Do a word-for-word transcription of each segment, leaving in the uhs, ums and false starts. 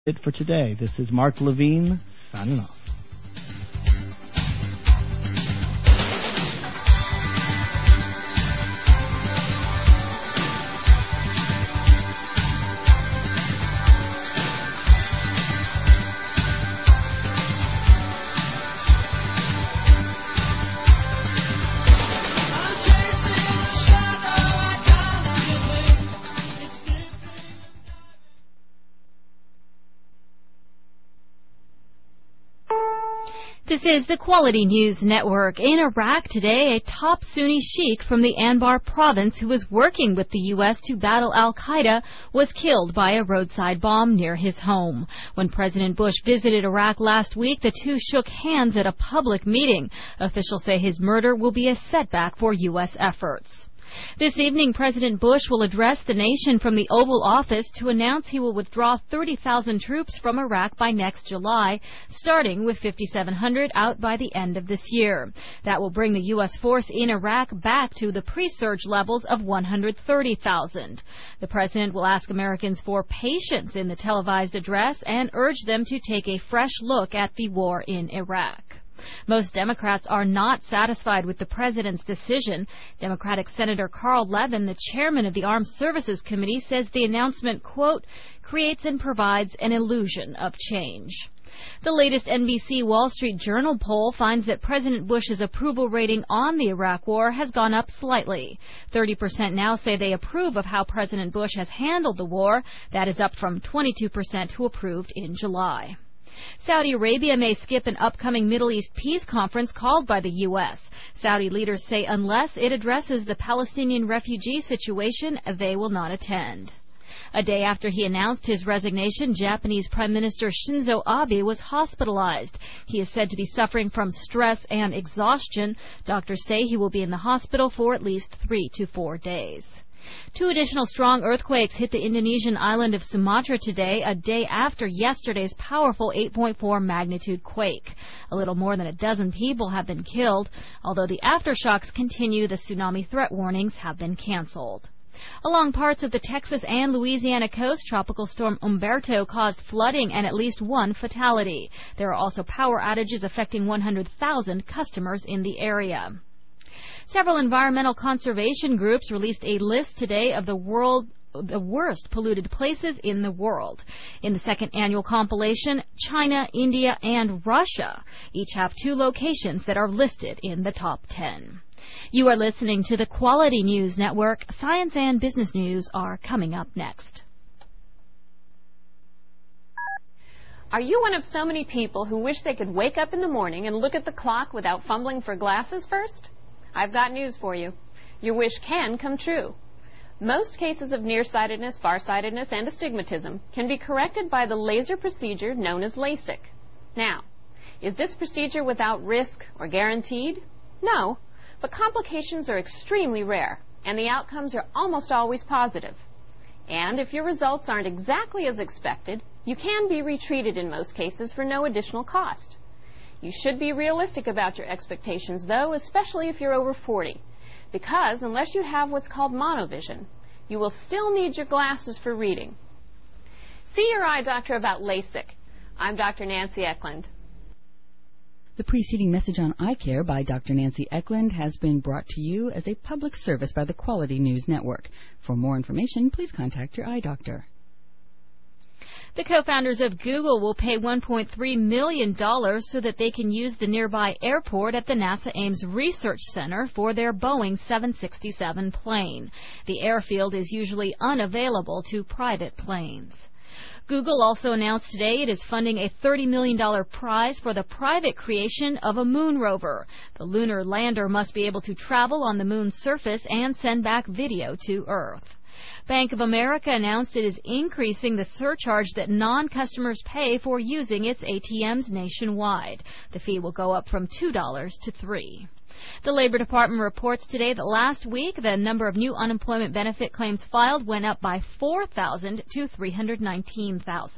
It for today. This is Mark Levine signing off. This is the Quality News Network. In Iraq today, a top Sunni sheikh from the Anbar province who was working with the U S to battle al-Qaeda was killed by a roadside bomb near his home. When President Bush visited Iraq last week, the two shook hands at a public meeting. Officials say his murder will be a setback for U S efforts. This evening, President Bush will address the nation from the Oval Office to announce he will withdraw thirty thousand troops from Iraq by next July, starting with fifty-seven hundred out by the end of this year. That will bring the U S force in Iraq back to the pre-surge levels of one hundred thirty thousand. The President will ask Americans for patience in the televised address and urge them to take a fresh look at the war in Iraq. Most Democrats are not satisfied with the President's decision. Democratic Senator Carl Levin, the chairman of the Armed Services Committee, says the announcement, quote, creates and provides an illusion of change. The latest N B C Wall Street Journal poll finds that President Bush's approval rating on the Iraq war has gone up slightly. thirty percent now say they approve of how President Bush has handled the war. That is up from twenty-two percent who approved in July. Saudi Arabia may skip an upcoming Middle East peace conference called by the U S. Saudi leaders say unless it addresses the Palestinian refugee situation, they will not attend. A day after he announced his resignation, Japanese Prime Minister Shinzo Abe was hospitalized. He is said to be suffering from stress and exhaustion. Doctors say he will be in the hospital for at least three to four days. Two additional strong earthquakes hit the Indonesian island of Sumatra today, a day after yesterday's powerful eight point four magnitude quake. A little more than a dozen people have been killed. Although the aftershocks continue, the tsunami threat warnings have been canceled. Along parts of the Texas and Louisiana coast, Tropical Storm Umberto caused flooding and at least one fatality. There are also power outages affecting one hundred thousand customers in the area. Several environmental conservation groups released a list today of the world the worst polluted places in the world. In the second annual compilation, China, India, and Russia each have two locations that are listed in the top ten. You are listening to the Quality News Network. Science and business news are coming up next. Are you one of so many people who wish they could wake up in the morning and look at the clock without fumbling for glasses first? I've got news for you. Your wish can come true. Most cases of nearsightedness, farsightedness, and astigmatism can be corrected by the laser procedure known as LASIK. Now, is this procedure without risk or guaranteed? No, but complications are extremely rare, and the outcomes are almost always positive. And if your results aren't exactly as expected, you can be retreated in most cases for no additional cost. You should be realistic about your expectations, though, especially if you're over forty, because unless you have what's called monovision, you will still need your glasses for reading. See your eye doctor about LASIK. I'm Doctor Nancy Eklund. The preceding message on eye care by Doctor Nancy Eklund has been brought to you as a public service by the Quality News Network. For more information, please contact your eye doctor. The co-founders of Google will pay one point three million dollars so that they can use the nearby airport at the NASA Ames Research Center for their Boeing seven sixty-seven plane. The airfield is usually unavailable to private planes. Google also announced today it is funding a thirty million dollars prize for the private creation of a moon rover. The lunar lander must be able to travel on the moon's surface and send back video to Earth. Bank of America announced it is increasing the surcharge that non-customers pay for using its A T Ms nationwide. The fee will go up from two dollars to three dollars. The Labor Department reports today that last week the number of new unemployment benefit claims filed went up by four thousand to three hundred nineteen thousand.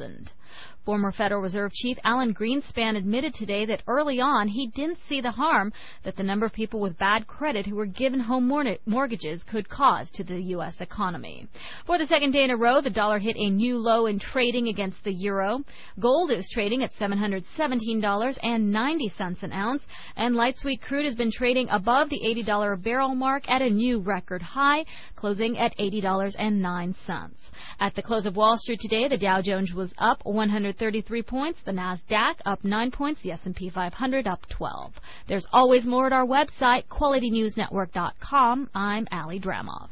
Former Federal Reserve Chief Alan Greenspan admitted today that early on he didn't see the harm that the number of people with bad credit who were given home mortgages could cause to the U S economy. For the second day in a row, the dollar hit a new low in trading against the euro. Gold is trading at seven hundred seventeen dollars and ninety cents an ounce, and light sweet crude has been trading above the eighty dollars a barrel mark at a new record high, closing at eighty dollars and nine cents. At the close of Wall Street today, the Dow Jones was up one hundred thirty-three points, the NASDAQ up nine points, the S and P five hundred up twelve. There's always more at our website, quality news network dot com. I'm Allie Dramoff.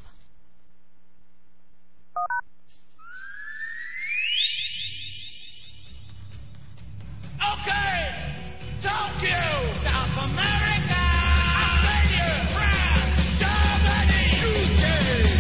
Okay, talk to you, South America, Australia, France, Germany, U K,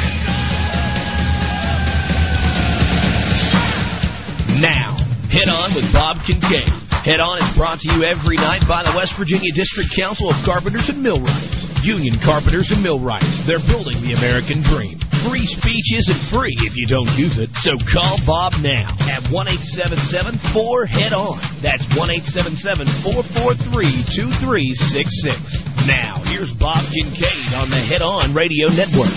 Africa. Now, Head On with Bob Kincaid. Head On is brought to you every night by the West Virginia District Council of Carpenters and Millwrights. Union Carpenters and Millwrights. They're building the American dream. Free speech isn't free if you don't use it, so call Bob now at one eight seven seven four head on. That's one eight seven seven four four three two three six six. Now, here's Bob Kincaid on the Head On Radio Network.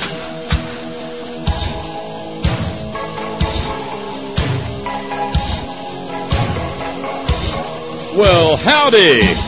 Well, howdy.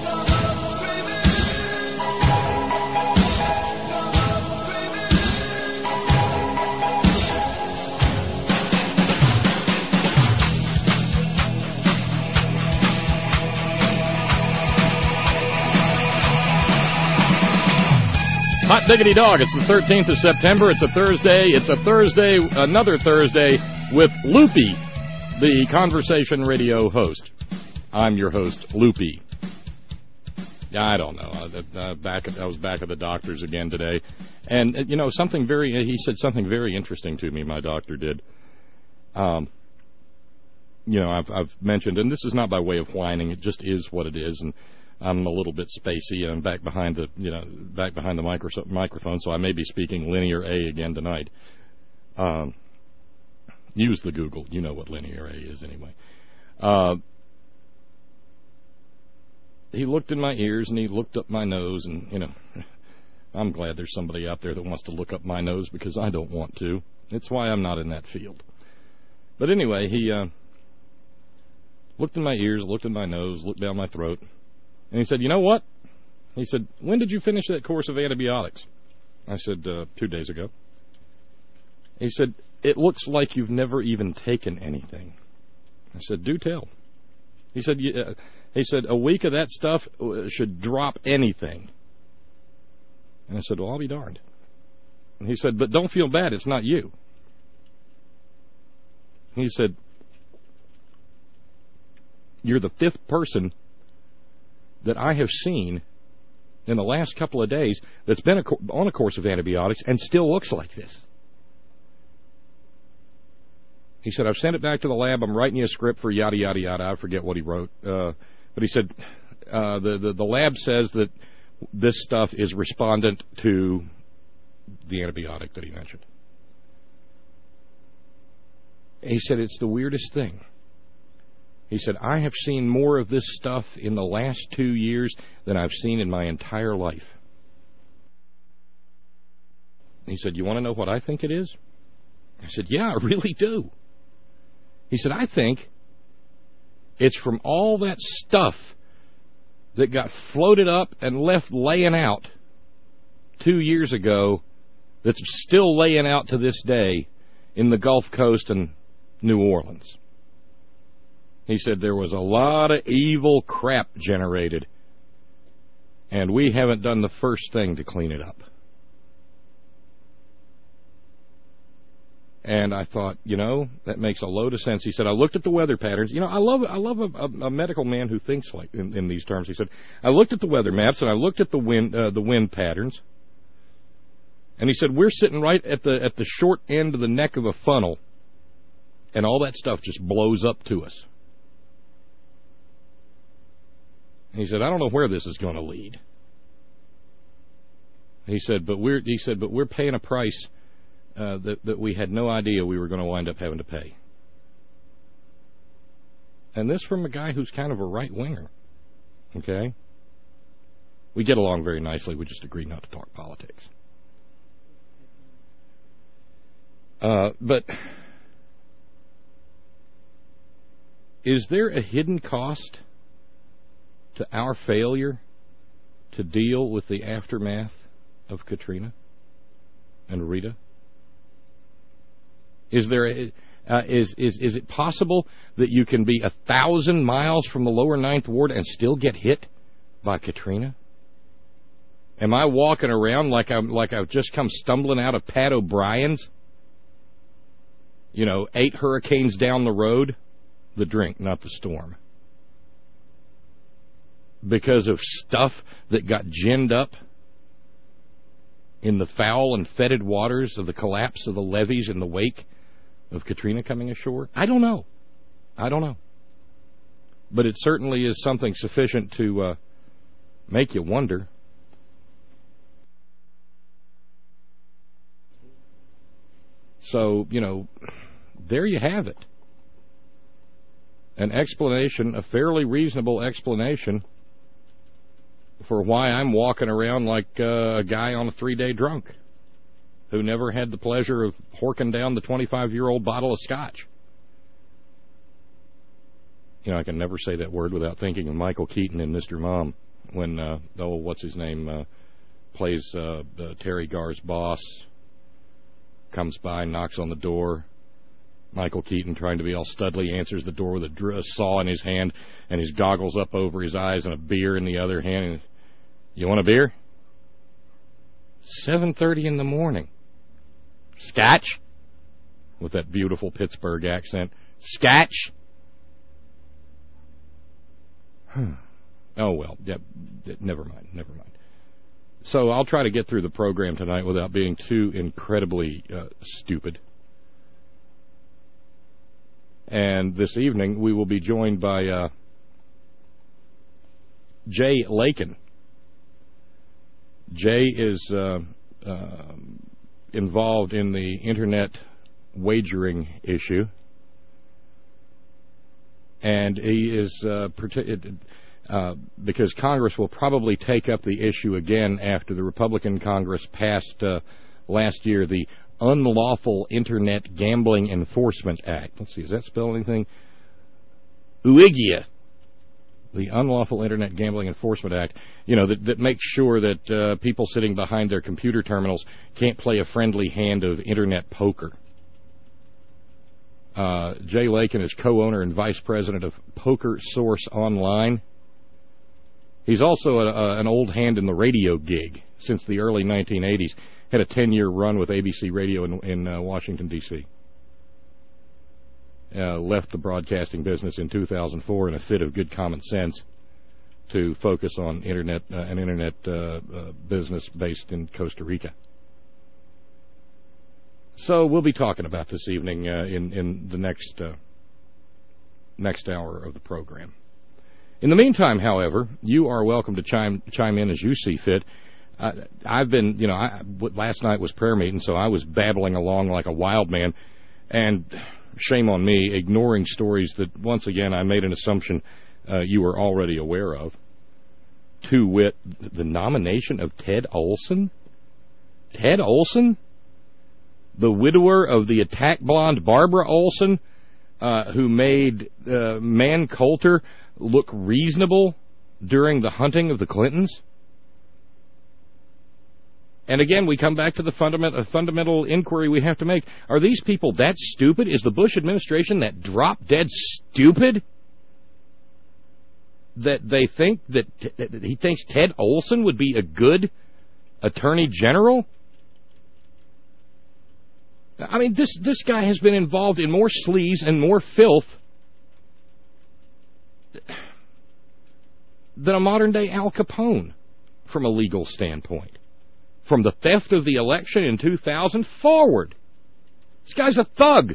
Hot diggity dog, it's the thirteenth of September, it's a Thursday, it's a Thursday, another Thursday with Loopy, the Conversation Radio host. I'm your host, Loopy. I don't know, uh, back at, I was back at the doctor's again today, and, uh, you know, something very, he said something very interesting to me, my doctor did. Um, you know, I've, I've mentioned, and this is not by way of whining, it just is what it is, and I'm a little bit spacey, and I'm back behind the, you know, back behind the micro- microphone, so I may be speaking linear A again tonight. Um, use the Google. You know what linear A is anyway. Uh, he looked in my ears, and he looked up my nose, and, you know, I'm glad there's somebody out there that wants to look up my nose, because I don't want to. It's why I'm not in that field. But anyway, he uh, looked in my ears, looked in my nose, looked down my throat, and he said, you know what? He said, when did you finish that course of antibiotics? I said, uh, two days ago. He said, it looks like you've never even taken anything. I said, do tell. He said, yeah. He said, a week of that stuff should drop anything. And I said, well, I'll be darned. And he said, but don't feel bad, it's not you. He said, you're the fifth person that I have seen in the last couple of days that's been a co- on a course of antibiotics and still looks like this. He said, I've sent it back to the lab. I'm writing you a script for yada, yada, yada. I forget what he wrote. Uh, but he said, uh, the, the, the lab says that this stuff is respondent to the antibiotic that he mentioned. He said, it's the weirdest thing. He said, I have seen more of this stuff in the last two years than I've seen in my entire life. He said, you want to know what I think it is? I said, yeah, I really do. He said, I think it's from all that stuff that got floated up and left laying out two years ago that's still laying out to this day in the Gulf Coast and New Orleans. He said there was a lot of evil crap generated, and we haven't done the first thing to clean it up. And I thought, you know, that makes a load of sense. He said, I looked at the weather patterns. You know, I love I love a, a, a medical man who thinks like in, in these terms. He said, I looked at the weather maps, and I looked at the wind uh, the wind patterns. And he said, we're sitting right at the at the short end of the neck of a funnel, and all that stuff just blows up to us. He said, I don't know where this is going to lead. He said, but we're he said, but we're paying a price uh, that that we had no idea we were going to wind up having to pay. And this from a guy who's kind of a right-winger. Okay? We get along very nicely. We just agree not to talk politics. Uh, but is there a hidden cost to our failure to deal with the aftermath of Katrina and Rita? Is there a, uh, is is is it possible that you can be a thousand miles from the lower Ninth Ward and still get hit by Katrina? Am I walking around like I'm like I've just come stumbling out of Pat O'Brien's? You know, eight hurricanes down the road, the drink, not the storm. Because of stuff that got ginned up in the foul and fetid waters of the collapse of the levees in the wake of Katrina coming ashore? I don't know. I don't know. But it certainly is something sufficient to uh, make you wonder. So, you know, there you have it. An explanation, a fairly reasonable explanation for why I'm walking around like uh, a guy on a three-day drunk who never had the pleasure of horking down the twenty-five-year-old bottle of scotch. You know, I can never say that word without thinking of Michael Keaton and Mister Mom when, uh, oh, what's his name, uh, plays uh, uh, Terry Garr's boss, comes by, knocks on the door. Michael Keaton, trying to be all studly, answers the door with a, dr- a saw in his hand and his goggles up over his eyes and a beer in the other hand. And, you want a beer? seven thirty in the morning. Scotch? With that beautiful Pittsburgh accent. Scotch? Oh, well, yeah, never mind, never mind. So I'll try to get through the program tonight without being too incredibly uh, stupid. And this evening we will be joined by uh, Jay Lakin. Jay is uh, uh, involved in the internet wagering issue, and he is uh, uh, because Congress will probably take up the issue again after the Republican Congress passed uh, last year the Unlawful Internet Gambling Enforcement Act. Let's see, does that spell anything? U I G I A. The Unlawful Internet Gambling Enforcement Act, you know, that, that makes sure that uh, people sitting behind their computer terminals can't play a friendly hand of Internet poker. Uh, Jay Lakin is co-owner and vice president of Poker Source Online. He's also a, a, an old hand in the radio gig since the early nineteen eighties. Had a ten-year run with A B C Radio in, in uh, Washington, D C Uh, left the broadcasting business in two thousand four in a fit of good common sense to focus on internet uh, an internet uh, uh, business based in Costa Rica. So we'll be talking about this evening uh, in in the next uh, next hour of the program. In the meantime, however, you are welcome to chime chime in as you see fit. Uh, I've been, you know, I, last night was prayer meeting, so I was babbling along like a wild man, and shame on me, ignoring stories that, once again, I made an assumption uh, you were already aware of. To wit, the nomination of Ted Olson? Ted Olson? The widower of the attack blonde Barbara Olson, uh, who made uh, Man Coulter look reasonable during the hunting of the Clintons? And again, we come back to the fundamental, fundamental inquiry we have to make. Are these people that stupid? Is the Bush administration that drop-dead stupid that they think that, that he thinks Ted Olson would be a good attorney general? I mean, this, this guy has been involved in more sleaze and more filth than a modern-day Al Capone from a legal standpoint. From the theft of the election in two thousand forward. This guy's a thug.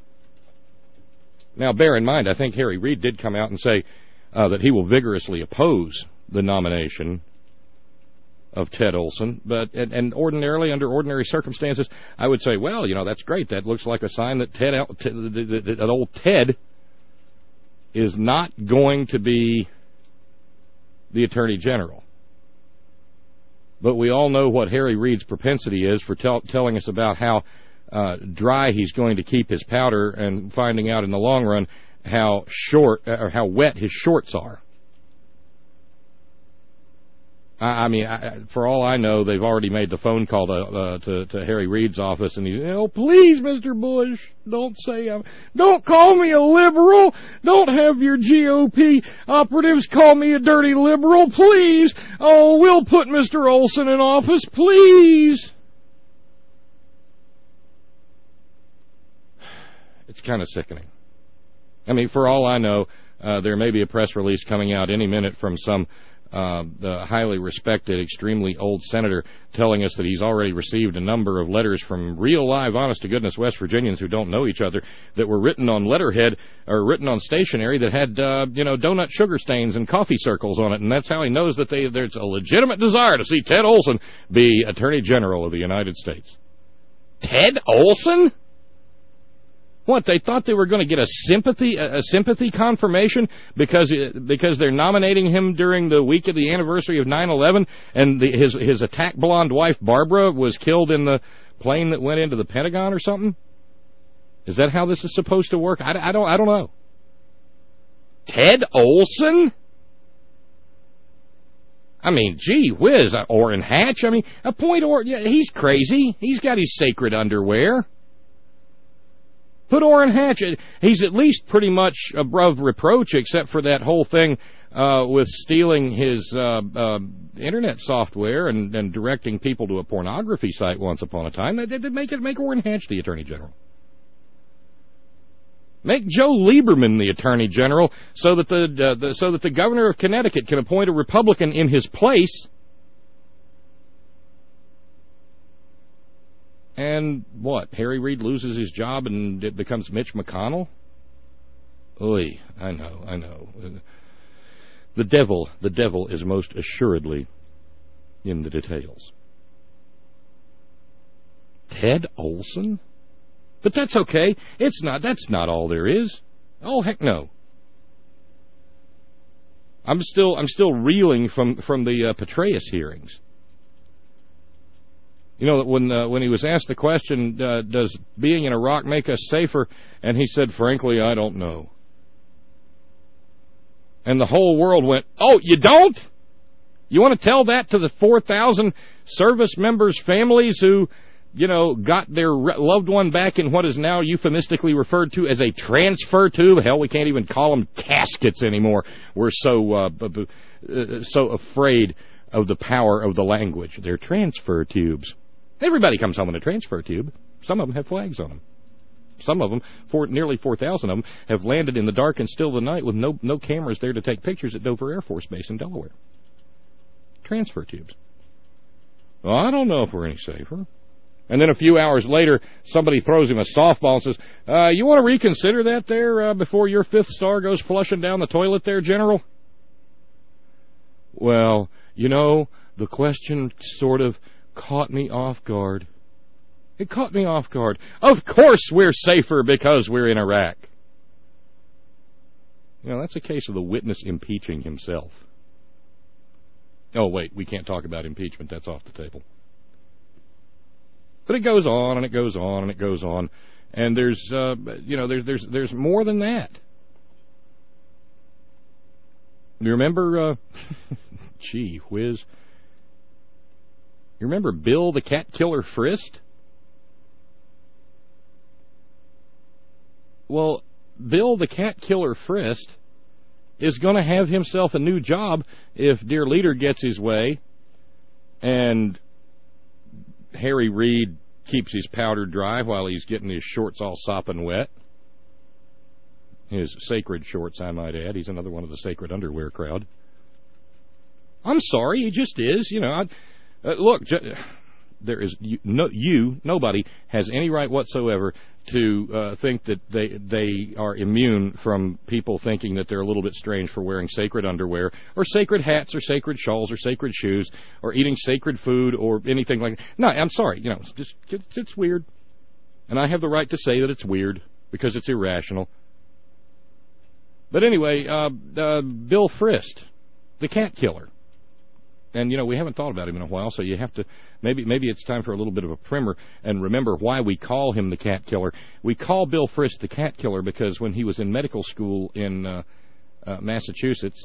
Now, bear in mind, I think Harry Reid did come out and say uh, that he will vigorously oppose the nomination of Ted Olson. But and, and ordinarily, under ordinary circumstances, I would say, well, you know, that's great. That looks like a sign that Ted, that old Ted is not going to be the Attorney General. But we all know what Harry Reid's propensity is for tell, telling us about how uh, dry he's going to keep his powder and finding out in the long run how short or how wet his shorts are. I, I mean, I, for all I know, they've already made the phone call to, uh, to to Harry Reid's office, and he's, oh, please, Mister Bush, don't say I'm, don't call me a liberal. Don't have your G O P operatives call me a dirty liberal, please. Oh, we'll put Mister Olson in office, please. It's kind of sickening. I mean, for all I know, uh, there may be a press release coming out any minute from some uh, the highly respected, extremely old senator telling us that he's already received a number of letters from real, live, honest-to-goodness West Virginians who don't know each other that were written on letterhead or written on stationery that had, uh, you know, donut sugar stains and coffee circles on it, and that's how he knows that they, there's a legitimate desire to see Ted Olson be Attorney General of the United States. Ted Olson? What, they thought they were going to get a sympathy a sympathy confirmation because because they're nominating him during the week of the anniversary of nine eleven, and the, his his attack blonde wife Barbara was killed in the plane that went into the Pentagon or something? Is that how this is supposed to work? I, I don't I don't know. Ted Olson? I mean, gee whiz, Orrin Hatch. I mean, appoint Orrin. Yeah, he's crazy. He's got his sacred underwear. Put Orrin Hatch. He's at least pretty much above reproach, except for that whole thing uh, with stealing his uh, uh, internet software and, and directing people to a pornography site once upon a time. They did make it make Orrin Hatch the Attorney General. Make Joe Lieberman the Attorney General, so that the, uh, the so that the governor of Connecticut can appoint a Republican in his place. And what? Harry Reid loses his job and it becomes Mitch McConnell? Oy, I know, I know. The devil, the devil is most assuredly in the details. Ted Olson? But that's okay. It's not, that's not all there is. Oh, heck no. I'm still, I'm still reeling from, from the uh, Petraeus hearings. You know, when uh, when he was asked the question, uh, does being in Iraq make us safer? And he said, frankly, I don't know. And the whole world went, oh, you don't? You want to tell that to the four thousand service members' families who, you know, got their loved one back in what is now euphemistically referred to as a transfer tube? Hell, we can't even call them caskets anymore. We're so, uh, b- b- uh, so afraid of the power of the language. They're transfer tubes. Everybody comes home in a transfer tube. Some of them have flags on them. Some of them, for nearly four thousand of them, have landed in the dark and still of the night with no no cameras there to take pictures at Dover Air Force Base in Delaware. Transfer tubes. Well, I don't know if we're any safer. And then a few hours later, somebody throws him a softball and says, uh, you want to reconsider that there uh, before your fifth star goes flushing down the toilet there, General? Well, you know, the question sort of caught me off guard. It caught me off guard. Of course we're safer because we're in Iraq. You know, that's a case of the witness impeaching himself. Oh, wait, we can't talk about impeachment. That's off the table. But it goes on and it goes on and it goes on. And there's, uh, you know, there's there's there's more than that. You remember, uh, gee whiz, you remember Bill the Cat Killer Frist? Well, Bill the Cat Killer Frist is going to have himself a new job if Dear Leader gets his way and Harry Reid keeps his powder dry while he's getting his shorts all sopping wet. His sacred shorts, I might add. He's another one of the sacred underwear crowd. I'm sorry, he just is. You know, I, uh, look, ju- there is you, no, you, nobody has any right whatsoever to uh, think that they they are immune from people thinking that they're a little bit strange for wearing sacred underwear or sacred hats or sacred shawls or sacred shoes or eating sacred food or anything like that. No, I'm sorry. You know, it's just it's, it's weird, and I have the right to say that it's weird because it's irrational. But anyway, uh, uh, Bill Frist, the cat killer. And, you know, we haven't thought about him in a while, so you have to, maybe maybe it's time for a little bit of a primer and remember why we call him the cat killer. We call Bill Frist the cat killer because when he was in medical school in uh, uh, Massachusetts,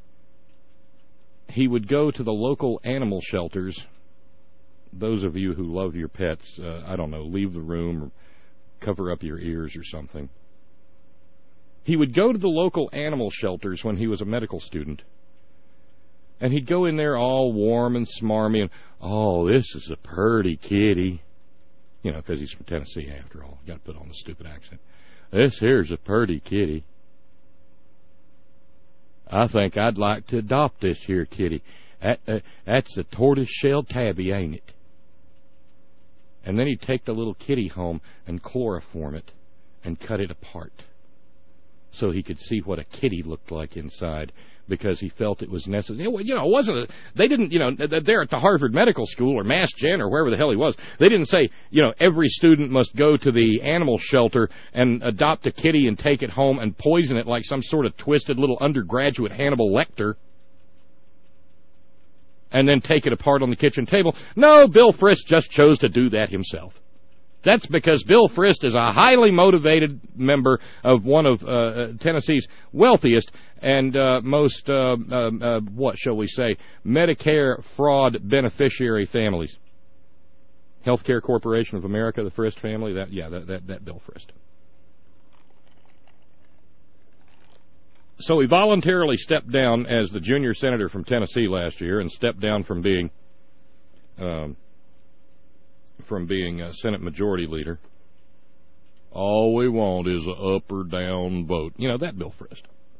he would go to the local animal shelters. Those of you who love your pets, uh, I don't know, leave the room or cover up your ears or something. He would go to the local animal shelters when he was a medical student. And he'd go in there all warm and smarmy and, oh, this is a purty kitty. You know, because he's from Tennessee after all. Got to put on the stupid accent. This here's a purty kitty. I think I'd like to adopt this here kitty. That, uh, that's a tortoise-shell tabby, ain't it? And then he'd take the little kitty home and chloroform it and cut it apart so he could see what a kitty looked like inside, because he felt it was necessary. You know, it wasn't a, they didn't, you know, there at the Harvard Medical School or Mass Gen or wherever the hell he was, they didn't say, you know, every student must go to the animal shelter and adopt a kitty and take it home and poison it like some sort of twisted little undergraduate Hannibal Lecter and then take it apart on the kitchen table. No, Bill Frist just chose to do that himself. That's because Bill Frist is a highly motivated member of one of uh, Tennessee's wealthiest and uh, most, uh, uh, uh, what shall we say, Medicare fraud beneficiary families. Healthcare Corporation of America, the Frist family, that yeah, that, that, that Bill Frist. So he voluntarily stepped down as the junior senator from Tennessee last year and stepped down from being... Um, from being a Senate Majority Leader. All we want is an up or down vote. You know, that Bill Frist.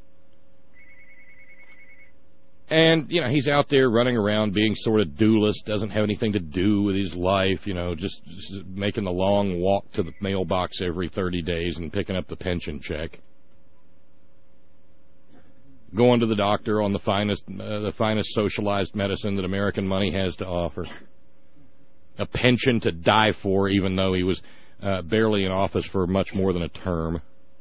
And, you know, he's out there running around being sort of duelist, doesn't have anything to do with his life, you know, just, just making the long walk to the mailbox every thirty days and picking up the pension check. Going to the doctor on the finest, uh, the finest socialized medicine that American money has to offer. A pension to die for, even though he was uh, barely in office for much more than a term.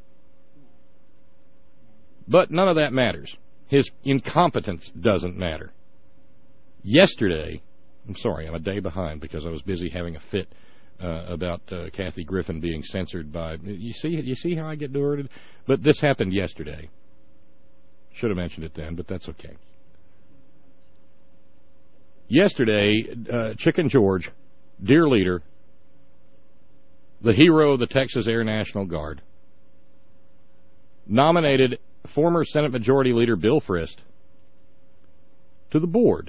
But none of that matters. His incompetence doesn't matter. Yesterday, I'm sorry, I'm a day behind because I was busy having a fit uh, about uh, Kathy Griffin being censored by... You see, you see how I get diverted? But this happened yesterday. Should have mentioned it then, but that's okay. Yesterday, uh, Chicken George, dear leader, the hero of the Texas Air National Guard, nominated former Senate Majority Leader Bill Frist to the board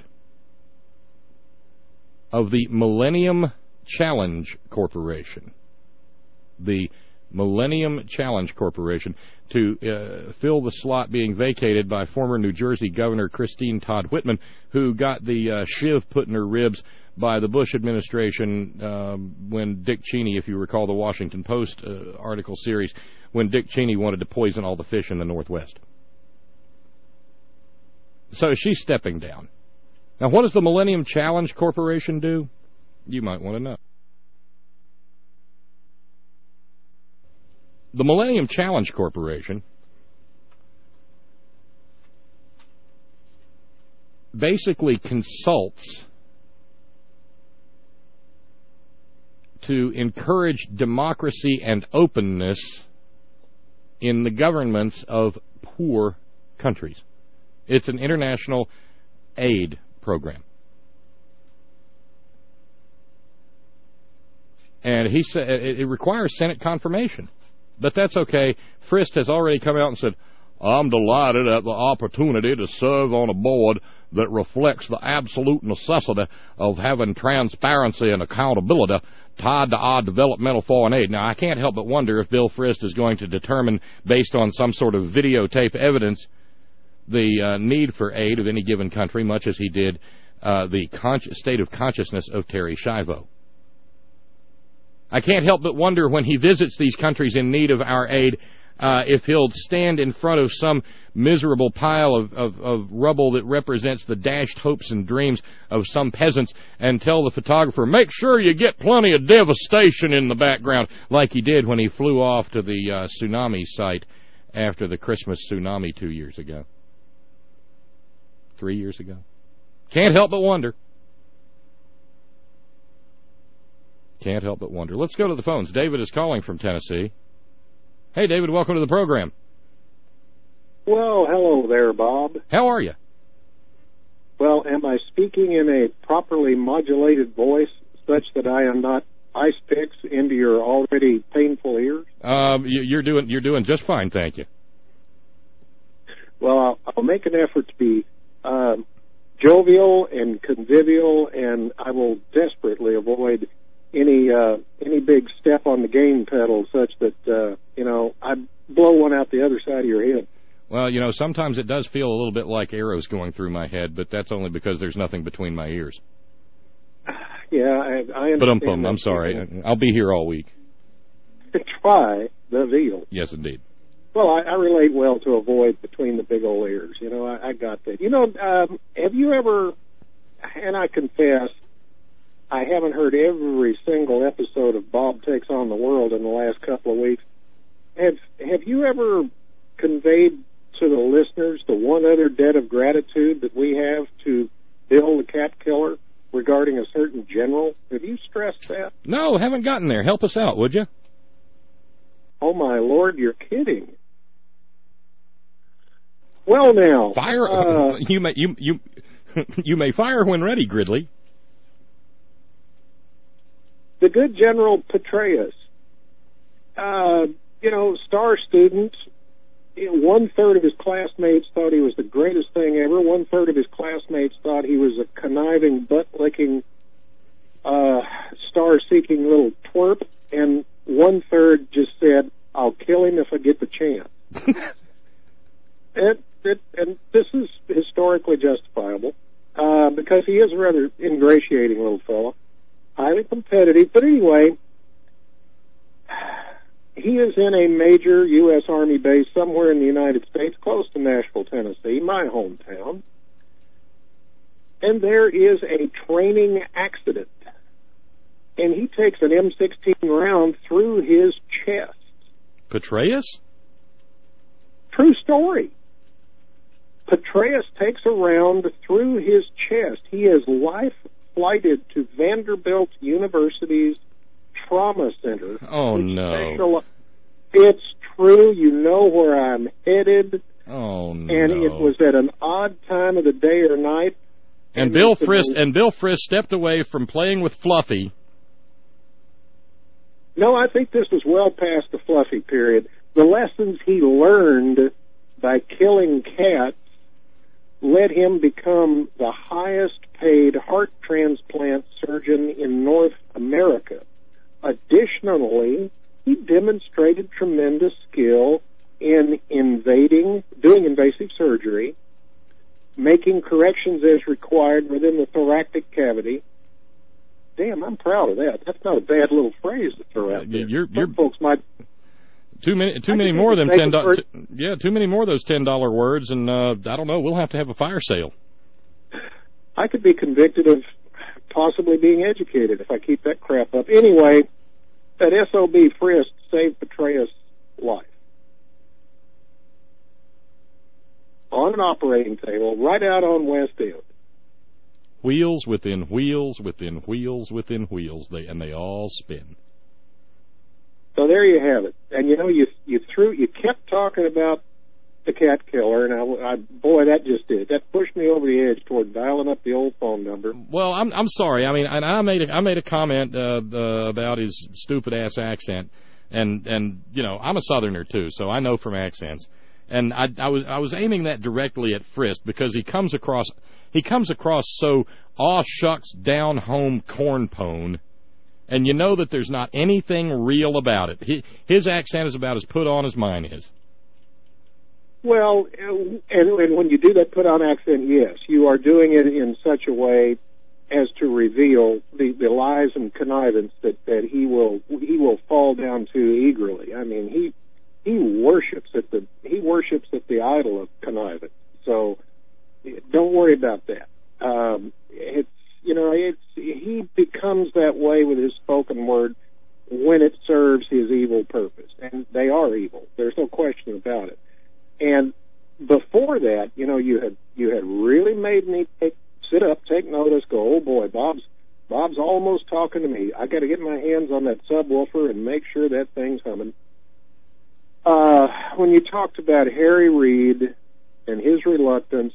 of the Millennium Challenge Corporation. The Millennium Challenge Corporation to uh, fill the slot being vacated by former New Jersey Governor Christine Todd Whitman, who got the uh, shiv put in her ribs by the Bush administration um, when Dick Cheney, if you recall the Washington Post uh, article series, when Dick Cheney wanted to poison all the fish in the Northwest. So she's stepping down. Now, what does the Millennium Challenge Corporation do? You might want to know. The Millennium Challenge Corporation basically consults to encourage democracy and openness in the governments of poor countries. It's an international aid program. And he said it requires Senate confirmation. But that's okay. Frist has already come out and said, I'm delighted at the opportunity to serve on a board that reflects the absolute necessity of having transparency and accountability tied to our developmental foreign aid. Now, I can't help but wonder if Bill Frist is going to determine, based on some sort of videotape evidence, the uh, need for aid of any given country, much as he did uh, the con- state of consciousness of Terry Schiavo. I can't help but wonder when he visits these countries in need of our aid, uh, if he'll stand in front of some miserable pile of, of, of rubble that represents the dashed hopes and dreams of some peasants and tell the photographer, make sure you get plenty of devastation in the background, like he did when he flew off to the uh, tsunami site after the Christmas tsunami two years ago. Three years ago. Can't help but wonder. Can't help but wonder. Let's go to the phones. David is calling from Tennessee. Hey, David, welcome to the program. Well, hello there, Bob. How are you? Well, am I speaking in a properly modulated voice such that I am not ice picks into your already painful ears? Um, you're doing you're doing just fine, thank you. Well, I'll, I'll make an effort to be uh, jovial and convivial, and I will desperately avoid any uh, any big step on the gain pedal such that, uh, you know, I blow one out the other side of your head. Well, you know, sometimes it does feel a little bit like arrows going through my head, but that's only because there's nothing between my ears. Yeah, I, I understand. But um, um, I'm sorry. I'll be here all week. Try the veal. Yes, indeed. Well, I, I relate well to avoid between the big old ears. You know, I, I got that. You know, um, have you ever, and I confess, I haven't heard every single episode of Bob Takes on the World in the last couple of weeks. Have Have you ever conveyed to the listeners the one other debt of gratitude that we have to Bill the Cat Killer regarding a certain general? Have you stressed that? No, haven't gotten there. Help us out, would you? Oh, my Lord, you're kidding. Well, now. Fire. Uh, you may you you you may fire when ready, Gridley. The good General Petraeus, uh, you know, star student. One third of his classmates thought he was the greatest thing ever. One third of his classmates thought he was a conniving, butt-licking, uh, star-seeking little twerp. And one third just said, "I'll kill him if I get the chance." it, it, and this is historically justifiable uh, because he is a rather ingratiating little fellow, highly competitive. But anyway, he is in a major U S Army base somewhere in the United States, close to Nashville, Tennessee, my hometown. And there is a training accident. And he takes an M sixteen round through his chest. Petraeus? True story. Petraeus takes a round through his chest. He is life-flighted to Vanderbilt University's Trauma Center. Oh, no. Special, it's true. You know where I'm headed. Oh, no. And it was at an odd time of the day or night. And, and Bill Frist and Bill Frist stepped away from playing with Fluffy. No, I think this was well past the Fluffy period. The lessons he learned by killing cats led him become the highest-paid heart transplant surgeon in North America. Additionally, he demonstrated tremendous skill in invading, doing invasive surgery, making corrections as required within the thoracic cavity. Damn, I'm proud of that. That's not a bad little phrase to throw out there. You're, you're, Some folks might. Too many, too many more than ten dollars. Yeah, too many more of those ten dollar words, and uh, I don't know. We'll have to have a fire sale. I could be convicted of possibly being educated if I keep that crap up. Anyway, that S O B Frist saved Petraeus' life on an operating table right out on West End. Wheels within wheels within wheels within wheels, they and they all spin. So there you have it. And you know, you you threw you kept talking about the cat killer, and I, I boy, that just did that pushed me over the edge toward dialing up the old phone number. Well, I'm I'm sorry. I mean, and I made a, I made a comment uh, uh, about his stupid ass accent, and and you know, I'm a Southerner too, so I know from accents. And I, I was I was aiming that directly at Frist because he comes across he comes across so aw shucks down home cornpone, and you know that there's not anything real about it. He, his accent is about as put on as mine is. Well, and, and when you do that put on accent, yes, you are doing it in such a way as to reveal the, the lies and connivance that, that he will he will fall down to eagerly. I mean, he. He worships at the he worships at the idol of connivance. So don't worry about that. Um, it's you know it's he becomes that way with his spoken word when it serves his evil purpose, and they are evil. There's no question about it. And before that, you know, you had you had really made me take, sit up, take notice, go, oh boy, Bob's Bob's almost talking to me. I got to get my hands on that subwoofer and make sure that thing's humming. Uh, when you talked about Harry Reid and his reluctance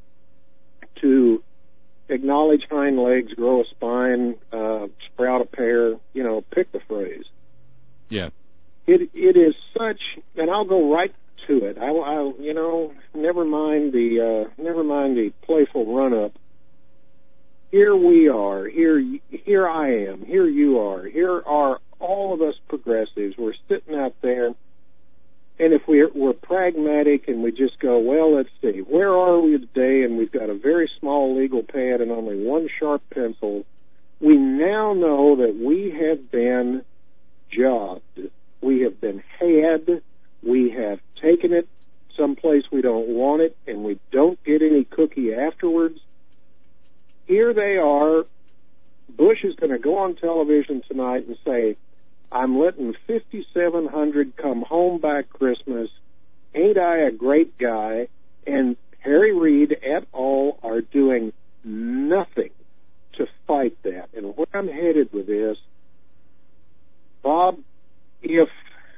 to acknowledge hind legs, grow a spine, uh, sprout a pair, you know, pick the phrase. Yeah. It it is such, and I'll go right to it. I, I you know, never mind the uh, never mind the playful run up. Here we are. Here here I am. Here you are. Here are all of us progressives. We're sitting out there, and if we're, we're pragmatic and we just go, well, let's see, where are we today? And we've got a very small legal pad and only one sharp pencil. We now know that we have been jobbed. We have been had. We have taken it someplace we don't want it, and we don't get any cookie afterwards. Here they are. Bush is going to go on television tonight and say, I'm letting fifty-seven hundred come home by Christmas. Ain't I a great guy? And Harry Reid et al. Are doing nothing to fight that. And where I'm headed with this, Bob, if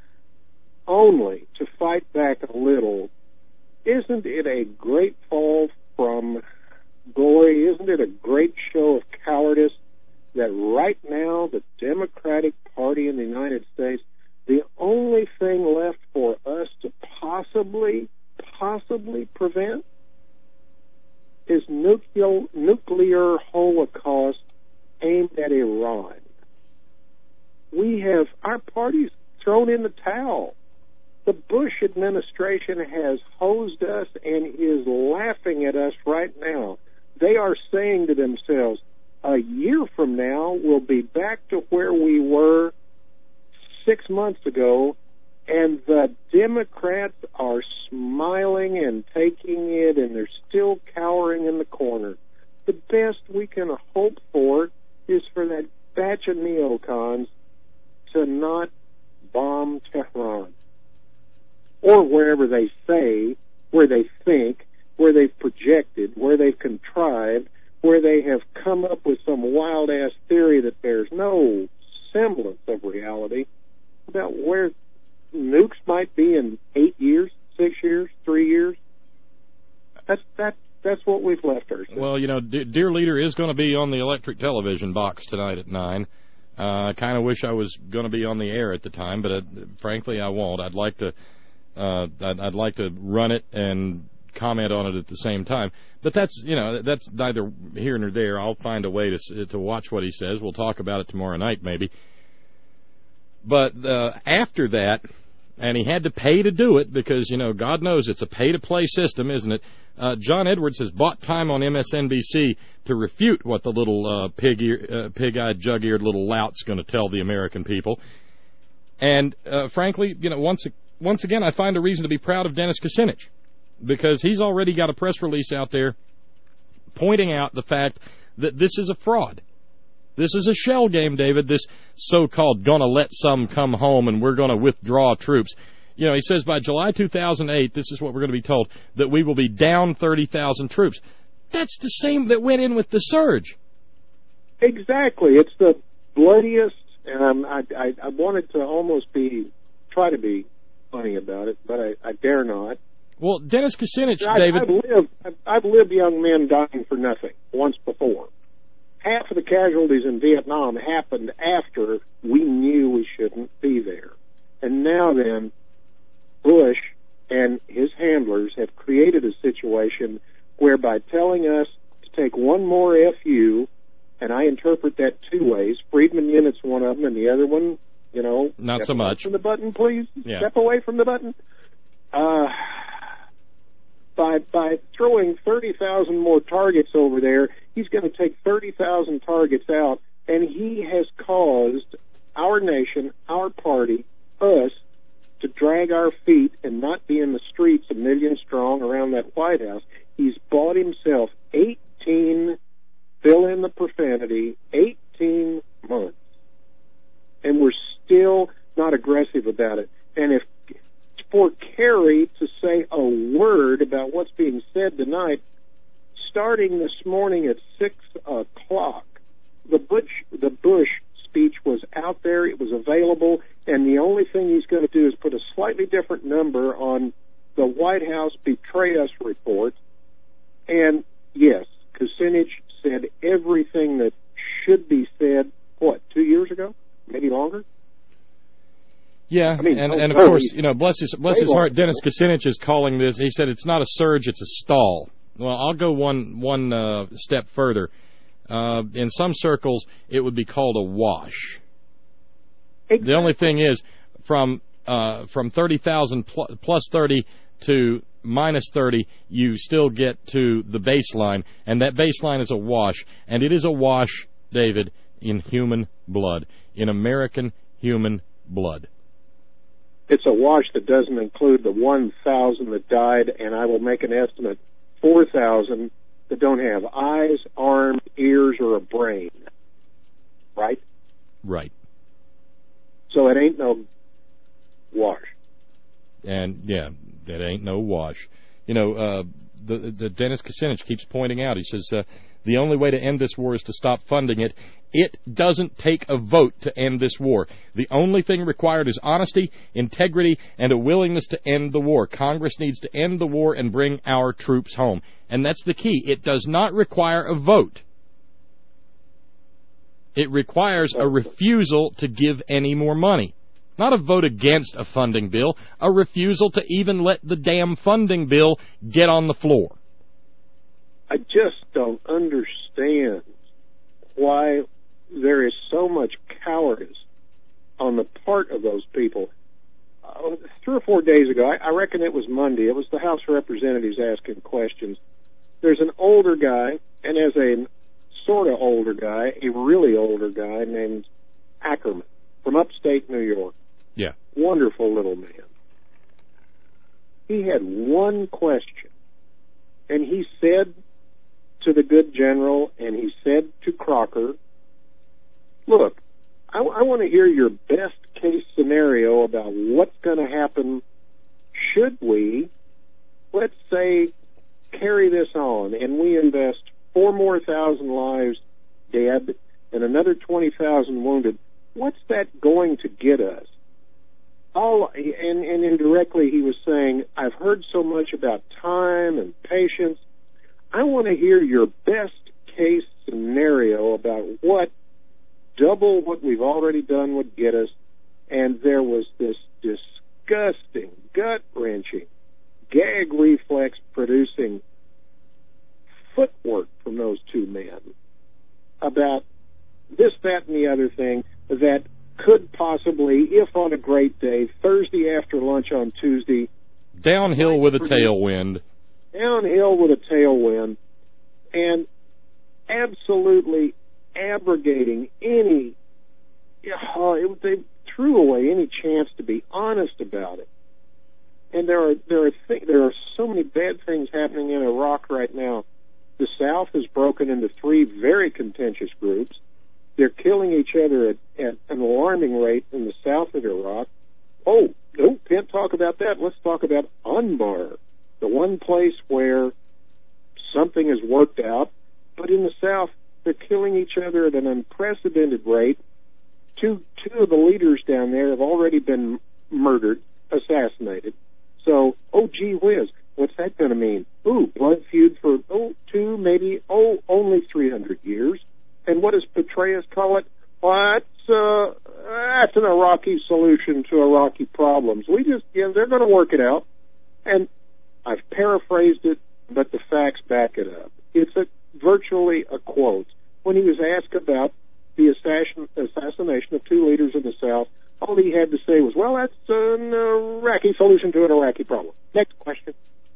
only to fight back a little, isn't it a great fall from glory? Isn't it a great show of cowardice that right now the Democratic Party in the United States, the only thing left for us to possibly, possibly prevent is nuclear, nuclear holocaust aimed at Iran. We have, our party's thrown in the towel. The Bush administration has hosed us and is laughing at us right now. They are saying to themselves, a year from now, we'll be back to where we were six months ago, and the Democrats are smiling and taking it, and they're still cowering in the corner. The best we can hope for is for that batch of neocons to not bomb Tehran, or wherever they say, where they think, where they've projected, where they've contrived, where they have come up with some wild-ass theory that bears no semblance of reality about where nukes might be in eight years, six years, three years. That's that. That's what we've left ourselves. Well, you know, D- Dear Leader is going to be on the electric television box tonight at nine. Uh, I kind of wish I was going to be on the air at the time, but uh, frankly, I won't. I'd like to. Uh, I'd, I'd like to run it and comment on it at the same time. But that's, you know, that's neither here nor there. I'll find a way to to watch what he says. We'll talk about it tomorrow night, maybe. But uh, after that, and he had to pay to do it because, you know, God knows it's a pay-to-play system, isn't it? Uh, John Edwards has bought time on M S N B C to refute what the little uh, pig ear, uh, pig-eyed, jug-eared little lout's going to tell the American people. And uh, frankly, you know, once once again, I find a reason to be proud of Dennis Kucinich, because he's already got a press release out there pointing out the fact that this is a fraud. This is a shell game, David, this so-called gonna let some come home and we're going to withdraw troops. You know, he says by July two thousand eight, this is what we're going to be told, that we will be down thirty thousand troops. That's the same that went in with the surge. Exactly. It's the bloodiest, and I'm, I, I, I wanted to almost be, try to be funny about it, but I, I dare not. Well, Dennis Kucinich, I, David... I've lived, I've, I've lived young men dying for nothing once before. Half of the casualties in Vietnam happened after we knew we shouldn't be there. And now then, Bush and his handlers have created a situation where by telling us to take one more F U, and I interpret that two ways, Friedman Unit's one of them, and the other one, you know... Not so much. From the button, please. Yeah. Step away from the button. Uh... By by throwing thirty thousand more targets over there, he's going to take thirty thousand targets out, and he has caused our nation, our party, us, to drag our feet and not be in the streets a million strong around that White House. He's bought himself eighteen, fill in the profanity, eighteen months. And we're still not aggressive about it. And if for Kerry to say a what's being said tonight, starting this morning at six o'clock, the Bush, the Bush speech was out there, it was available, and the only thing he's going to do is put a slightly different number on the White House Betray Us report. And yes, Kucinich said everything that should be said, what, two years ago? Maybe longer? Yeah, I mean, and, oh, and of oh, course, you know, bless his, bless his heart, Dennis Kucinich is calling this, he said it's not a surge, it's a stall. Well, I'll go one, one uh, step further. Uh, in some circles, it would be called a wash. Exactly. The only thing is, from uh, from thirty thousand pl- plus thirty to minus thirty, you still get to the baseline, and that baseline is a wash. And it is a wash, David, in human blood, in American human blood. It's a wash that doesn't include the one thousand that died, and I will make an estimate, four thousand that don't have eyes, arms, ears, or a brain. Right? Right. So it ain't no wash. And, yeah, that ain't no wash. You know, uh, the, the Dennis Kucinich keeps pointing out, he says, uh, the only way to end this war is to stop funding it. It doesn't take a vote to end this war. The only thing required is honesty, integrity, and a willingness to end the war. Congress needs to end the war and bring our troops home. And that's the key. It does not require a vote. It requires a refusal to give any more money. Not a vote against a funding bill, a refusal to even let the damn funding bill get on the floor. I just don't understand why there is so much cowardice on the part of those people. Uh, three or four days ago, I, I reckon it was Monday, it was the House of Representatives asking questions. There's an older guy, and as a sort of older guy, a really older guy named Ackerman from upstate New York. Yeah. Wonderful little man. He had one question, and he said to the good general, and he said to Crocker, look, I, I want to hear your best case scenario about what's going to happen should we, let's say, carry this on, and we invest four more thousand lives dead and another twenty thousand wounded. What's that going to get us? All, and, and indirectly he was saying, I've heard so much about time and patience. I want to hear your best case scenario about what double what we've already done would get us. And there was this disgusting, gut-wrenching, gag reflex producing footwork from those two men about this, that, and the other thing that could possibly, if on a great day, Thursday after lunch on Tuesday, downhill with a tailwind. Downhill with a tailwind, and absolutely abrogating any, uh, it, they threw away any chance to be honest about it. And there are there are th- there are so many bad things happening in Iraq right now. The South is broken into three very contentious groups. They're killing each other at, at an alarming rate in the south of Iraq. Oh, no, can't talk about that. Let's talk about Anbar, the one place where something is worked out. But in the south, they're killing each other at an unprecedented rate. Two, two of the leaders down there have already been murdered, assassinated. So, oh, gee whiz, what's that going to mean? Ooh, blood feud for, oh, two, maybe, oh, only three hundred years. And what does Petraeus call it? Well, that's, uh, that's an Iraqi solution to Iraqi problems. We just, you know, they're going to work it out. And I've paraphrased it, but the facts back it up. It's a, virtually a quote. When he was asked about the assassin, assassination of two leaders in the South, all he had to say was, well, that's an Iraqi solution to an Iraqi problem. Next question.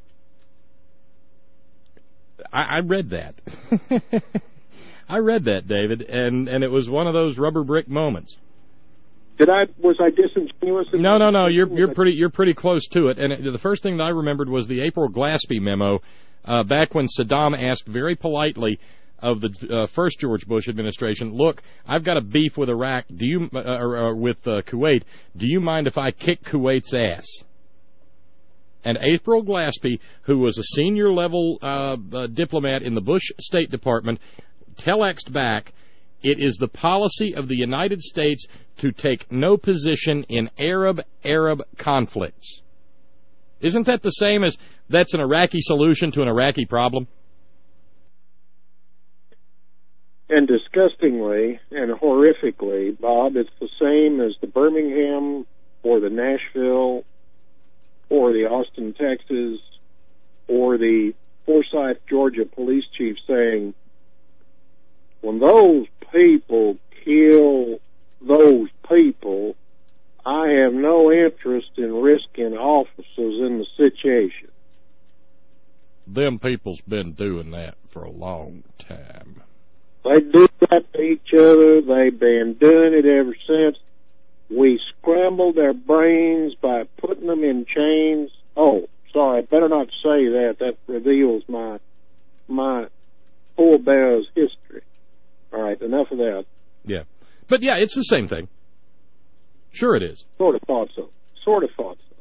I, I read that. I read that, David, and, and it was one of those rubber brick moments. Did I was I disingenuous? No, no, no. You're you're pretty you're pretty close to it. And it, the first thing that I remembered was the April Glaspie memo, uh, back when Saddam asked very politely of the uh, first George Bush administration, "Look, I've got a beef with Iraq. Do you uh, or, or with uh, Kuwait? Do you mind if I kick Kuwait's ass?" and April Glaspie, who was a senior-level uh, uh, diplomat in the Bush State Department, telexed back, "It is the policy of the United States to take no position in Arab-Arab conflicts." Isn't that the same as that's an Iraqi solution to an Iraqi problem? And disgustingly and horrifically, Bob, it's the same as the Birmingham or the Nashville or the Austin, Texas, or the Forsyth, Georgia police chief saying, "When those people kill those people, I have no interest in risking officers in the situation." Them people's been doing that for a long time. They do that to each other. They've been doing it ever since. We scrambled their brains by putting them in chains. Oh, sorry, I better not say that. That reveals my my forebears' history. All right, enough of that. Yeah. But, yeah, it's the same thing. Sure it is. Sort of thought so. Sort of thought so.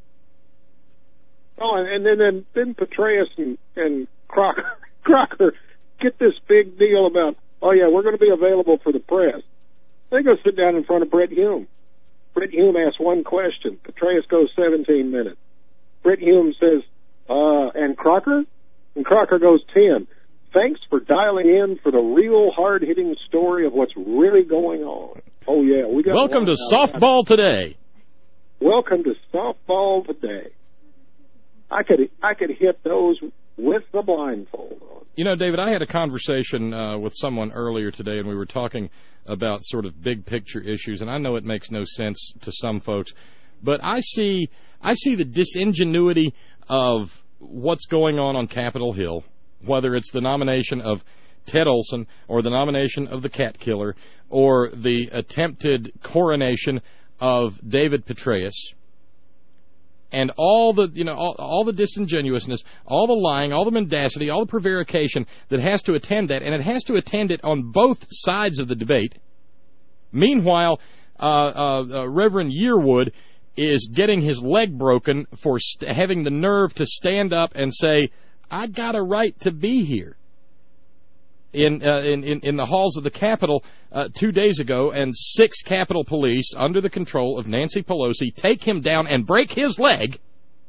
Oh, and, and then, then then Petraeus and, and Crocker, Crocker get this big deal about, oh, yeah, we're going to be available for the press. They go sit down in front of Brett Hume. Brett Hume asks one question. Petraeus goes seventeen minutes. Brett Hume says, uh, and Crocker? And Crocker goes ten. Thanks for dialing in for the real hard-hitting story of what's really going on. Oh, yeah. we got. Welcome to Softball Today. Welcome to Softball Today. I could I could hit those with the blindfold on. You know, David, I had a conversation uh, with someone earlier today, and we were talking about sort of big-picture issues, and I know it makes no sense to some folks, but I see I see the disingenuity of what's going on on Capitol Hill, whether it's the nomination of Ted Olson or the nomination of the cat killer or the attempted coronation of David Petraeus, and all the, you know, all, all the disingenuousness, all the lying, all the mendacity, all the prevarication that has to attend that, and it has to attend it on both sides of the debate. Meanwhile, uh, uh, uh, Reverend Yearwood is getting his leg broken for st- having the nerve to stand up and say, "I got a right to be here." In, uh, in in in the halls of the Capitol uh, two days ago, and six Capitol Police under the control of Nancy Pelosi take him down and break his leg.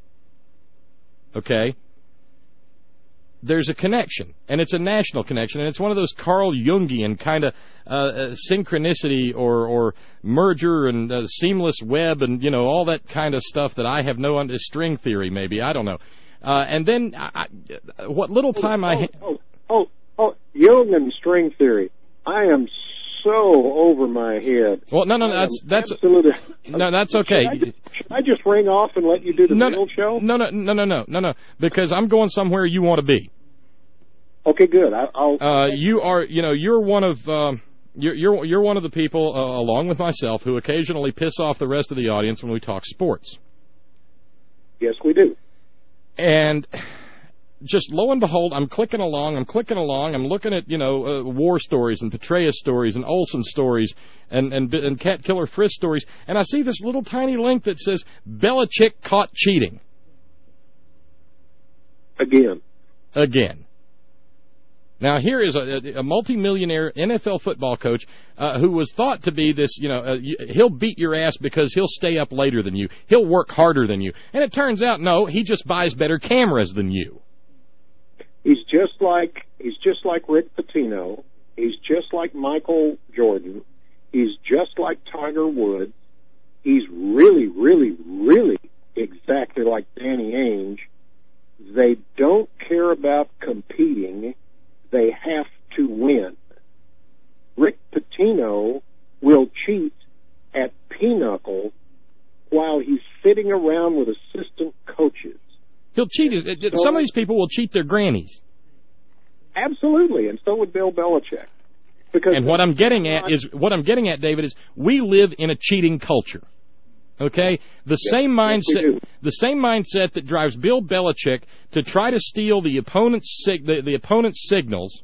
Okay, there's a connection, and it's a national connection, and it's one of those Carl Jungian kind of uh, uh, synchronicity or or merger and uh, seamless web and you know all that kind of stuff that I have no under string theory maybe I don't know. Uh, and then I, I, what little time oh, I oh, oh, oh. Oh, Jung and string theory. I am so over my head. Well, no, no, no that's that's absolutely. No, that's okay. Should I, just, should I just ring off and let you do the no, real show? No, no, no, no, no, no, no. Because I'm going somewhere you want to be. Okay, good. I, I'll. Uh, you are, you know, you're one of um, you're you're you're one of the people, uh, along with myself, who occasionally piss off the rest of the audience when we talk sports. Yes, we do. And just lo and behold, I'm clicking along, I'm clicking along, I'm looking at, you know, uh, war stories and Petraeus stories and Olson stories and, and, and Cat Killer Frisk stories, and I see this little tiny link that says, Belichick caught cheating. Again. Again. Now, here is a, a multimillionaire N F L football coach uh, who was thought to be this, you know, uh, he'll beat your ass because he'll stay up later than you. He'll work harder than you. And it turns out, no, he just buys better cameras than you. He's just like he's just like Rick Pitino. He's just like Michael Jordan. He's just like Tiger Woods. He's really, really, really exactly like Danny Ainge. They don't care about competing. They have to win. Rick Pitino will cheat at pinochle while he's sitting around with assistant coaches. He'll cheat. Some of these people will cheat their grannies. Absolutely, and so would Bill Belichick. Because and what I'm getting at is what I'm getting at, David, is we live in a cheating culture. Okay, the yes, same mindset, yes, the same mindset that drives Bill Belichick to try to steal the opponent's sig- the, the opponent's signals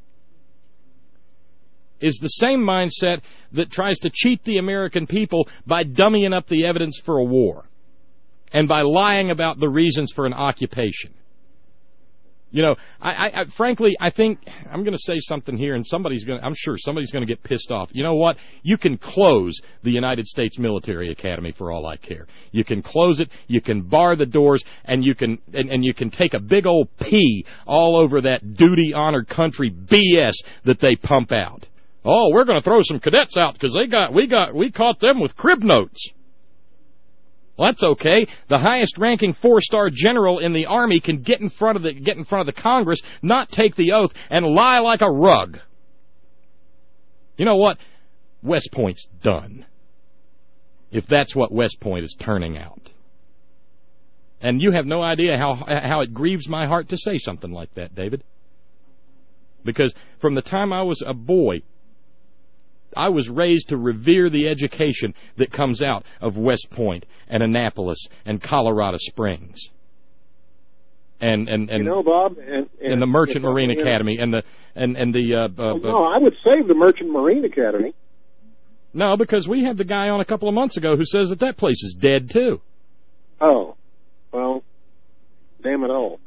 is the same mindset that tries to cheat the American people by dummying up the evidence for a war. and by lying about the reasons for an occupation. You know, I, I, I frankly, I think I'm going to say something here, and somebody's going. I'm sure somebody's going to get pissed off. You know what? You can close the United States Military Academy for all I care. You can close it. You can bar the doors, and you can and, and you can take a big old pee all over that duty, honor, country B S that they pump out. Oh, we're going to throw some cadets out because they got we got we caught them with crib notes. Well, that's okay. The highest-ranking four-star general in the Army can get in front of the get in front of the Congress, not take the oath, and lie like a rug. You know what? West Point's done. If that's what West Point is turning out. And you have no idea how how it grieves my heart to say something like that, David. Because from the time I was a boy, I was raised to revere the education that comes out of West Point and Annapolis and Colorado Springs. And and and you know, Bob, and, and, and the Merchant Marine Academy and the and and the uh, uh, oh, no, I would save the Merchant Marine Academy. No, because we had the guy on a couple of months ago who says that that place is dead too. Oh, well, damn it all.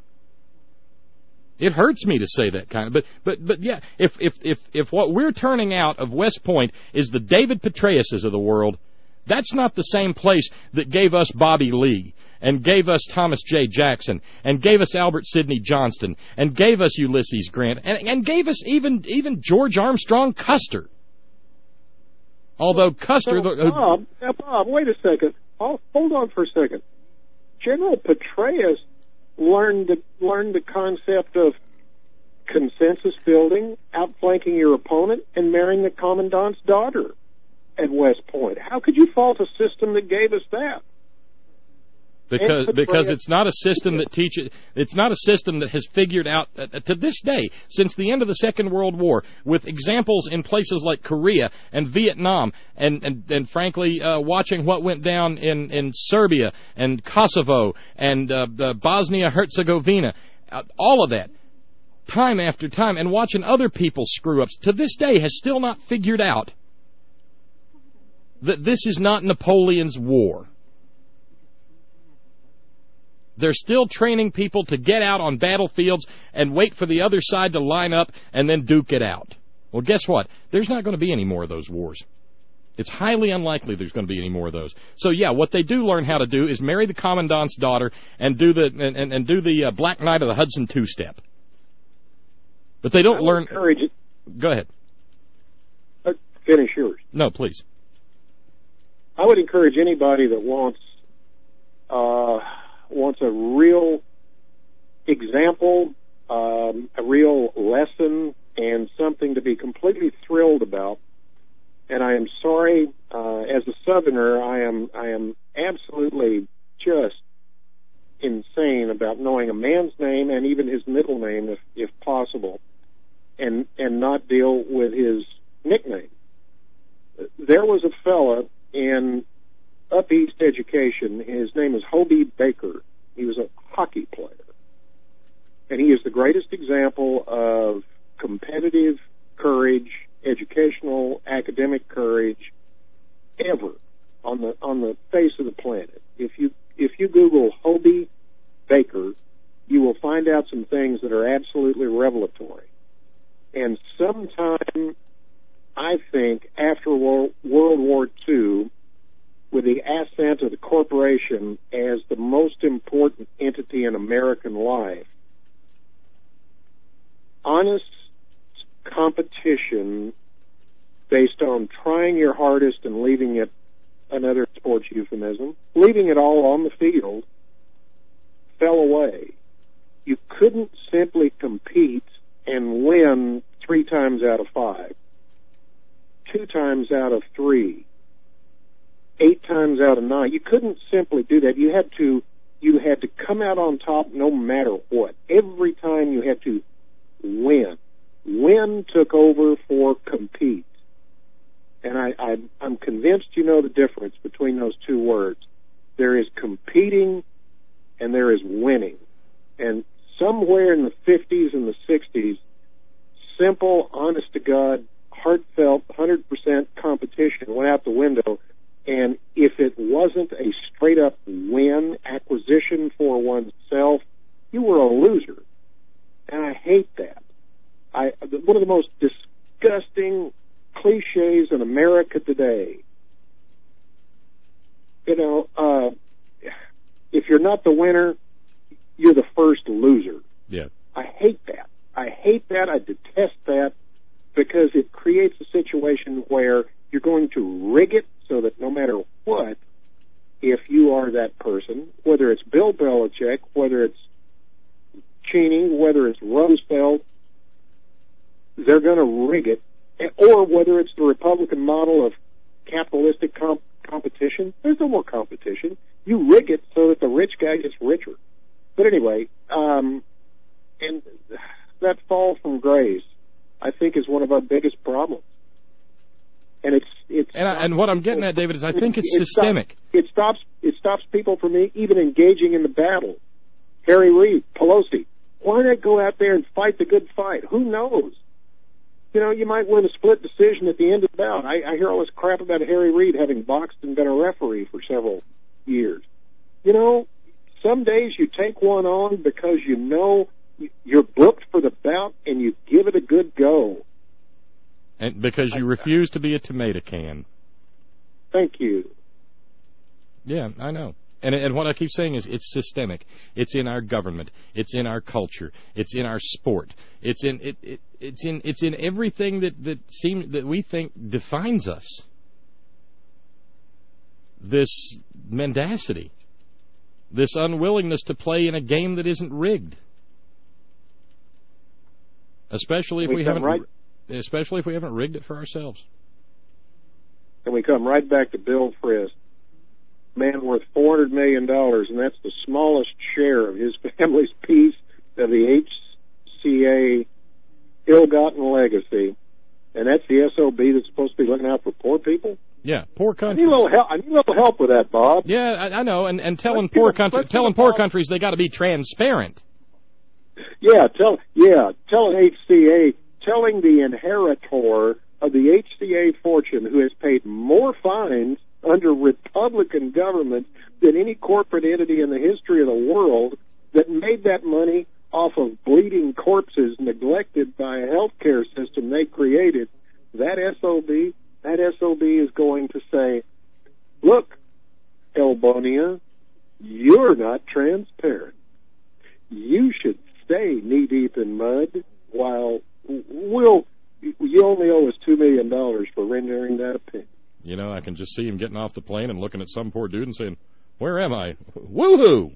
It hurts me to say that kind of, but but but yeah, if if if if what we're turning out of West Point is the David Petraeuses of the world, that's not the same place that gave us Bobby Lee and gave us Thomas J. Jackson and gave us Albert Sidney Johnston and gave us Ulysses Grant and and gave us even even George Armstrong Custer. Although Custer, so, the, Bob, now Bob, wait a second. Oh, hold on for a second. General Petraeus learned the, learned the concept of consensus building, outflanking your opponent, and marrying the commandant's daughter at West Point. How could you fault a system that gave us that? Because because it's not a system that teaches. It's not a system that has figured out uh, to this day, since the end of the Second World War, with examples in places like Korea and Vietnam, and and, and frankly, uh, watching what went down in, in Serbia and Kosovo and uh, Bosnia Herzegovina, uh, all of that, time after time, and watching other people screw ups, to this day has still not figured out that this is not Napoleon's war. They're still training people to get out on battlefields and wait for the other side to line up and then duke it out. Well, guess what? There's not going to be any more of those wars. It's highly unlikely there's going to be any more of those. So, yeah, what they do learn how to do is marry the commandant's daughter and do the and, and, and do the uh, Black Knight of the Hudson two-step. But they don't I would learn... Encourage it. Go ahead. Uh, finish yours. No, please. I would encourage anybody that wants... Uh, wants a real example, um, a real lesson, and something to be completely thrilled about. And I am sorry, uh, as a Southerner, I am I am absolutely just insane about knowing a man's name and even his middle name, if if possible, and and not deal with his nickname. There was a fella in Up East Education. His name is Hobie Baker. He was a hockey player. And he is the greatest example of competitive courage, educational, academic courage ever on the on the face of the planet. If you if you Google Hobie Baker, you will find out some things that are absolutely revelatory. And sometime, I think, after World War Two, with the ascent of the corporation as the most important entity in American life, honest competition based on trying your hardest and leaving it, another sports euphemism, leaving it all on the field, fell away. You couldn't simply compete and win three times out of five, two times out of three, eight times out of nine. You couldn't simply do that. You had to you had to come out on top no matter what. Every time you had to win. Win took over for compete. And I, I, I'm convinced you know the difference between those two words. There is competing and there is winning. And somewhere in the fifties and the sixties, simple, honest-to-God, heartfelt, one hundred percent competition went out the window, And if it wasn't a straight-up win acquisition for oneself, you were a loser. And I hate that. I one of the most disgusting cliches in America today. You know, uh, if you're not the winner, you're the first loser. Yeah. I hate that. I hate that. I detest that because it creates a situation where you're going to rig it so that no matter what, if you are that person, whether it's Bill Belichick, whether it's Cheney, whether it's Rumsfeld, they're going to rig it, or whether it's the Republican model of capitalistic comp- competition. There's no more competition. You rig it so that the rich guy gets richer. But anyway, um, and that fall from grace, I think, is one of our biggest problems. And it's it's and, I, and what I'm getting at, David, is I think it's it systemic. Stops, it stops it stops people from even engaging in the battle. Harry Reid, Pelosi, why not go out there and fight the good fight? Who knows? You know, you might win a split decision at the end of the bout. I, I hear all this crap about Harry Reid having boxed and been a referee for several years. You know, some days you take one on because you know you're booked for the bout and you give it a good go. And because you refuse to be a tomato can. Thank you. Yeah, I know. And and what I keep saying is it's systemic. It's in our government. It's in our culture. It's in our sport. It's in it, it it's in it's in everything that that seem that we think defines us. This mendacity, this unwillingness to play in a game that isn't rigged. Especially if we, we haven't right, especially if we haven't rigged it for ourselves. And we come right back to Bill Frist. Man worth four hundred million dollars, and that's the smallest share of his family's piece of the H C A ill-gotten legacy. And that's the S O B that's supposed to be looking out for poor people? Yeah, poor countries. I need a little help, I need a little help with that, Bob. Yeah, I, I know, and, and telling let's poor a, country, telling poor countries they got to be transparent. Yeah, tell yeah, telling H C A, telling the inheritor of the H C A fortune who has paid more fines under Republican government than any corporate entity in the history of the world that made that money off of bleeding corpses neglected by a healthcare system they created. That S O B, that S O B is going to say, look, Elbonia, you're not transparent. You should stay knee-deep in mud while we'll, you only owe us two million dollars for rendering that opinion. You know, I can just see him getting off the plane and looking at some poor dude and saying, where am I? Woohoo!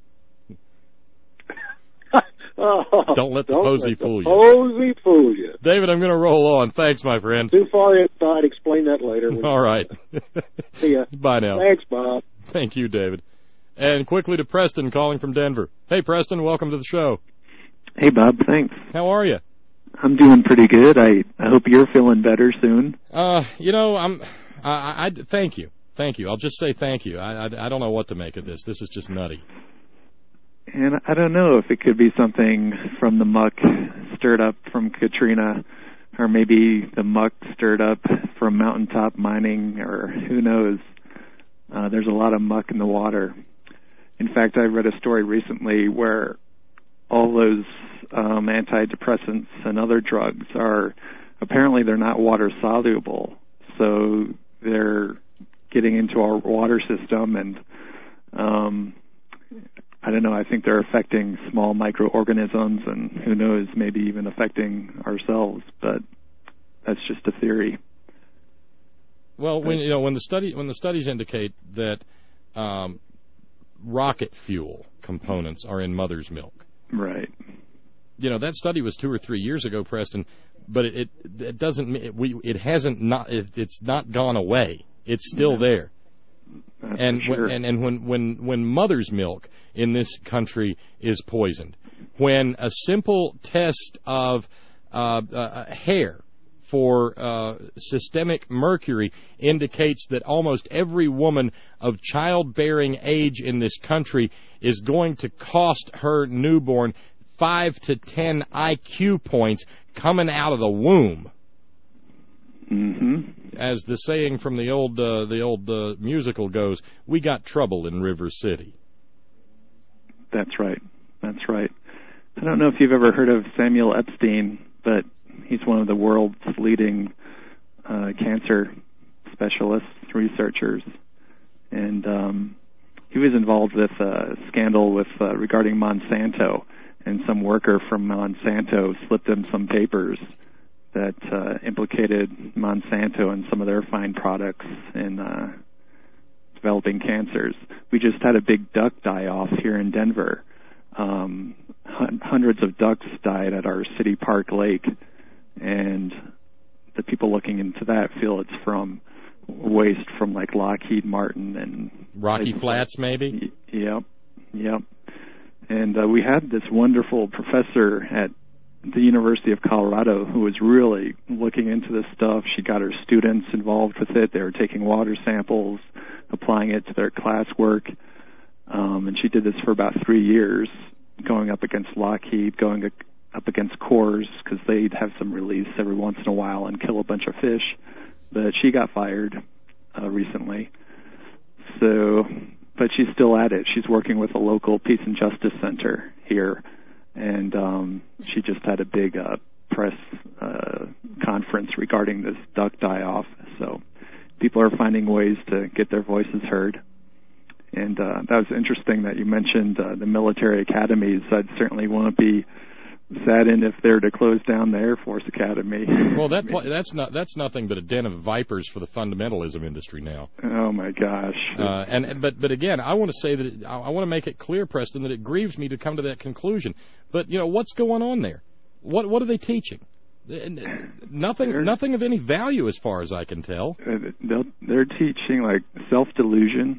oh, don't let the don't posy let the fool you. Posy fool you. David, I'm going to roll on. Thanks, my friend. Too far inside. Explain that later. All right. See ya. Bye now. Thanks, Bob. Thank you, David. And quickly to Preston calling from Denver. Hey, Preston, welcome to the show. Hey, Bob, thanks. How are you? I'm doing pretty good. I, I hope you're feeling better soon. Uh, you know, I'm... I, I, I thank you, thank you. I'll just say thank you. I, I, I don't know what to make of this. This is just nutty. And I don't know if it could be something from the muck stirred up from Katrina, or maybe the muck stirred up from mountaintop mining, or who knows. Uh, there's a lot of muck in the water. In fact, I read a story recently where all those um, antidepressants and other drugs are apparently they're not water soluble, so they're getting into our water system, and um, I don't know, I think they're affecting small microorganisms, and who knows, maybe even affecting ourselves, but that's just a theory. Well, when you know when the study when the studies indicate that um, rocket fuel components are in mother's milk, right? You know, that study was two or three years ago, Preston, but it it, it doesn't it, we it hasn't not it, it's not gone away. It's still there. That's and sure. when, and and when when when mother's milk in this country is poisoned, when a simple test of uh, uh, hair for uh, systemic mercury indicates that almost every woman of childbearing age in this country is going to cost her newborn five to ten I Q points coming out of the womb. Mm-hmm. as the saying from the old uh, the old uh, musical goes, we got trouble in River City. That's right. That's right. I don't know if you've ever heard of Samuel Epstein, but he's one of the world's leading uh, cancer specialists, researchers, and um, he was involved with a scandal with uh, regarding Monsanto, and some worker from Monsanto slipped him some papers that uh, implicated Monsanto and some of their fine products in uh, developing cancers. We just had a big duck die-off here in Denver. Um, hun- hundreds of ducks died at our city park lake, and the people looking into that feel it's from waste from like Lockheed Martin and Rocky Flats, maybe. Y- yep, yep. And uh, we had this wonderful professor at the University of Colorado who was really looking into this stuff. She got her students involved with it. They were taking water samples, applying it to their classwork. Um, and she did this for about three years, going up against Lockheed, going up against Coors, because they'd have some release every once in a while and kill a bunch of fish. But she got fired uh, recently. So, but she's still at it. She's working with a local peace and justice center here, and um, she just had a big uh, press uh, conference regarding this duck die-off. So people are finding ways to get their voices heard. And uh, that was interesting that you mentioned uh, the military academies. I'd certainly want to be saddened if they're to close down the Air Force Academy. Well, that that's not that's nothing but a den of vipers for the fundamentalism industry now. Oh my gosh! Uh, and but but again, I want to say that it, I, I want to make it clear, Preston, that it grieves me to come to that conclusion. But you know what's going on there? What what are they teaching? Nothing they're, nothing of any value, as far as I can tell. They'll, they're teaching like self-delusion.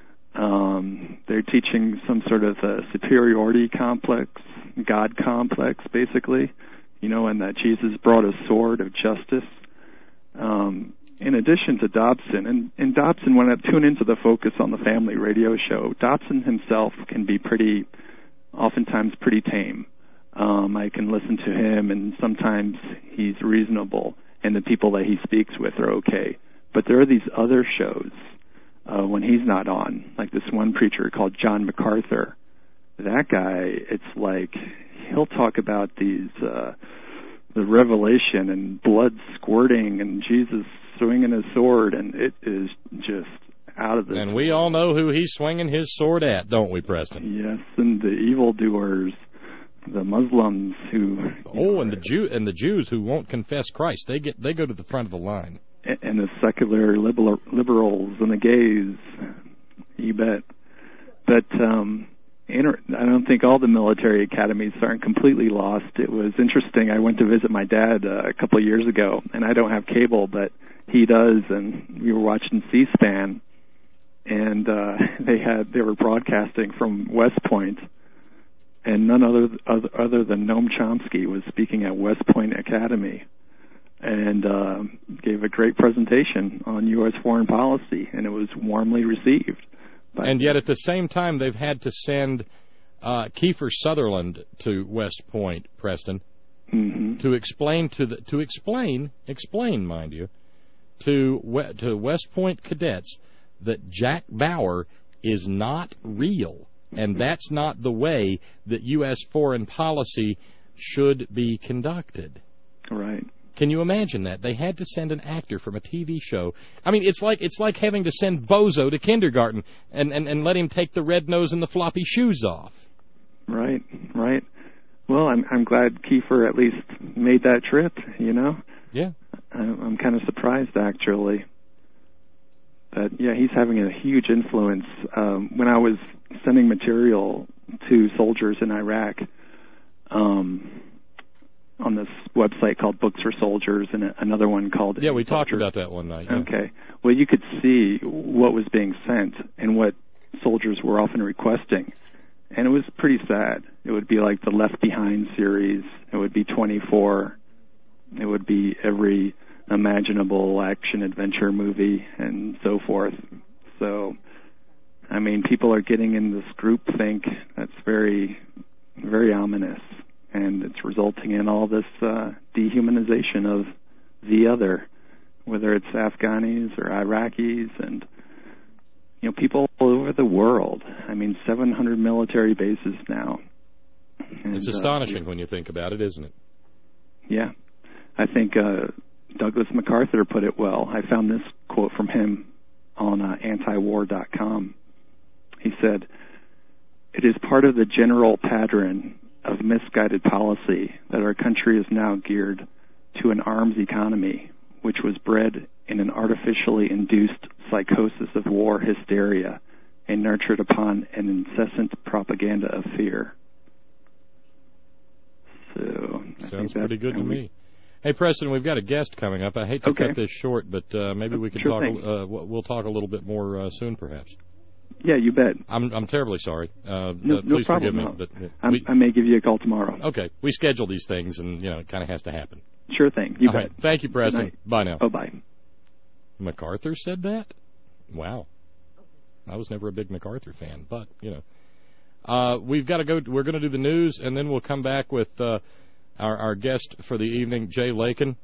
Um, they're teaching some sort of a superiority complex, God complex, basically, you know, and that Jesus brought a sword of justice. Um, in addition to Dobson, and, and Dobson, when I tune into the Focus on the Family radio show, Dobson himself can be pretty, oftentimes pretty tame. Um, I can listen to him, and sometimes he's reasonable, and the people that he speaks with are okay. But there are these other shows Uh, when he's not on, like this one preacher called John MacArthur. That guy, it's like he'll talk about these, uh, the revelation and blood squirting and Jesus swinging his sword, and it is just out of the... And we all know who he's swinging his sword at, don't we, Preston? Yes, and the evildoers, the Muslims who... Oh, know, and the Jew and the Jews who won't confess Christ, they get they go to the front of the line. And the secular liberal, liberals and the gays, you bet. But um, inter- I don't think all the military academies aren't completely lost. It was interesting. I went to visit my dad uh, a couple of years ago, and I don't have cable, but he does. And we were watching C-SPAN, and uh, they had they were broadcasting from West Point, and none other other, other than Noam Chomsky was speaking at West Point Academy. And uh, gave a great presentation on U S foreign policy, and it was warmly received. And yet, at the same time, they've had to send uh, Kiefer Sutherland to West Point, Preston, mm-hmm. to explain to the to explain explain, mind you, to to West Point cadets that Jack Bauer is not real, and that's not the way that U S foreign policy should be conducted. Right. Can you imagine that? They had to send an actor from a T V show. I mean, it's like it's like having to send Bozo to kindergarten and, and, and let him take the red nose and the floppy shoes off. Right, right. Well, I'm I'm glad Kiefer at least made that trip, you know? Yeah. I'm, I'm kind of surprised, actually. But, yeah, he's having a huge influence. Um, when I was sending material to soldiers in Iraq, um... on this website called Books for Soldiers, and another one called... Yeah, we Soldier. talked about that one night. Yeah. Okay. Well, you could see what was being sent and what soldiers were often requesting, and it was pretty sad. It would be like the Left Behind series. It would be twenty-four. It would be every imaginable action-adventure movie and so forth. So, I mean, people are getting in this groupthink that's very, very ominous. And it's resulting in all this uh, dehumanization of the other, whether it's Afghanis or Iraqis and, you know, people all over the world. I mean, seven hundred military bases now. And, it's astonishing uh, when you think about it, isn't it? Yeah. I think uh, Douglas MacArthur put it well. I found this quote from him on uh, anti war dot com. He said, "It is part of the general pattern of misguided policy that our country is now geared to an arms economy, which was bred in an artificially induced psychosis of war hysteria and nurtured upon an incessant propaganda of fear." So, I sounds that, pretty good to we, me. Hey, Preston, we've got a guest coming up. I hate to okay. cut this short, but uh, maybe we can sure talk. Uh, we'll talk a little bit more uh, soon, perhaps. Yeah, you bet. I'm I'm terribly sorry. Uh, no, uh, no please problem. forgive me. No. But I'm, we, I may give you a call tomorrow. Okay, we schedule these things, and you know it kind of has to happen. Sure thing. You All bet. Right. Thank you, Preston. Bye now. Oh, bye. MacArthur said that? Wow. I was never a big MacArthur fan, but you know, uh, we've got to go. We're going to do the news, and then we'll come back with uh, our our guest for the evening, Jay Lakin.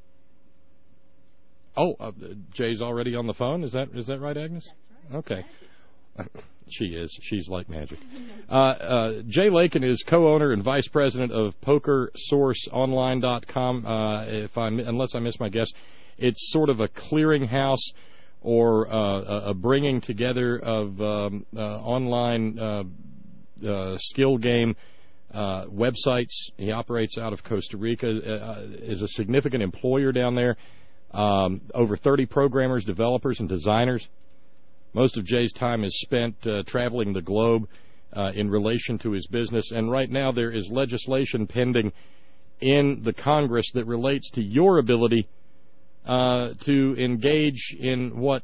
Oh, uh, Jay's already on the phone. Is that is that right, Agnes? That's right. Okay. She is. She's like magic. Uh, uh, Jay Lakin is co-owner and vice president of Poker Source Online dot com. Uh, if I unless I miss my guess, it's sort of a clearinghouse or uh, a bringing together of um, uh, online uh, uh, skill game uh, websites. He operates out of Costa Rica. Uh, is a significant employer down there. Um, over thirty programmers, developers, and designers. Most of Jay's time is spent uh, traveling the globe uh, in relation to his business, and right now there is legislation pending in the Congress that relates to your ability uh, to engage in what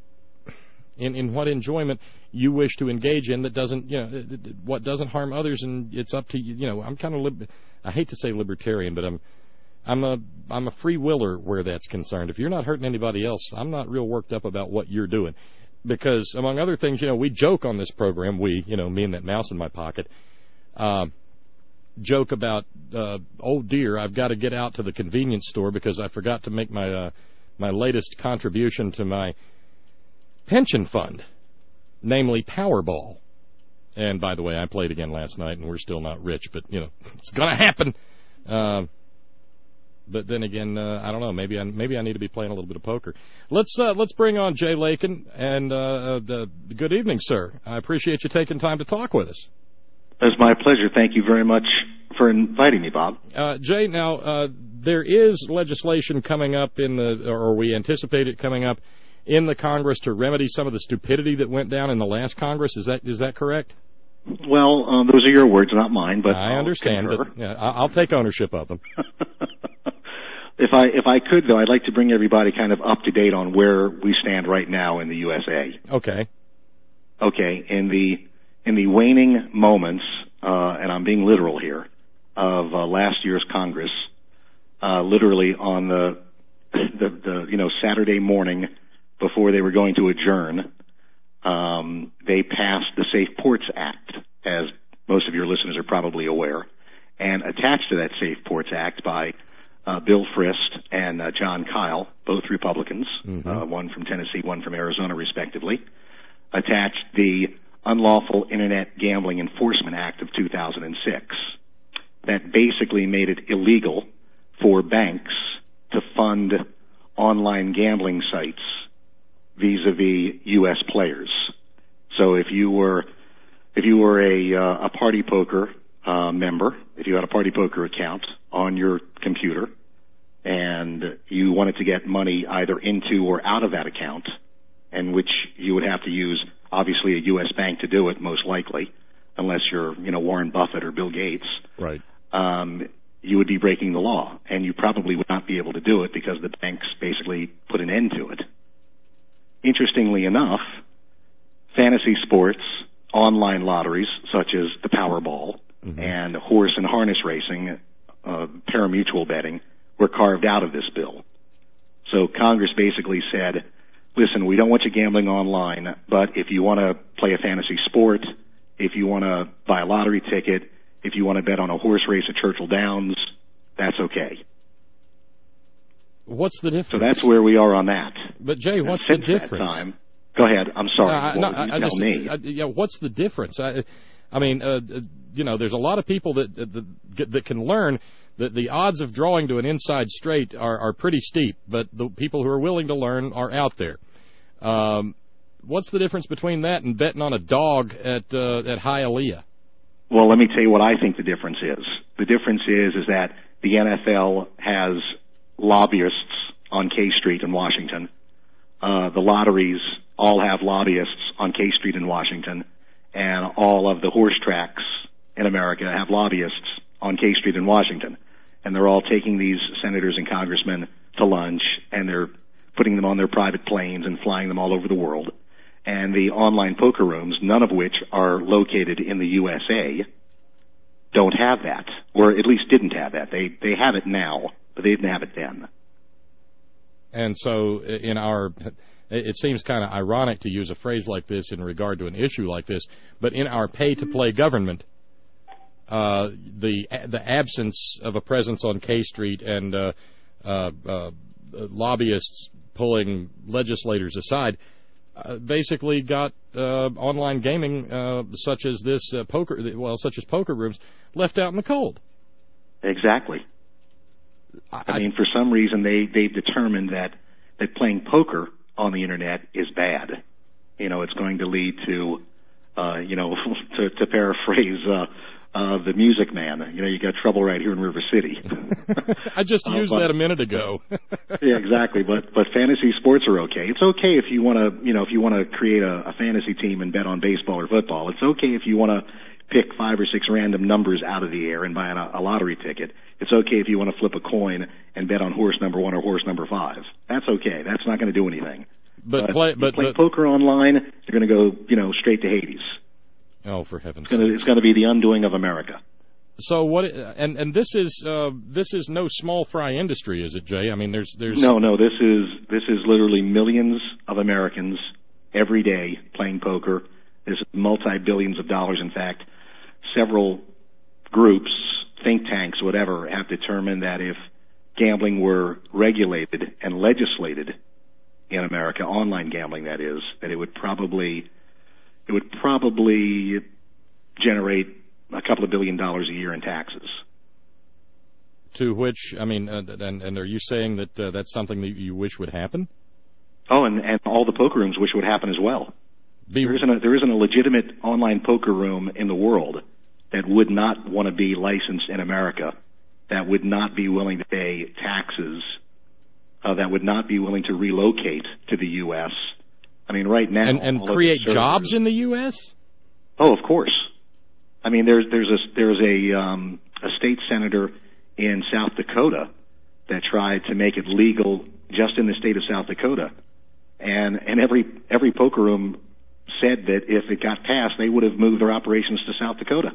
in, in what enjoyment you wish to engage in that doesn't, you know, what doesn't harm others, and it's up to you. You know, I'm kind of lib- I hate to say libertarian, but I'm I'm a I'm a free willer where that's concerned. If you're not hurting anybody else, I'm not real worked up about what you're doing. Because, among other things, you know, we joke on this program, we, you know, me and that mouse in my pocket, uh, joke about, uh, oh, dear, I've got to get out to the convenience store because I forgot to make my uh, my latest contribution to my pension fund, namely Powerball. And, by the way, I played again last night, and we're still not rich, but, you know, it's going to happen. Uh, But then again, uh, I don't know. Maybe I maybe I need to be playing a little bit of poker. Let's uh, let's bring on Jay Lakin. And uh, uh, the, good evening, sir. I appreciate you taking time to talk with us. It's my pleasure. Thank you very much for inviting me, Bob. Uh, Jay, now uh, there is legislation coming up in the, or we anticipate it coming up in the Congress to remedy some of the stupidity that went down in the last Congress. Is that is that correct? Well, um, those are your words, not mine. But I I'll understand, concur. but yeah, I'll take ownership of them. If I if I could, though, I'd like to bring everybody kind of up to date on where we stand right now in the U S A. Okay. Okay. In the in the waning moments, uh, and I'm being literal here, of uh, last year's Congress, uh, literally on the, the the you know Saturday morning before they were going to adjourn, um, they passed the Safe Ports Act, as most of your listeners are probably aware, and attached to that Safe Ports Act by Uh, Bill Frist and uh, John Kyle, both Republicans, mm-hmm. uh, one from Tennessee, one from Arizona, respectively, attached the Unlawful Internet Gambling Enforcement Act of two thousand six that basically made it illegal for banks to fund online gambling sites vis-a-vis U S players. So if you were if you were a, uh, a Party Poker uh, member, if you had a Party Poker account on your computer and you wanted to get money either into or out of that account, and which you would have to use obviously a U S bank to do it, most likely, unless you're, you know, Warren Buffett or Bill Gates. Right. Um, you would be breaking the law, and you probably would not be able to do it because the banks basically put an end to it. Interestingly enough, fantasy sports, online lotteries such as the Powerball, mm-hmm. and horse and harness racing, uh, pari-mutuel betting, were carved out of this bill. So Congress basically said, listen, we don't want you gambling online, but if you want to play a fantasy sport, if you want to buy a lottery ticket, if you want to bet on a horse race at Churchill Downs, that's okay. What's the difference? So that's where we are on that. But, Jay, what's and the since difference? That time, go ahead. I'm sorry. Uh, what no, would you I, tell I just, me? I, yeah, what's the difference? I, I mean, uh, you know, there's a lot of people that that, that can learn that the odds of drawing to an inside straight are, are pretty steep, but the people who are willing to learn are out there. Um, what's the difference between that and betting on a dog at uh, at Hialeah? Well, let me tell you what I think the difference is. The difference is is that the N F L has lobbyists on K Street in Washington. Uh, the lotteries all have lobbyists on K Street in Washington, and all of the horse tracks in America have lobbyists on K Street in Washington. And they're all taking these senators and congressmen to lunch, and they're putting them on their private planes and flying them all over the world. And the online poker rooms, none of which are located in the U S A, don't have that, or at least didn't have that. They they have it now, but they didn't have it then. And so in our, it seems kind of ironic to use a phrase like this in regard to an issue like this, but in our pay-to-play government, uh, the the absence of a presence on K Street and uh, uh, uh, lobbyists pulling legislators aside uh, basically got uh, online gaming uh, such as this uh, poker, well, such as poker rooms, left out in the cold. Exactly. I, I mean, for some reason, they, they've determined that, that playing poker on the Internet is bad. You know, it's going to lead to, uh, you know, to, to paraphrase uh, uh, the Music Man, you know, you got trouble right here in River City. I just used uh, but, that a minute ago. Yeah, exactly. But but fantasy sports are okay. It's okay if you want to, you know, if you want to create a, a fantasy team and bet on baseball or football. It's okay if you want to pick five or six random numbers out of the air and buy a, a lottery ticket. It's okay if you want to flip a coin and bet on horse number one or horse number five. That's okay. That's not going to do anything. But, but play, but play but, poker online, you're going to go, you know, straight to Hades. Oh, for heaven's sake! It's going to be the undoing of America. So what? And and this is uh, this is no small fry industry, is it, Jay? I mean, there's there's no no. This is this is literally millions of Americans every day playing poker. There's multi-billions of dollars. In fact, several groups, think tanks, whatever, have determined that if gambling were regulated and legislated in America, online gambling that is, that it would probably it would probably generate a couple of billion dollars a year in taxes. To which, I mean, uh, and, and are you saying that uh, that's something that you wish would happen? Oh, and, and all the poker rooms wish would happen as well. Be- there isn't a, there isn't a legitimate online poker room in the world that would not want to be licensed in America, that would not be willing to pay taxes, uh, that would not be willing to relocate to the U S I mean, right now, and, and create jobs in the U S Oh, of course. I mean, there's there's a there's a um, a state senator in South Dakota that tried to make it legal just in the state of South Dakota, and and every every poker room said that if it got passed, they would have moved their operations to South Dakota.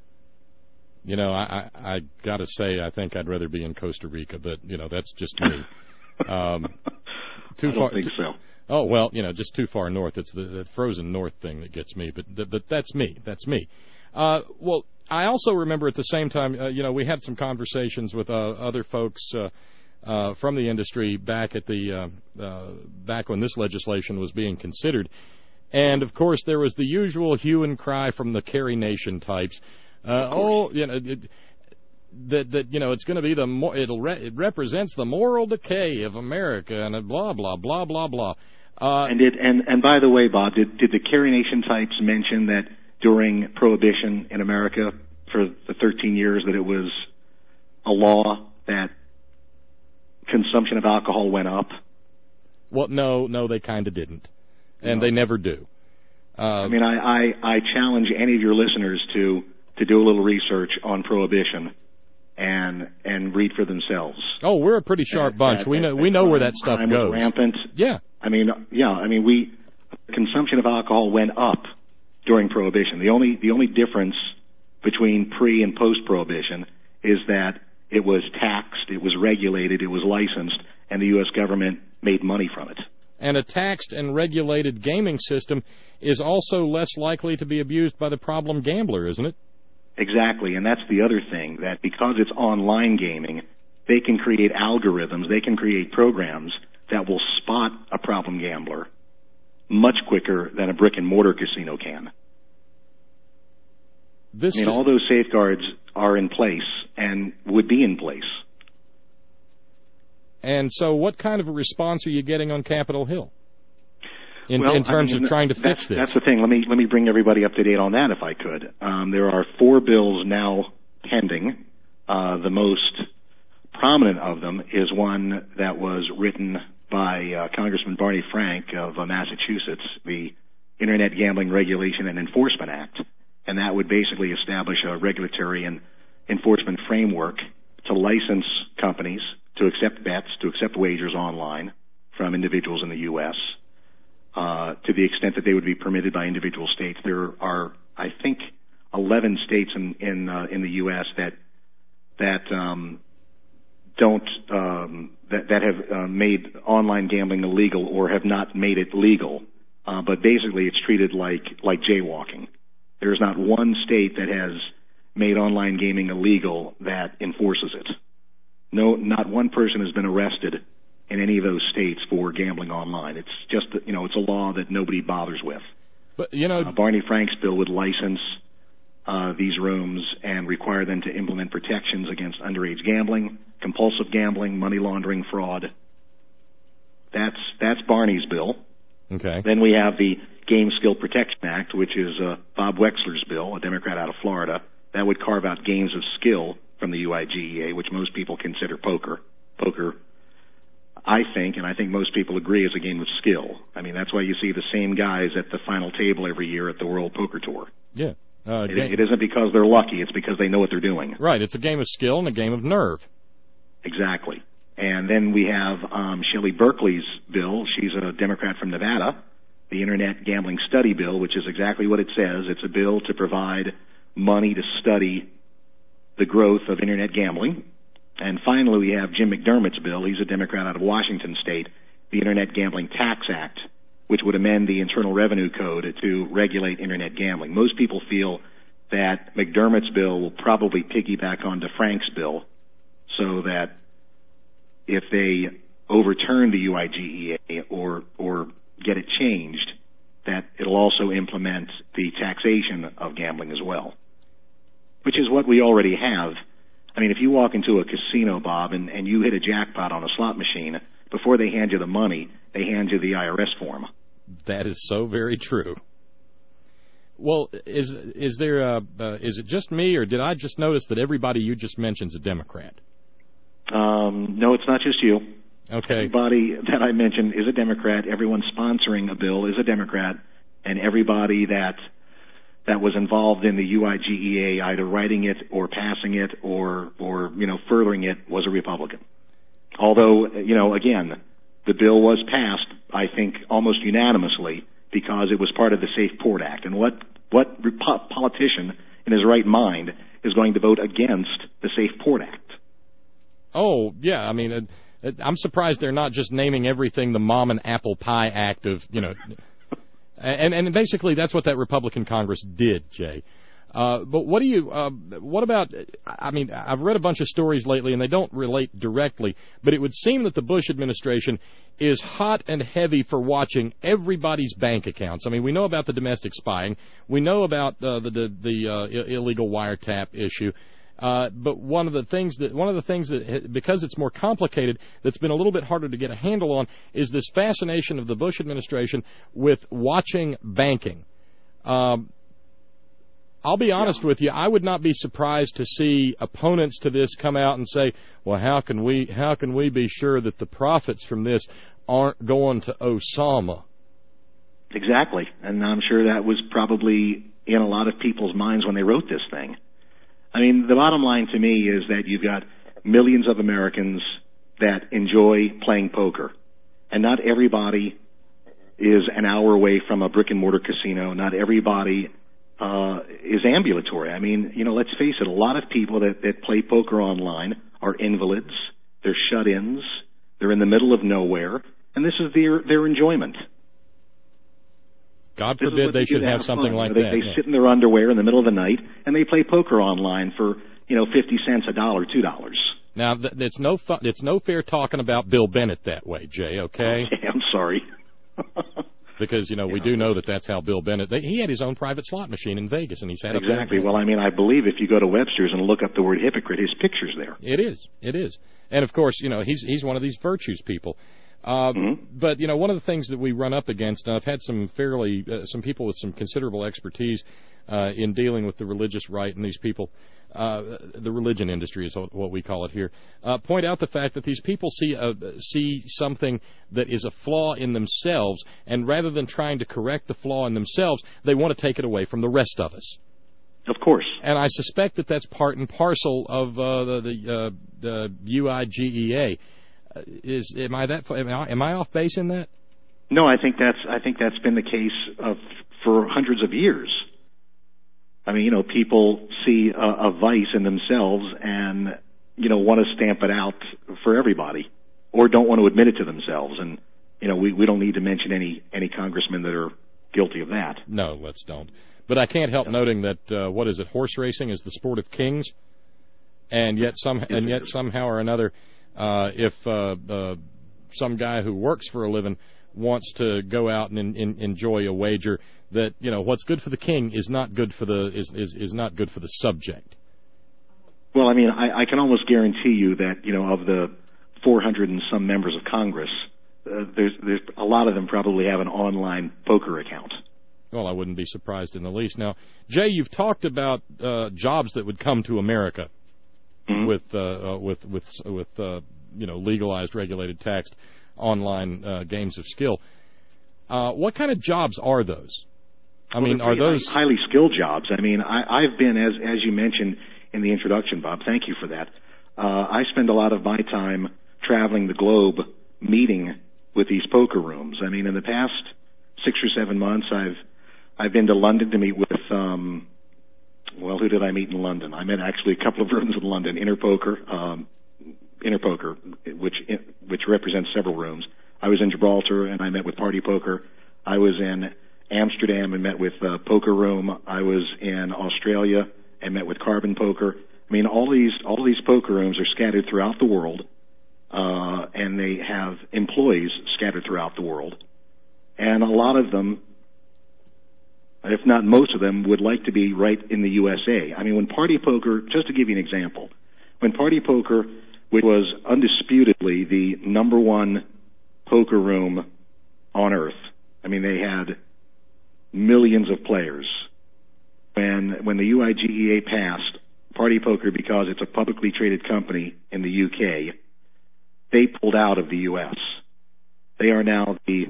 You know, I I, I got to say, I think I'd rather be in Costa Rica, but you know, that's just me. Um, too I don't far. think too, so. Oh well, you know, just too far north. It's the, the frozen north thing that gets me. But but that's me. That's me. Uh, well, I also remember at the same time, uh, you know, we had some conversations with uh, other folks uh, uh, from the industry back at the uh, uh, back when this legislation was being considered, and of course there was the usual hue and cry from the Carrie Nation types. Uh, oh, you know. It, That that you know it's going to be the mo- it'll re- it represents the moral decay of America and blah blah blah blah blah. Uh, and did and and by the way, Bob, did did the Carrie Nation types mention that during Prohibition in America for the thirteen years that it was a law that consumption of alcohol went up? Well, no, no, they kind of didn't, and no. They never do. Uh, I mean, I, I I challenge any of your listeners to to do a little research on Prohibition. And and read for themselves. Oh, we're a pretty sharp that, bunch. That, we that, know that we know crime, where that stuff crime goes. Was rampant. Yeah. I mean, yeah. I mean, we consumption of alcohol went up during Prohibition. The only the only difference between pre and post Prohibition is that it was taxed, it was regulated, it was licensed, and the U S government made money from it. And a taxed and regulated gaming system is also less likely to be abused by the problem gambler, isn't it? Exactly, and that's the other thing, that because it's online gaming, they can create algorithms, they can create programs that will spot a problem gambler much quicker than a brick-and-mortar casino can. This I mean, all those safeguards are in place and would be in place. And so what kind of a response are you getting on Capitol Hill in, well, in terms I mean, of trying to that's, fix this? That's the thing. Let me let me bring everybody up to date on that if I could. Um, there are four bills now pending. Uh, the most prominent of them is one that was written by uh, Congressman Barney Frank of uh, Massachusetts, the Internet Gambling Regulation and Enforcement Act. And that would basically establish a regulatory and enforcement framework to license companies to accept bets, to accept wagers online from individuals in the U S, uh, to the extent that they would be permitted by individual states. There are, I think, eleven states in in, uh, in the U S that that um, don't um, that that have uh, made online gambling illegal or have not made it legal. Uh, but basically, it's treated like like jaywalking. There's not one state that has made online gaming illegal that enforces it. No, not one person has been arrested in any of those states for gambling online. It's just, you know, it's a law that nobody bothers with. But, you know, uh, Barney Frank's bill would license uh, these rooms and require them to implement protections against underage gambling, compulsive gambling, money laundering, fraud. That's that's Barney's bill. Okay. Then we have the Game Skill Protection Act, which is uh, Bob Wexler's bill, a Democrat out of Florida. That would carve out games of skill from the U I G E A, which most people consider poker. Poker, I think, and I think most people agree, is a game of skill. I mean, that's why you see the same guys at the final table every year at the World Poker Tour. Yeah. Uh, it, game- it isn't because they're lucky. It's because they know what they're doing. Right. It's a game of skill and a game of nerve. Exactly. And then we have um, Shelley Berkeley's bill. She's a Democrat from Nevada, the Internet Gambling Study Bill, which is exactly what it says. It's a bill to provide money to study the growth of Internet gambling. And finally, we have Jim McDermott's bill. He's a Democrat out of Washington State, the Internet Gambling Tax Act, which would amend the Internal Revenue Code to regulate Internet gambling. Most people feel that McDermott's bill will probably piggyback onto Frank's bill, so that if they overturn the U I G E A or or get it changed, that it'll also implement the taxation of gambling as well, which is what we already have. I mean, if you walk into a casino, Bob, and, and you hit a jackpot on a slot machine, before they hand you the money, they hand you the I R S form. That is so very true. Well, is is there a, uh, is it just me, or did I just notice that everybody you just mentioned is a Democrat? Um, no, it's not just you. Okay. Everybody that I mentioned is a Democrat. Everyone sponsoring a bill is a Democrat, and everybody that that was involved in the U I G E A, either writing it or passing it or or you know furthering it, was a Republican. Although, you know, again, the bill was passed, I think, almost unanimously because it was part of the Safe Port Act. And what what politician in his right mind is going to vote against the Safe Port Act? Oh, yeah. I mean, uh, I'm surprised they're not just naming everything the Mom and Apple Pie Act of, you know. And, and basically that's what that Republican Congress did, Jay. Uh, but what do you, uh, what about, I mean, I've read a bunch of stories lately, and they don't relate directly, but it would seem that the Bush administration is hot and heavy for watching everybody's bank accounts. I mean, we know about the domestic spying. We know about uh, the, the, the uh, illegal wiretap issue. Uh, but one of the things that one of the things that, because it's more complicated, that's been a little bit harder to get a handle on, is this fascination of the Bush administration with watching banking. Um, I'll be honest yeah. with you, I would not be surprised to see opponents to this come out and say, "Well, how can we how can we be sure that the profits from this aren't going to Osama?" Exactly, and I'm sure that was probably in a lot of people's minds when they wrote this thing. I mean, the bottom line to me is that you've got millions of Americans that enjoy playing poker, and not everybody is an hour away from a brick-and-mortar casino. Not everybody uh, is ambulatory. I mean, you know, let's face it, a lot of people that, that play poker online are invalids, they're shut-ins, they're in the middle of nowhere, and this is their, their enjoyment. God forbid they should have something like that. that. They sit in their underwear in the middle of the night, and they play poker online for, you know, fifty cents, a dollar, two dollars. Now, th- it's no fun, it's no fair talking about Bill Bennett that way, Jay, okay? Okay, I'm sorry. Because, you know, yeah. we do know that that's how Bill Bennett, they, he had his own private slot machine in Vegas, and he sat exactly. up there. Well, I mean, I believe if you go to Webster's and look up the word hypocrite, his picture's there. It is. It is. And, of course, you know, he's he's one of these virtues people. Uh, mm-hmm. But, you know, one of the things that we run up against, and I've had some fairly, uh, some people with some considerable expertise uh, in dealing with the religious right and these people, uh, the religion industry is what we call it here, uh, point out the fact that these people see a, see something that is a flaw in themselves, and rather than trying to correct the flaw in themselves, they want to take it away from the rest of us. Of course. And I suspect that that's part and parcel of uh, the, the, uh, the U I G E A. Uh, is am I that am I, am I off base in that? No, I think that's I think that's been the case of for hundreds of years. I mean, you know, people see a, a vice in themselves and, you know, want to stamp it out for everybody, or don't want to admit it to themselves. And, you know, we, we don't need to mention any any congressmen that are guilty of that. No, let's don't. But I can't help noting that uh, what is it? Horse racing is the sport of kings, and yet some and yet somehow or another, uh, if uh, uh, some guy who works for a living wants to go out and in, in, enjoy a wager, that, you know, what's good for the king is not good for the is, is, is not good for the subject. Well, I mean, I, I can almost guarantee you that, you know, of the four hundred and some members of Congress, uh, there's there's a lot of them probably have an online poker account. Well, I wouldn't be surprised in the least. Now, Jay, you've talked about uh, jobs that would come to America mm-hmm. with uh, uh, with with with uh, you know, legalized, regulated, taxed online uh, games of skill. Uh, what kind of jobs are those? I well, mean, are those highly skilled jobs? I mean, I, I've been, as as you mentioned in the introduction, Bob. Thank you for that. Uh, I spend a lot of my time traveling the globe, meeting with these poker rooms. I mean, in the past six or seven months, I've I've been to London to meet with, um, well, who did I meet in London? I met actually a couple of rooms in London, Interpoker, um, Interpoker, which which represents several rooms. I was in Gibraltar and I met with Party Poker. I was in Amsterdam and met with uh, Poker Room. I was in Australia and met with Carbon Poker. I mean, all these all these poker rooms are scattered throughout the world, uh, and they have employees scattered throughout the world, and a lot of them, if not most of them, would like to be right in the U S A. I mean, when Party Poker, just to give you an example, when Party Poker, which was undisputedly the number one poker room on earth, I mean, they had millions of players. When when the U I G E A passed, Party Poker, because it's a publicly traded company in the U K, they pulled out of the U S. They are now the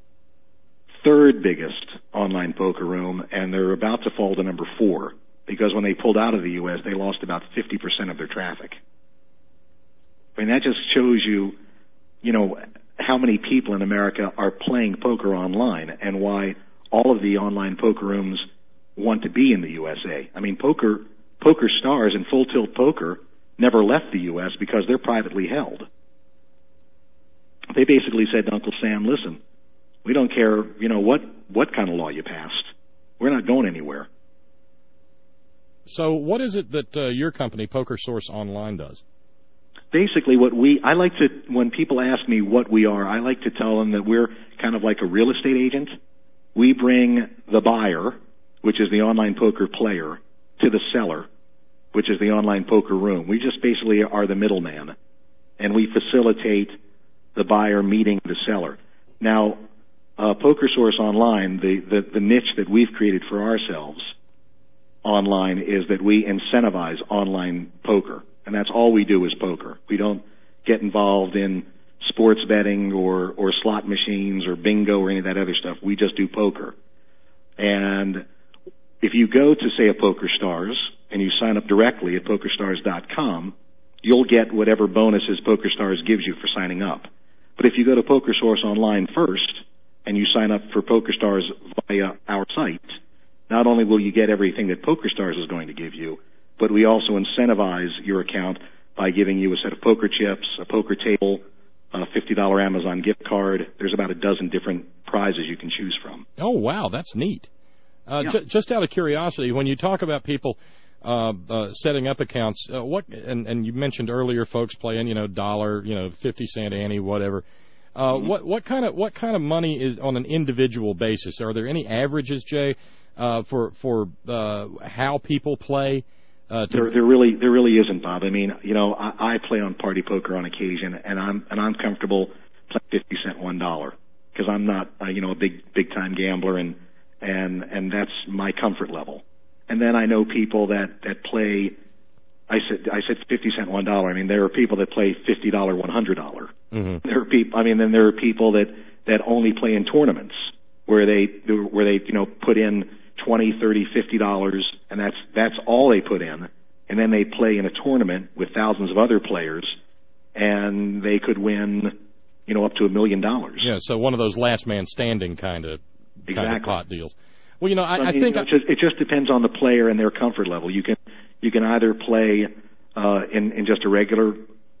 third biggest online poker room, and they're about to fall to number four, because when they pulled out of the U S, they lost about fifty percent of their traffic. I mean, that just shows you, you know, how many people in America are playing poker online and why all of the online poker rooms want to be in the U S A. I mean, poker poker stars and Full Tilt Poker never left the U S because they're privately held. They basically said to Uncle Sam, listen, we don't care, you know, what, what kind of law you passed. We're not going anywhere. So what is it that uh, your company, Poker Source Online, does? Basically, what we, I like to, when people ask me what we are, I like to tell them that we're kind of like a real estate agent. We bring the buyer, which is the online poker player, to the seller, which is the online poker room. We just basically are the middleman, and we facilitate the buyer meeting the seller. Now, uh, Poker Source Online, the, the, the niche that we've created for ourselves online is that we incentivize online poker. And that's all we do is poker. We don't get involved in sports betting or, or slot machines or bingo or any of that other stuff. We just do poker. And if you go to, say, a PokerStars and you sign up directly at poker stars dot com, you'll get whatever bonuses PokerStars gives you for signing up. But if you go to Poker Source Online first and you sign up for PokerStars via our site, not only will you get everything that PokerStars is going to give you, but we also incentivize your account by giving you a set of poker chips, a poker table, a fifty dollars Amazon gift card. There's about a dozen different prizes you can choose from. Oh, wow, that's neat. Uh, yeah. j- just out of curiosity, when you talk about people uh, uh, setting up accounts. Uh, what and, and you mentioned earlier, folks playing, you know, dollar, you know, fifty cent ante, whatever. Uh, mm-hmm. What what kind of what kind of money is on an individual basis? Are there any averages, Jay, uh, for for uh, how people play? Uh, there, there really there really isn't, Bob. I mean, you know, I, I play on Party Poker on occasion, and I'm and I'm comfortable playing fifty cent, one dollar, because I'm not, uh, you know, a big big time gambler, and and and that's my comfort level. And then I know people that that play. I said I said fifty cent, one dollar. I mean, there are people that play fifty dollar, one hundred dollar. Mm-hmm. There are people. I mean, then there are people that that only play in tournaments where they where they you know put in twenty, thirty, fifty dollars, and that's that's all they put in, and then they play in a tournament with thousands of other players, and they could win, you know, up to a million dollars. Yeah, so one of those last man standing kind of exactly. kind of pot deals. Well, you know, I, I, mean, I think it just, it just depends on the player and their comfort level. You can you can either play uh, in in just a regular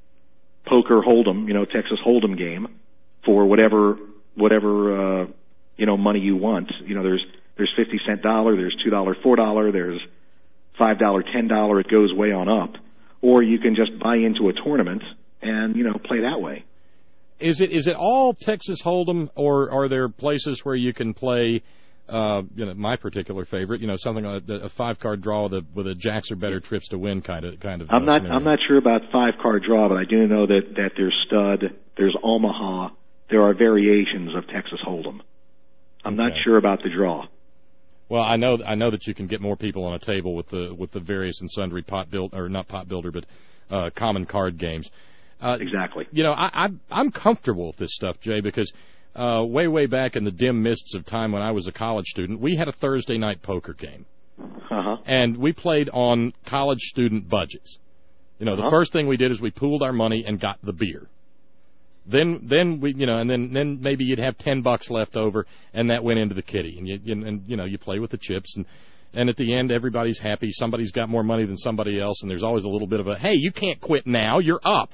poker hold'em, you know, Texas hold'em game for whatever whatever uh, you know money you want. You know, there's There's fifty cent dollar, there's two dollar, four dollar, there's five dollar, ten dollar. It goes way on up. Or you can just buy into a tournament and, you know, play that way. Is it is it all Texas Hold'em, or are there places where you can play, uh, you know, my particular favorite, you know, something like a, a five card draw with a with a jacks or better trips to win kind of kind of. I'm not scenario. I'm not sure about five card draw, but I do know that that there's stud, there's Omaha, there are variations of Texas Hold'em. I'm okay. not sure about the draw. Well, I know I know that you can get more people on a table with the with the various and sundry pot build or not pot builder, but uh, common card games. Uh, exactly. You know, I, I I'm comfortable with this stuff, Jay, because uh, way way back in the dim mists of time when I was a college student, we had a Thursday night poker game, uh-huh. and we played on college student budgets. You know, uh-huh. the first thing we did is we pooled our money and got the beer. Then, then we, you know, and then, then maybe you'd have ten bucks left over, and that went into the kitty, and you, you, and you know, you play with the chips, and, and at the end, everybody's happy. Somebody's got more money than somebody else, and there's always a little bit of a, hey, you can't quit now, you're up.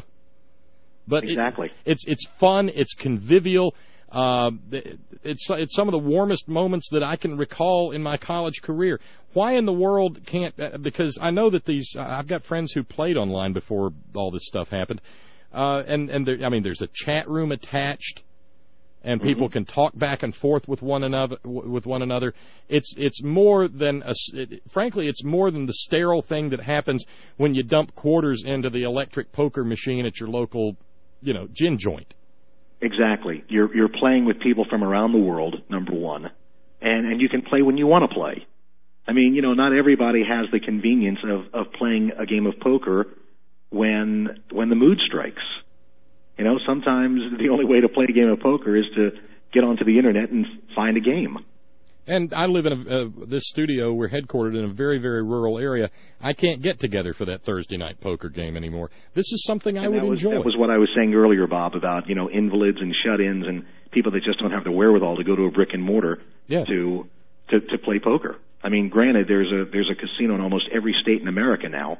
But exactly, it, it's it's fun, it's convivial. Uh, it's it's some of the warmest moments that I can recall in my college career. Why in the world can't? Because I know that these, I've got friends who played online before all this stuff happened. Uh, and and there, I mean, there's a chat room attached, and people mm-hmm. can talk back and forth with one another. With one another, it's it's more than a. It, frankly, it's more than the sterile thing that happens when you dump quarters into the electric poker machine at your local, you know, gin joint. Exactly. You're you're playing with people from around the world. Number one, and and you can play when you want to play. I mean, you know, not everybody has the convenience of of playing a game of poker when when the mood strikes. You know, sometimes the only way to play a game of poker is to get onto the internet and find a game. And I live in a, uh, this studio. We're headquartered in a very, very rural area. I can't get together for that Thursday night poker game anymore. This is something I and would that was, enjoy. That was what I was saying earlier, Bob, about, you know, invalids and shut-ins and people that just don't have the wherewithal to go to a brick and mortar yeah. to, to to play poker. I mean, granted, there's a there's a casino in almost every state in America now.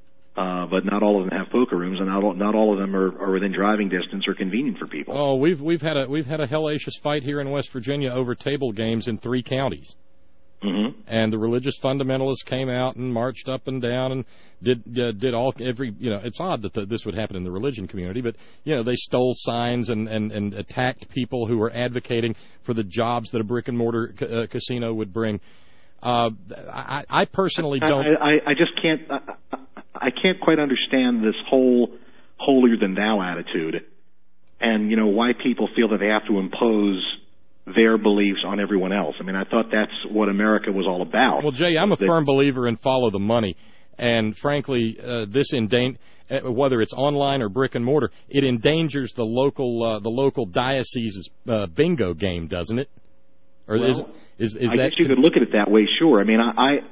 Uh, but not all of them have poker rooms, and not all, not all of them are, are within driving distance or convenient for people. Oh, we've we've had a we've had a hellacious fight here in West Virginia over table games in three counties. Mm-hmm. And the religious fundamentalists came out and marched up and down and did uh, did all every you know. It's odd that the, this would happen in the religion community, but you know they stole signs and, and, and attacked people who were advocating for the jobs that a brick and mortar ca- uh, casino would bring. Uh, I, I personally don't. I, I, I just can't. I, I can't quite understand this whole holier than thou attitude, and you know why people feel that they have to impose their beliefs on everyone else. I mean, I thought that's what America was all about. Well, Jay, I'm a firm believer in follow the money, and frankly, uh, this endan- uh, whether it's online or brick and mortar, it endangers the local uh, the local diocese's uh, bingo game, doesn't it? Or well, is is is I that? guess you could look at it that way. Sure. I mean, I. I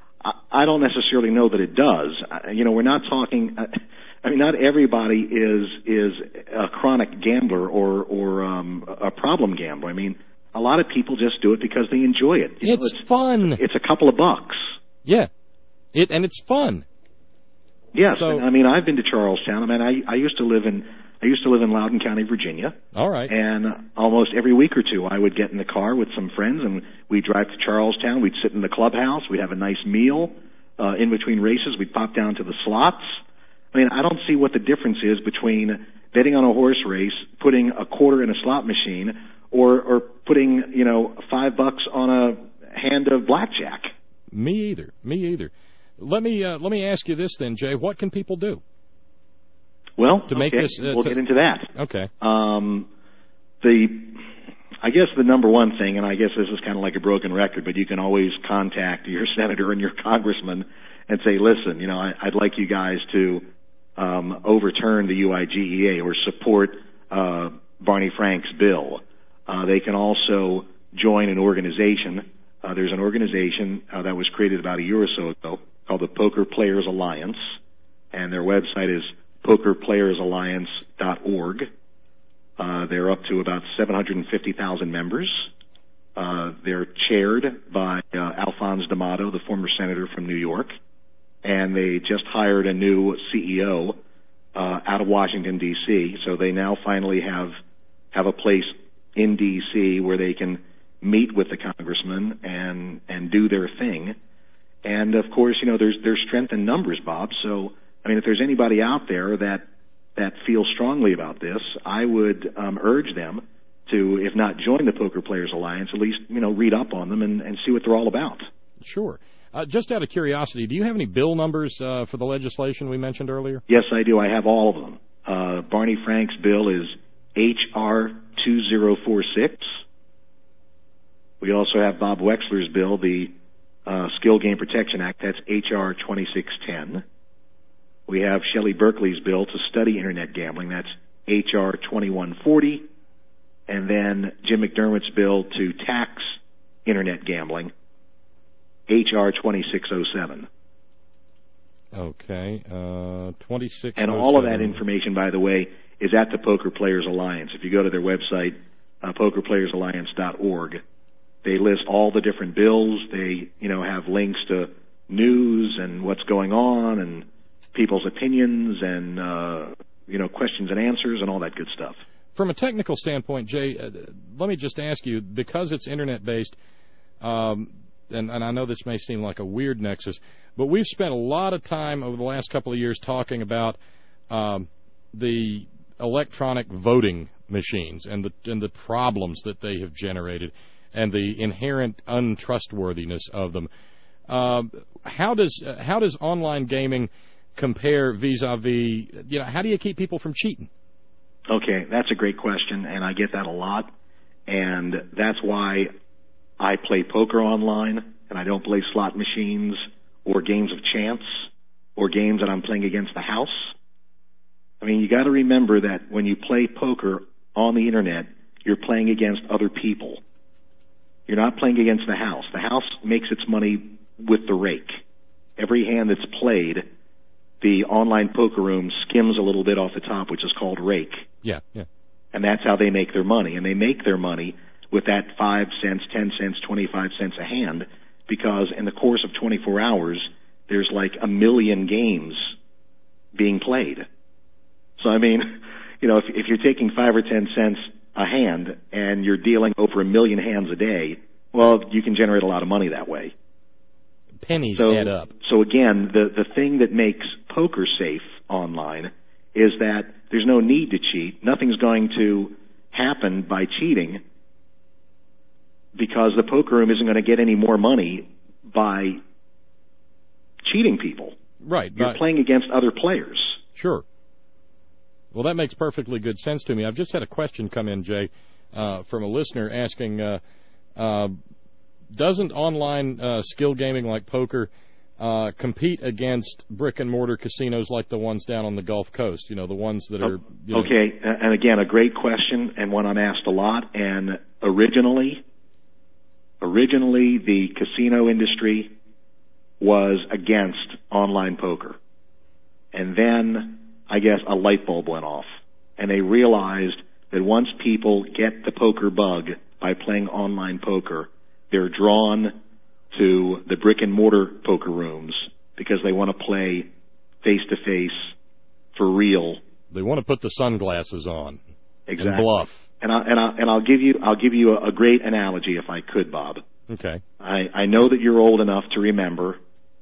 I don't necessarily know that it does. You know, we're not talking. I mean, not everybody is is a chronic gambler or or um, a problem gambler. I mean, a lot of people just do it because they enjoy it. You it's, know, it's fun. It's a couple of bucks. Yeah, it and it's fun. Yes, so, I mean, I've been to Charlestown. I mean, I I used to live in I used to live in Loudoun County, Virginia. All right. And almost every week or two, I would get in the car with some friends, and we'd drive to Charlestown. We'd sit in the clubhouse. We'd have a nice meal. uh, in between races. We'd pop down to the slots. I mean, I don't see what the difference is between betting on a horse race, putting a quarter in a slot machine, or, or putting, you know, five bucks on a hand of blackjack. Me either. Me either. Let me uh, let me ask you this then, Jay. What can people do? Well, to make okay, this, uh, we'll to, get into that. Okay. Um, the, I guess the number one thing, and I guess this is kind of like a broken record, but you can always contact your senator and your congressman and say, listen, you know, I, I'd like you guys to um, overturn the U I G E A or support uh, Barney Frank's bill. Uh, they can also join an organization. Uh, there's an organization uh, that was created about a year or so ago called the Poker Players Alliance, and their website is poker players alliance dot org. Uh, they're up to about seven hundred fifty thousand members. Uh, they're chaired by uh, Alphonse D'Amato, the former senator from New York, and they just hired a new C E O uh, out of Washington, D C, so they now finally have have a place in D C where they can meet with the congressman and and do their thing. And, of course, you know, there's there's strength in numbers, Bob, so, I mean, if there's anybody out there that that feels strongly about this, I would um, urge them to, if not join the Poker Players Alliance, at least, you know, read up on them and, and see what they're all about. Sure. Uh, just out of curiosity, do you have any bill numbers uh, for the legislation we mentioned earlier? Yes, I do. I have all of them. Uh, Barney Frank's bill is H R two zero four six. We also have Bob Wexler's bill, the uh, Skill Game Protection Act. That's H R twenty-six ten. We have Shelley Berkeley's bill to study Internet gambling. That's H R twenty-one forty. And then Jim McDermott's bill to tax Internet gambling, H R twenty-six oh seven. Okay, uh, twenty-six oh seven. And all of that information, by the way, is at the Poker Players Alliance. If you go to their website, uh, poker players alliance dot org, they list all the different bills. They, you know, have links to news and what's going on and people's opinions and, uh, you know, questions and answers and all that good stuff. From a technical standpoint, Jay, uh, let me just ask you, because it's Internet-based, um, and, and I know this may seem like a weird nexus, but we've spent a lot of time over the last couple of years talking about um, the electronic voting machines and the and the problems that they have generated and the inherent untrustworthiness of them. Um, how does uh, how does online gaming compare vis-a-vis, you know, how do you keep people from cheating? Okay, that's a great question, and I get that a lot, and that's why I play poker online, and I don't play slot machines or games of chance or games that I'm playing against the house. I mean, you got to remember that when you play poker on the Internet, you're playing against other people. You're not playing against the house. The house makes its money with the rake. Every hand that's played, the online poker room skims a little bit off the top, which is called rake. Yeah, yeah. And that's how they make their money. And they make their money with that five cents, ten cents, twenty-five cents a hand, because in the course of twenty-four hours, there's like a million games being played. So, I mean, you know, if, if you're taking five or ten cents a hand and you're dealing over a million hands a day, well, you can generate a lot of money that way. Pennies so, add up. So again, the, the thing that makes poker safe online is that there's no need to cheat. Nothing's going to happen by cheating because the poker room isn't going to get any more money by cheating people. Right. You're but, playing against other players. Sure. Well, that makes perfectly good sense to me. I've just had a question come in, Jay, uh, from a listener asking, uh, uh, doesn't online uh, skill gaming like poker uh, compete against brick-and-mortar casinos like the ones down on the Gulf Coast, you know, the ones that are... You know, okay, and again, a great question and one I'm asked a lot. And originally, originally the casino industry was against online poker. And then, I guess, a light bulb went off. And they realized that once people get the poker bug by playing online poker, they're drawn to the brick-and-mortar poker rooms because they want to play face-to-face for real. They want to put the sunglasses on exactly. and bluff. And, I, and, I, and I'll give you I'll give you a, a great analogy if I could, Bob. Okay. I, I know that you're old enough to remember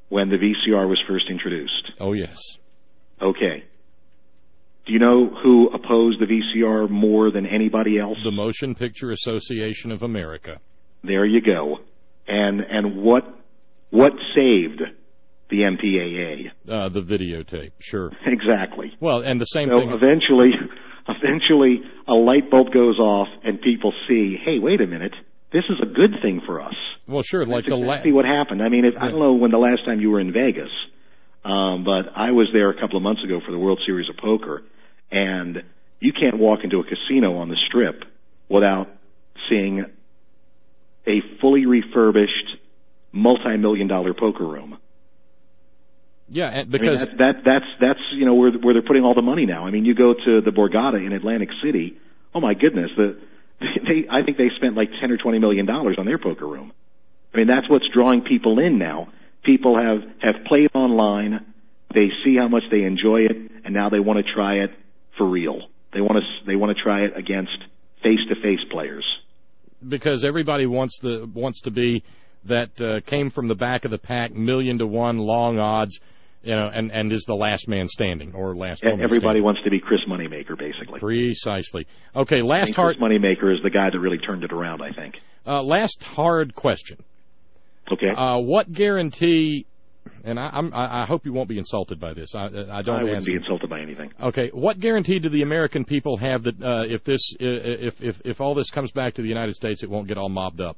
when the V C R was first introduced? Oh, yes. Okay. Do you know who opposed the V C R more than anybody else? The Motion Picture Association of America. There you go. And and what what saved the M P A A? Uh, the videotape, sure. Exactly. Well, and the same so thing. Eventually, eventually, a light bulb goes off, and people see, hey, wait a minute, this is a good thing for us. Well, sure, like That's the exactly la- what happened. I mean, if, I don't know when the last time you were in Vegas, um, but I was there a couple of months ago for the World Series of Poker, and you can't walk into a casino on the Strip without seeing a fully refurbished, multi-million dollar poker room. Yeah, and because I mean, that, that that's that's you know where where they're putting all the money now. I mean, you go to the Borgata in Atlantic City. Oh my goodness, the they I think they spent like ten or twenty million dollars on their poker room. I mean, that's what's drawing people in now. People have have played online. They see how much they enjoy it, and now they want to try it for real. They want to they want to try it against face-to-face players. Because everybody wants the wants to be that uh, came from the back of the pack, million to one, long odds, you know, and, and is the last man standing or last woman Everybody standing. wants to be Chris Moneymaker, basically. Precisely. Okay, last and hard. Chris Moneymaker is the guy that really turned it around, I think. Uh, last hard question. Okay. Uh, what guarantee? And I, I'm, I hope you won't be insulted by this. I, I don't. I wouldn't ask be you. insulted by anything. Okay. What guarantee do the American people have that uh, if this, if, if if all this comes back to the United States, it won't get all mobbed up?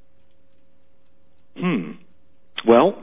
Hmm. Well,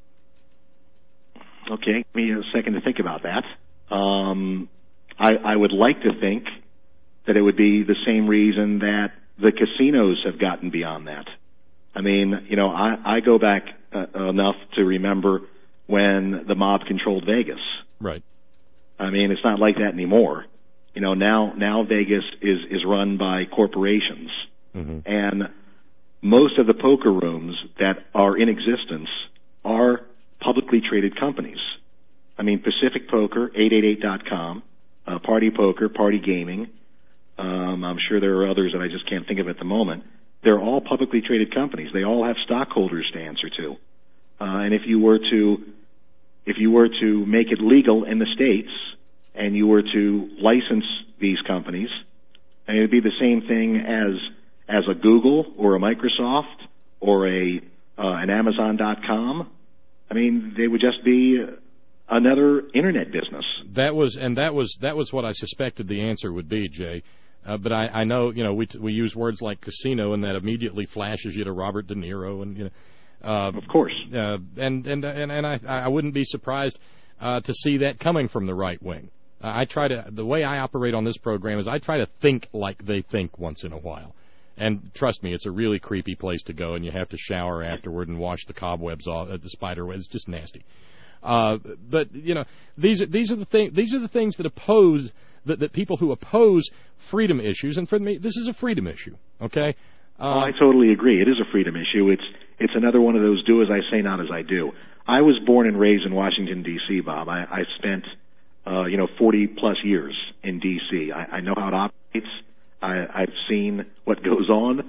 okay. Give me a second to think about that. Um, I, I would like to think that it would be the same reason that the casinos have gotten beyond that. I mean, you know, I, I go back uh, enough to remember when the mob controlled Vegas. Right. I mean, it's not like that anymore. You know, now now Vegas is is run by corporations, mm-hmm. and most of the poker rooms that are in existence are publicly traded companies. I mean, Pacific Poker, eight eight eight dot com, uh, Party Poker, Party Gaming. Um, I'm sure there are others that I just can't think of at the moment. They're all publicly traded companies. They all have stockholders to answer to. Uh, and if you were to, if you were to make it legal in the states, and you were to license these companies, and it would be the same thing as as a Google or a Microsoft or a uh, an Amazon dot com. I mean, they would just be another internet business. That was, and that was that was what I suspected the answer would be, Jay. Uh, but I, I know, you know, we we use words like casino, and that immediately flashes you to Robert De Niro, and you know, uh, of course. Uh, and and and and I I wouldn't be surprised uh, to see that coming from the right wing. Uh, I try to the way I operate on this program is I try to think like they think once in a while. And trust me, it's a really creepy place to go, and you have to shower afterward and wash the cobwebs off, uh, the spider webs. It's just nasty. Uh, but you know, these are these are the thing these are the things that oppose that, that people who oppose freedom issues. And for me, this is a freedom issue. Okay. Uh, oh, I totally agree. It is a freedom issue. It's it's another one of those do as I say, not as I do. I was born and raised in Washington D C, Bob. I, I spent uh, you know forty plus years in D C. I, I know how it operates. I, I've seen what goes on,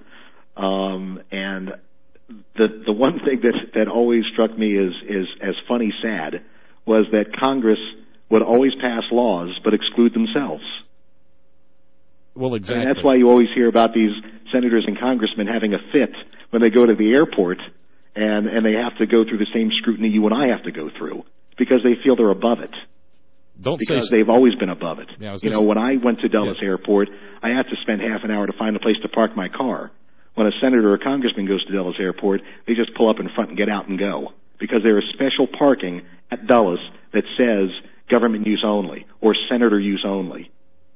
um, and the the one thing that that always struck me as is as funny sad was that Congress would always pass laws but exclude themselves. Well, exactly. And that's why you always hear about these senators and congressmen having a fit when they go to the airport and and they have to go through the same scrutiny you and I have to go through because they feel they're above it. Don't because say they've always been above it. Yeah, you know, when I went to Dulles yeah. Airport, I had to spend half an hour to find a place to park my car. When a senator or a congressman goes to Dulles Airport, they just pull up in front and get out and go because there is special parking at Dulles that says government use only or senator use only.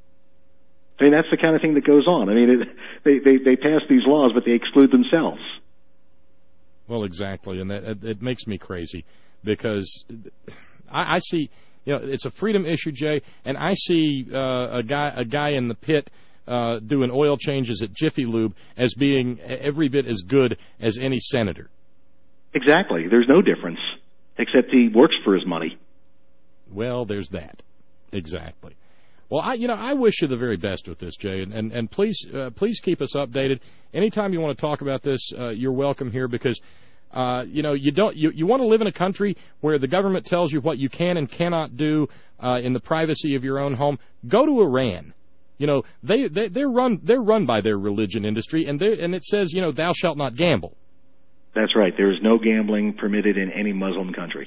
I mean, that's the kind of thing that goes on. I mean, it, they, they they pass these laws, but they exclude themselves. Well, exactly, and that it, it makes me crazy because I, I see. You know, it's a freedom issue, Jay, and I see uh, a guy a guy in the pit uh, doing oil changes at Jiffy Lube as being every bit as good as any senator. Exactly. There's no difference, except he works for his money. Well, there's that. Exactly. Well, I you know I wish you the very best with this, Jay, and and, and please uh, please keep us updated. Anytime you want to talk about this, uh, you're welcome here because Uh, you know, you don't. You, you want to live in a country where the government tells you what you can and cannot do uh, in the privacy of your own home. Go to Iran. You know, they, they they're run they're run by their religion industry, and they and it says, you know, thou shalt not gamble. That's right. There is no gambling permitted in any Muslim country.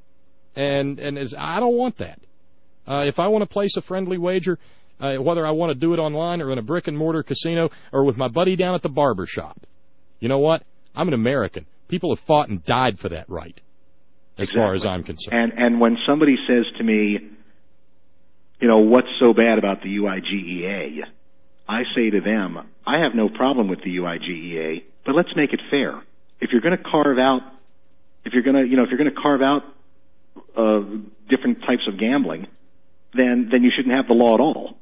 And and as I don't want that. Uh, if I want to place a friendly wager, uh, whether I want to do it online or in a brick and mortar casino or with my buddy down at the barber shop, you know what? I'm an American. People have fought and died for that right, as exactly. far as I'm concerned. And and when somebody says to me, you know, what's so bad about the U I G E A? I say to them, I have no problem with the U I G E A, but let's make it fair. If you're going to carve out, if you're going to, you know, if you're going to carve out uh, different types of gambling, then then you shouldn't have the law at all.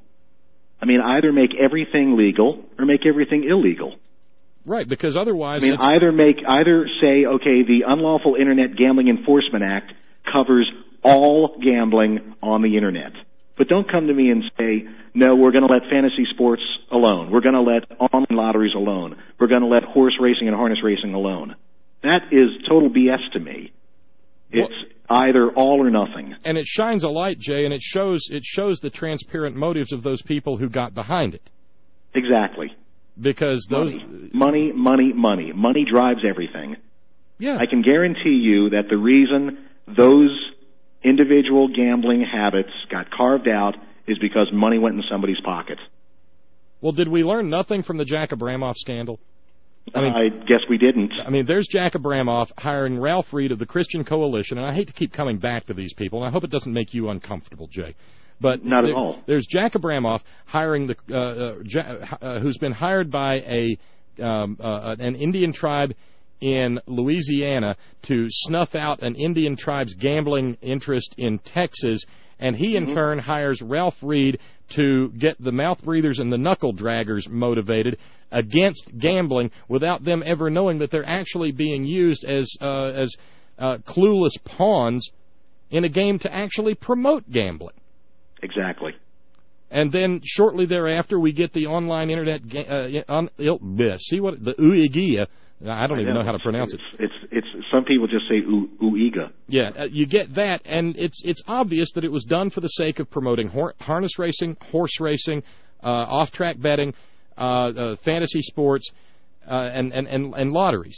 I mean, either make everything legal or make everything illegal. Right, because otherwise, I mean, it's... either make either say, okay, the Unlawful Internet Gambling Enforcement Act covers all gambling on the Internet. But don't come to me and say, no, we're going to let fantasy sports alone. We're going to let online lotteries alone. We're going to let horse racing and harness racing alone. That is total B S to me. It's well, either all or nothing. And it shines a light, Jay, and it shows it shows the transparent motives of those people who got behind it. Exactly. Because those money, money, money, money, money drives everything. Yeah. I can guarantee you that the reason those individual gambling habits got carved out is because money went in somebody's pocket. Well, did we learn nothing from the Jack Abramoff scandal? I mean, I guess we didn't. I mean, there's Jack Abramoff hiring Ralph Reed of the Christian Coalition, and I hate to keep coming back to these people, and I hope it doesn't make you uncomfortable, Jay. But not there, at all. There's Jack Abramoff hiring the uh, uh, ja, uh, who's been hired by a um, uh, an Indian tribe in Louisiana to snuff out an Indian tribe's gambling interest in Texas, and he in mm-hmm. turn hires Ralph Reed to get the mouth breathers and the knuckle draggers motivated against gambling without them ever knowing that they're actually being used as uh, as uh, clueless pawns in a game to actually promote gambling. Exactly. And then shortly thereafter, we get the online internet. Uh, on, see what the U I G I A. I don't I even know, know how to pronounce it's, it. It's it's some people just say U I G A. Yeah, uh, you get that, and it's it's obvious that it was done for the sake of promoting hor- harness racing, horse racing, uh, off-track betting, uh, uh, fantasy sports, uh, and, and and and lotteries.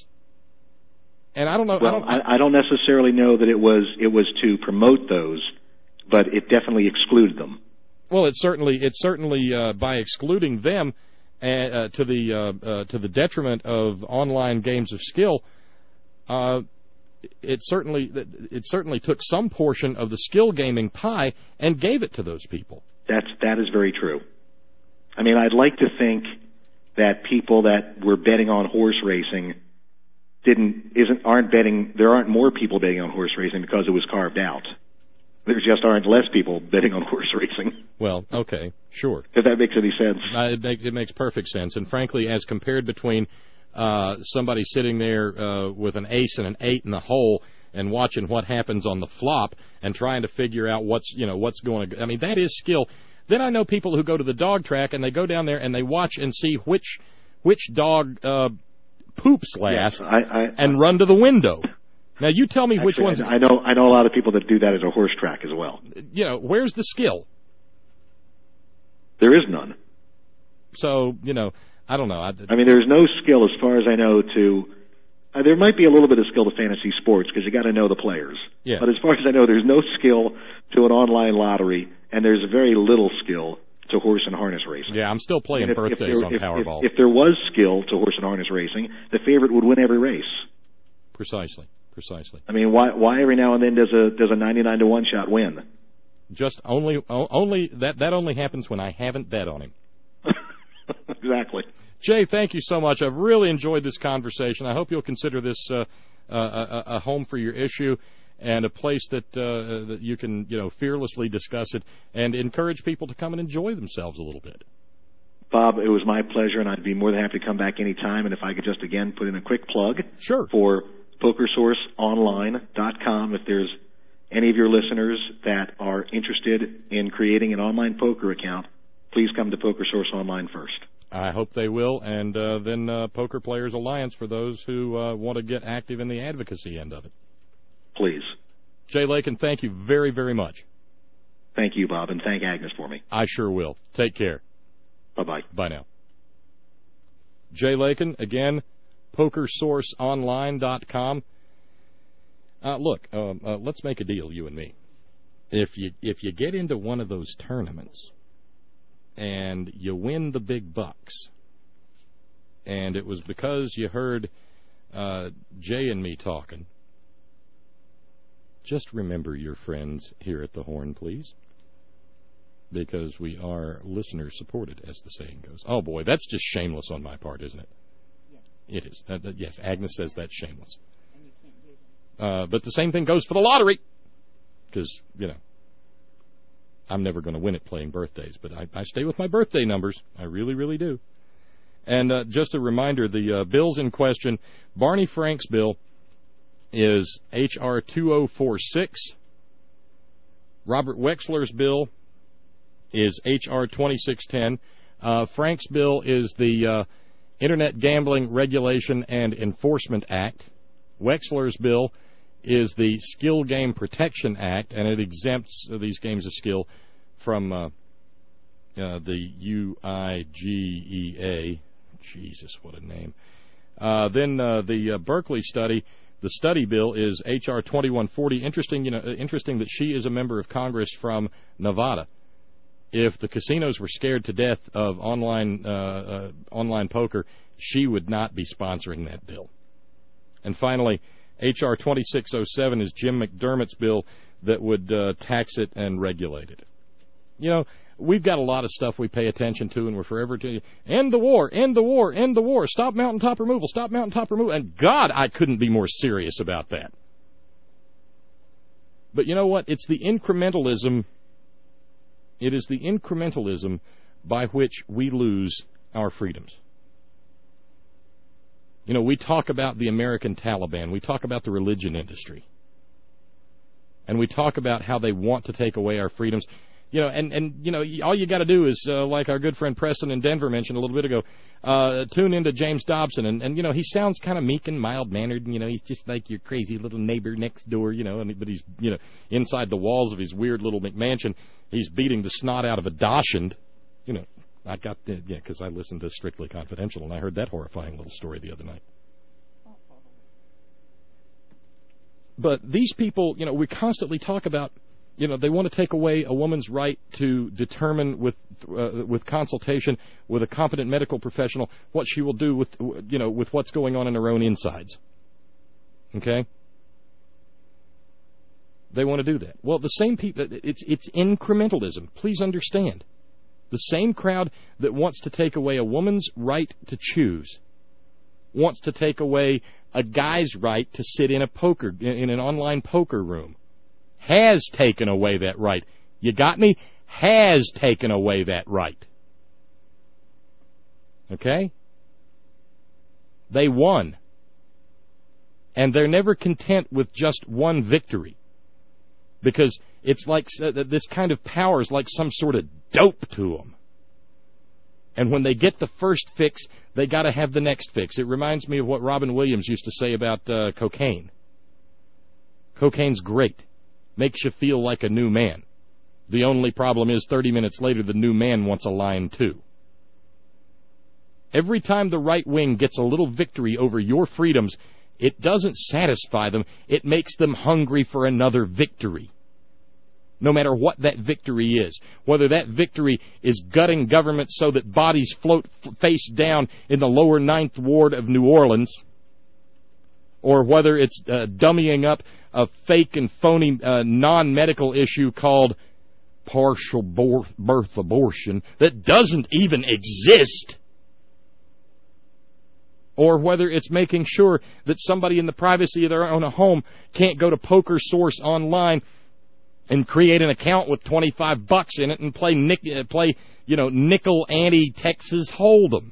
And I don't know. Well, I don't, I, I don't necessarily know that it was it was to promote those, but it definitely excluded them. Well, it certainly it certainly uh, by excluding them uh, to the uh, uh, to the detriment of online games of skill, uh, it certainly it certainly took some portion of the skill gaming pie and gave it to those people. That's that is very true. I mean, I'd like to think that people that were betting on horse racing didn't isn't aren't betting. There aren't more people betting on horse racing because it was carved out. There just aren't less people betting on horse racing. Well, okay, sure. If that makes any sense. Uh, it, makes, it makes perfect sense. And frankly, as compared between uh, somebody sitting there uh, with an ace and an eight in the hole and watching what happens on the flop and trying to figure out what's you know what's going to. I mean, that is skill. Then I know people who go to the dog track and they go down there and they watch and see which which dog uh, poops last yes, I, I, and run to the window. Now, you tell me Actually, which ones... I know I know a lot of people that do that at a horse track as well. You know, where's the skill? There is none. So, you know, I don't know. I, I mean, there's no skill, as far as I know, to... Uh, there might be a little bit of skill to fantasy sports, because you got to know the players. Yeah. But as far as I know, there's no skill to an online lottery, and there's very little skill to horse and harness racing. Yeah, I'm still playing if, birthdays if there, on if, Powerball. If, if there was skill to horse and harness racing, the favorite would win every race. Precisely. Precisely. I mean, why why every now and then does a does a ninety-nine to one shot win? Just only only that that only happens when I haven't bet on him. Exactly. Jay, thank you so much. I've really enjoyed this conversation. I hope you'll consider this uh, a, a, a home for your issue and a place that uh, that you can you know fearlessly discuss it and encourage people to come and enjoy themselves a little bit. Bob, it was my pleasure, and I'd be more than happy to come back any time. And if I could just again put in a quick plug, sure, for poker source online dot com. If there's any of your listeners that are interested in creating an online poker account, please come to PokerSource Online first. I hope they will, and uh, then uh, Poker Players Alliance for those who uh, want to get active in the advocacy end of it. Please. Jay Lakin, thank you very, very much. Thank you, Bob, and thank Agnes for me. I sure will. Take care. Bye-bye. Bye now. Jay Lakin, again, poker source online dot com. Uh, look, uh, uh, let's make a deal, you and me. If you if you get into one of those tournaments and you win the big bucks, and it was because you heard uh, Jay and me talking, just remember your friends here at the Horn, please, because we are listener-supported, as the saying goes. Oh, boy, that's just shameless on my part, isn't it? Yes. It is. Uh, yes, Agnes says that's shameless. Uh, but the same thing goes for the lottery, because, you know, I'm never going to win it playing birthdays, but I, I stay with my birthday numbers. I really, really do. And uh, just a reminder, the uh, bills in question, Barney Frank's bill is H R two oh four six. Robert Wexler's bill is H R twenty-six ten. Uh, Frank's bill is the uh, Internet Gambling Regulation and Enforcement Act. Wexler's bill is the Skill Game Protection Act, and it exempts uh, these games of skill from uh, uh, the U I G E A. Jesus, what a name. Uh, then uh, the uh, Berkeley study, the study bill is H R twenty-one forty. Interesting, you know, interesting that she is a member of Congress from Nevada. If the casinos were scared to death of online uh, uh, online poker, she would not be sponsoring that bill. And finally, H R twenty-six oh seven is Jim McDermott's bill that would uh, tax it and regulate it. You know, we've got a lot of stuff we pay attention to, and we're forever to end the war, end the war, end the war, stop mountaintop removal, stop mountaintop removal. And God, I couldn't be more serious about that. But you know what? It's the incrementalism. It is the incrementalism by which we lose our freedoms. You know, we talk about the American Taliban. We talk about the religion industry. And we talk about how they want to take away our freedoms. You know, and, and you know, all you got to do is, uh, like our good friend Preston in Denver mentioned a little bit ago, uh, tune into James Dobson. And, and, you know, he sounds kind of meek and mild-mannered. And, you know, he's just like your crazy little neighbor next door, you know. And, but he's, you know, inside the walls of his weird little McMansion, he's beating the snot out of a Dachshund. You know, I got, uh, yeah, because I listened to Strictly Confidential, and I heard that horrifying little story the other night. But these people, you know, we constantly talk about, you know, they want to take away a woman's right to determine with uh, with consultation with a competent medical professional what she will do with, you know, with what's going on in her own insides. Okay? They want to do that. Well, the same people, it's it's incrementalism. Please understand. The same crowd that wants to take away a woman's right to choose wants to take away a guy's right to sit in a poker in an online poker room. Has taken away that right. You got me? Has taken away that right. Okay? They won. And they're never content with just one victory. Because it's like this kind of power is like some sort of dope to them. And when they get the first fix, they got to have the next fix. It reminds me of what Robin Williams used to say about uh, cocaine. Cocaine's great. Makes you feel like a new man. The only problem is thirty minutes later, the new man wants a line too. Every time the right wing gets a little victory over your freedoms, it doesn't satisfy them. It makes them hungry for another victory. No matter what that victory is. Whether that victory is gutting government so that bodies float f- face down in the lower ninth ward of New Orleans, or whether it's uh, dummying up a fake and phony uh, non-medical issue called partial birth abortion that doesn't even exist, or whether it's making sure that somebody in the privacy of their own home can't go to Poker Source online and create an account with twenty-five bucks in it and play nick, uh, play you know nickel ante Texas Hold'em.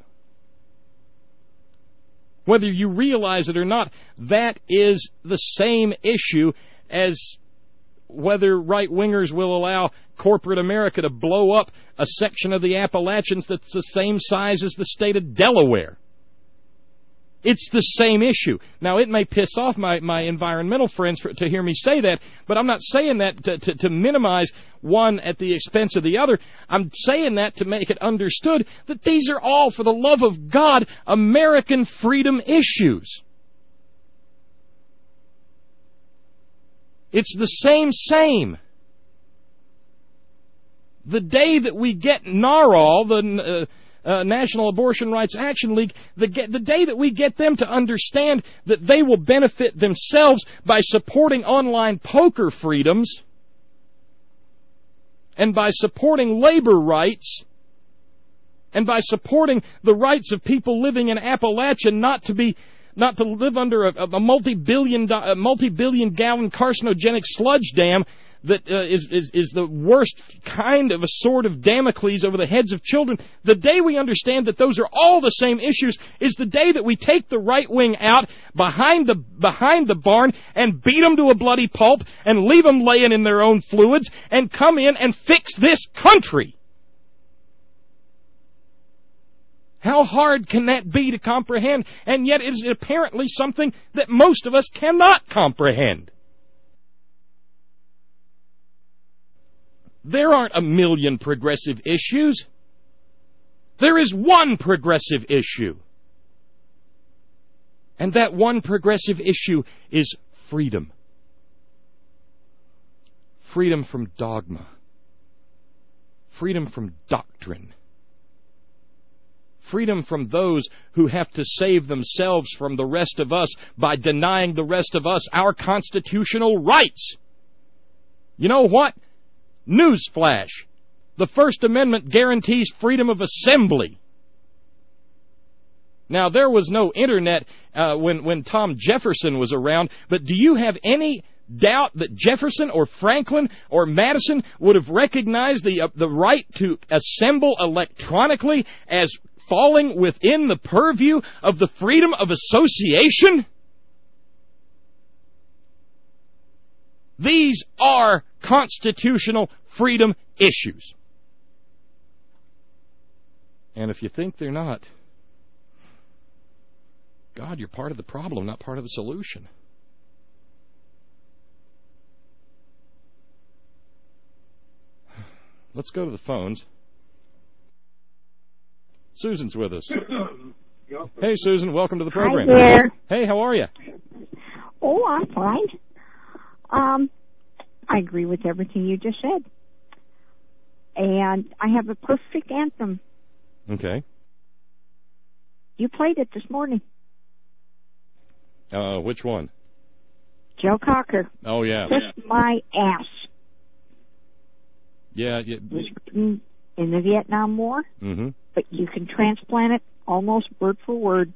Whether you realize it or not, that is the same issue as whether right-wingers will allow corporate America to blow up a section of the Appalachians that's the same size as the state of Delaware. It's the same issue. Now, it may piss off my, my environmental friends for, to hear me say that, but I'm not saying that to, to, to minimize one at the expense of the other. I'm saying that to make it understood that these are all, for the love of God, American freedom issues. It's the same, same. The day that we get NARAL, the uh, uh, National Abortion Rights Action League, the, the day that we get them to understand that they will benefit themselves by supporting online poker freedoms and by supporting labor rights and by supporting the rights of people living in Appalachia not to be not to live under a, a multi-billion a multi-billion gallon carcinogenic sludge dam that uh, is, is is the worst kind of a sword of Damocles over the heads of children. The day we understand that those are all the same issues is the day that we take the right wing out behind the behind the barn and beat them to a bloody pulp and leave them laying in their own fluids and come in and fix this country. How hard can that be to comprehend? And yet it is apparently something that most of us cannot comprehend. There aren't a million progressive issues. There is one progressive issue. And that one progressive issue is freedom. Freedom from dogma. Freedom from doctrine. Freedom from those who have to save themselves from the rest of us by denying the rest of us our constitutional rights. You know what? Newsflash. The First Amendment guarantees freedom of assembly. Now, there was no internet uh, when, when Tom Jefferson was around, but do you have any doubt that Jefferson or Franklin or Madison would have recognized the, uh, the right to assemble electronically as falling within the purview of the freedom of association? These are constitutional freedom issues. And if you think they're not, God, you're part of the problem, not part of the solution. Let's go to the phones. Susan's with us. Hey, Susan, welcome to the program. Hi there. Hey, how are you? Oh, I'm fine. Um, I agree with everything you just said. And I have a perfect anthem. Okay. You played it this morning. Uh, which one? Joe Cocker. Oh, yeah. Kiss my ass. Yeah. yeah. Was written in the Vietnam War. Mm-hmm. But you can transplant it almost word for word.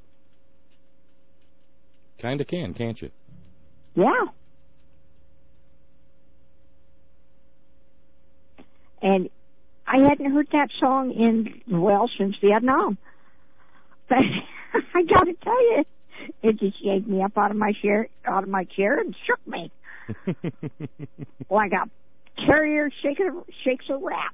Kinda can, can't you? Yeah. And I hadn't heard that song in, well, since Vietnam. But I got to tell you, it just yanked me up out of my chair, out of my chair and shook me. Like a terrier shakes a, shakes a rat.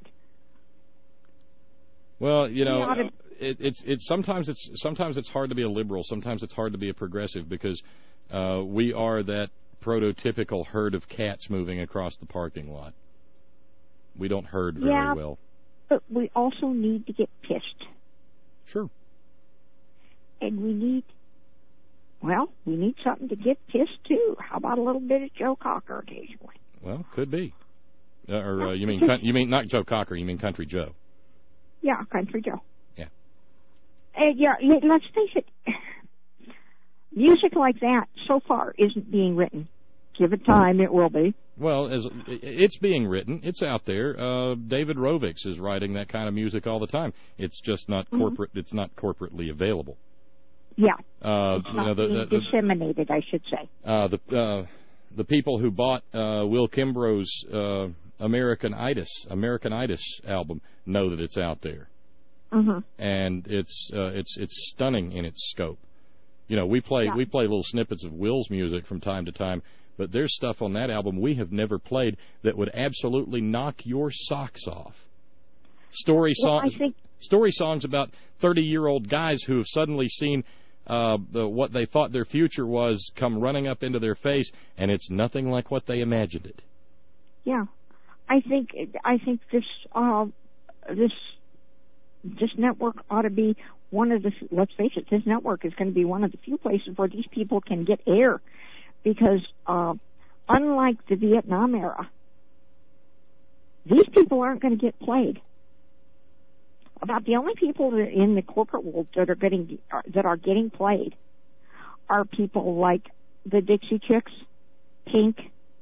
Well, you know, to... uh, it, it's it's sometimes it's sometimes it's hard to be a liberal. Sometimes it's hard to be a progressive because uh, we are that prototypical herd of cats moving across the parking lot. We don't herd very yeah, well. But we also need to get pissed. Sure. And we need, well, we need something to get pissed too. How about a little bit of Joe Cocker occasionally? Well, could be. Uh, or uh, you mean you mean not Joe Cocker? You mean Country Joe? Yeah, Country Joe. Yeah. And yeah, let's face it. Music like that so far isn't being written. Give it time, it will be. Well, as it's being written, it's out there. Uh, David Rovix is writing that kind of music all the time. It's just not corporate. Mm-hmm. It's not corporately available. Yeah. Uh, it's you not know, the, being the, the, disseminated, I should say. Uh, the uh, the people who bought uh, Will Kimbrough's uh, American Itis American Itis album know that it's out there, mm-hmm. and it's uh, it's it's stunning in its scope. You know, we play yeah. we play little snippets of Will's music from time to time, but there's stuff on that album we have never played that would absolutely knock your socks off. Story Well, songs, I think- story songs about thirty-year-old guys who have suddenly seen uh, the, what they thought their future was come running up into their face, and it's nothing like what they imagined it. Yeah, I think I think this uh, this this network ought to be one of the. Let's face it, this network is going to be one of the few places where these people can get air, because uh, unlike the Vietnam era, these people aren't going to get played. About the only people that in the corporate world that are getting that are getting played are people like the Dixie Chicks, Pink,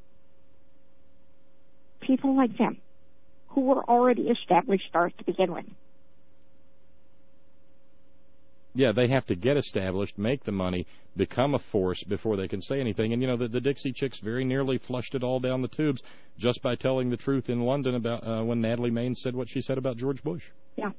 people like them, who were already established stars to begin with. Yeah, they have to get established, make the money, become a force before they can say anything. And, you know, the, the Dixie Chicks very nearly flushed it all down the tubes just by telling the truth in London about uh, when Natalie Maines said what she said about George Bush. Yeah.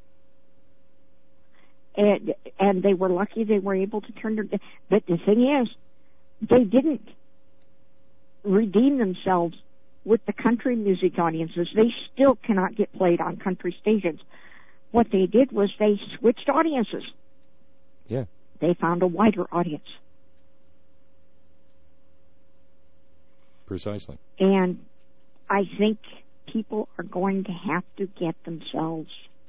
And, and they were lucky they were able to turn their... But the thing is, they didn't redeem themselves with the country music audiences. They still cannot get played on country stations. What they did was they switched audiences. Yeah. They found a wider audience. Precisely. And I think people are going to have to get themselves,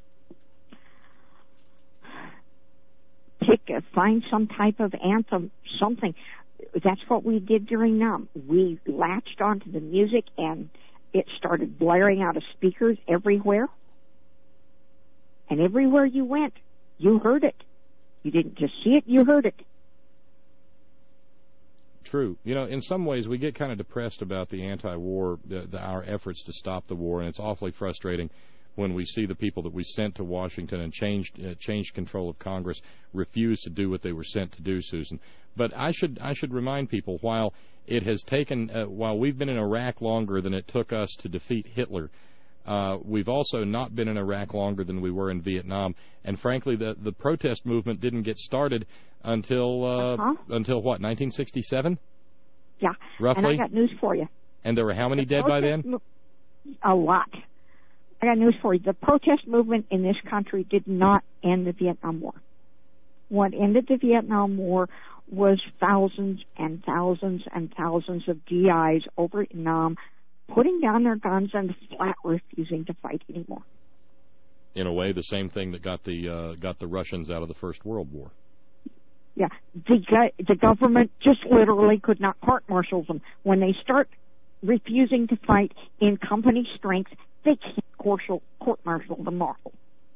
pick, a, find some type of anthem, something. That's what we did during Nam. We latched onto the music and it started blaring out of speakers everywhere. And everywhere you went, you heard it. You didn't just see it, you heard it. True. You know, in some ways we get kind of depressed about the anti-war, the, the, our efforts to stop the war, and it's awfully frustrating when we see the people that we sent to Washington and changed uh, changed control of Congress refuse to do what they were sent to do, Susan. But I should I should remind people, while it has taken, uh, while we've been in Iraq longer than it took us to defeat Hitler, Uh, we've also not been in Iraq longer than we were in Vietnam, and frankly, the the protest movement didn't get started until uh, uh-huh. until what, nineteen sixty-seven? Yeah, roughly. And I got news for you. And there were how many The dead by then? Mo- a lot. I got news for you. The protest movement in this country did not end the Vietnam War. What ended the Vietnam War was thousands and thousands and thousands of G Is over in Nam putting down their guns and flat refusing to fight anymore. In a way, the same thing that got the uh, got the Russians out of the First World War. Yeah, the the government just literally could not court-martial them. When they start refusing to fight in company strength, they can't court-martial them all.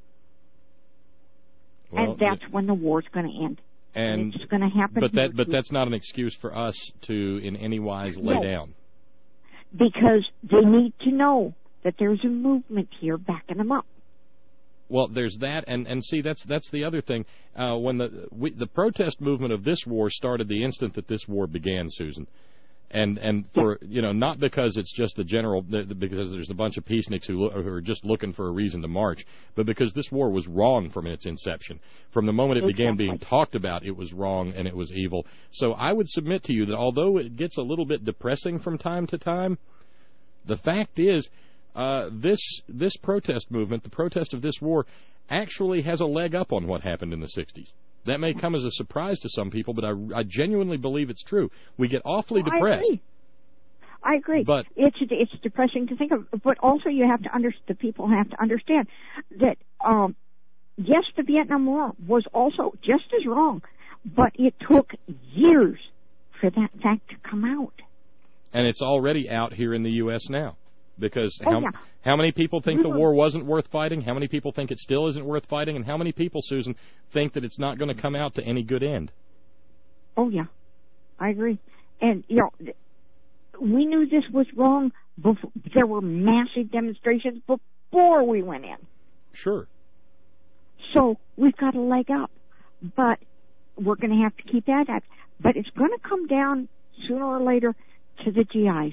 Well, and that's yeah. when the war's going to end. And, and it's going to happen. But that but too. that's not an excuse for us to in any wise lay No. down. Because they need to know that there's a movement here backing them up. Well, there's that, and, and see, that's that's the other thing. Uh, when the we, the protest movement of this war started the instant that this war began, Susan, and and for you know not because it's just the general because there's a bunch of peaceniks who, who are just looking for a reason to march, but because this war was wrong from its inception. From the moment it Exactly. began being talked about, it was wrong and it was evil. So I would submit to you that although it gets a little bit depressing from time to time, the fact is. Uh, this this protest movement, the protest of this war, actually has a leg up on what happened in the sixties. That may come as a surprise to some people, but I, I genuinely believe it's true. We get awfully well, depressed. I agree. I agree. But it's it's depressing to think of. But also, you have to under the people have to understand that um, yes, the Vietnam War was also just as wrong, but it took years for that fact to come out. And it's already out here in the U S now. Because oh, how, yeah. how many people think we the were, war wasn't worth fighting? How many people think it still isn't worth fighting? And how many people, Susan, think that it's not going to come out to any good end? Oh, yeah. I agree. And, you know, we knew this was wrong. Before, there were massive demonstrations before we went in. Sure. So we've got a leg up. But we're going to have to keep at it. But it's going to come down sooner or later to the G Is.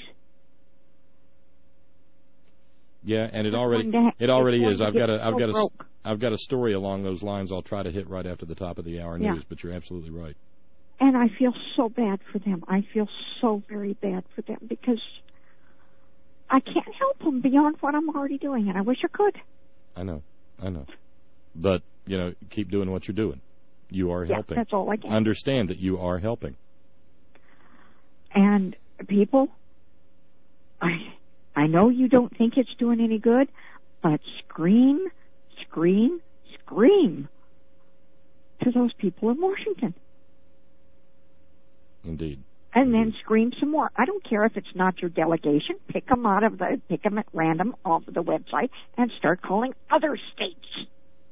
Yeah, and it already it already is. I've got a I've got a broke. I've got a story along those lines. I'll try to hit right after the top of the hour yeah. news. But you're absolutely right. And I feel so bad for them. I feel so very bad for them because I can't help them beyond what I'm already doing, and I wish I could. I know, I know. But, you know, keep doing what you're doing. You are yeah, helping. That's all I can. Understand that you are helping. And people, I I know you don't think it's doing any good, but scream, scream, scream to those people in Washington. Indeed. And Indeed. then scream some more. I don't care if it's not your delegation. Pick them out of the, pick them at random off of the website and start calling other states.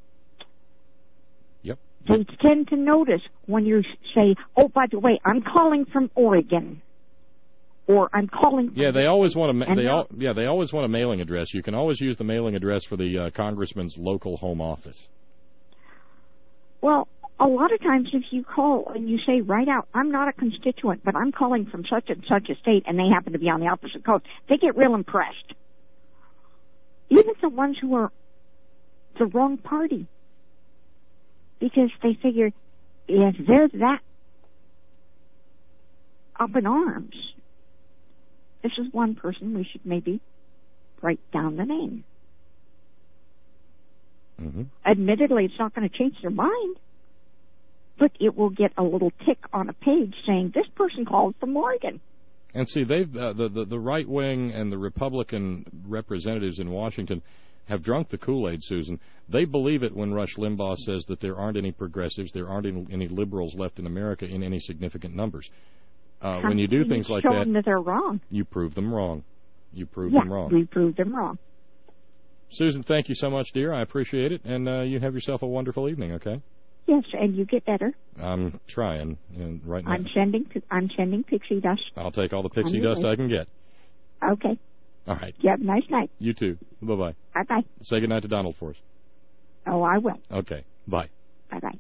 Yep. They tend to notice when you say, oh, by the way, I'm calling from Oregon. Or I'm calling from... Yeah, they always want to. They now, all, yeah, they always want a mailing address. You can always use the mailing address for the uh, congressman's local home office. Well, a lot of times if you call and you say right out, I'm not a constituent, but I'm calling from such and such a state, and they happen to be on the opposite coast, they get real impressed. Even the ones who are the wrong party. Because they figure if they're that up in arms, this is one person we should maybe write down the name. Mm-hmm. Admittedly, it's not going to change their mind, but it will get a little tick on a page saying this person called from Oregon. And see, they've uh, the, the the right wing and the Republican representatives in Washington have drunk the Kool-Aid, Susan. They believe it when Rush Limbaugh says that there aren't any progressives, there aren't any, any liberals left in America in any significant numbers. Uh, when you do things like that, that they're wrong. You prove them wrong. You prove yeah, them wrong. we prove them wrong. Susan, thank you so much, dear. I appreciate it, and uh, you have yourself a wonderful evening. Okay. Yes, and you get better. I'm trying, and right now. I'm sending. I'm sending pixie dust. I'll take all the pixie dust I can get. Okay. All right. You have a nice night. You too. Bye bye. Bye bye. Say goodnight to Donald for us. Oh, I will. Okay. Bye. Bye bye.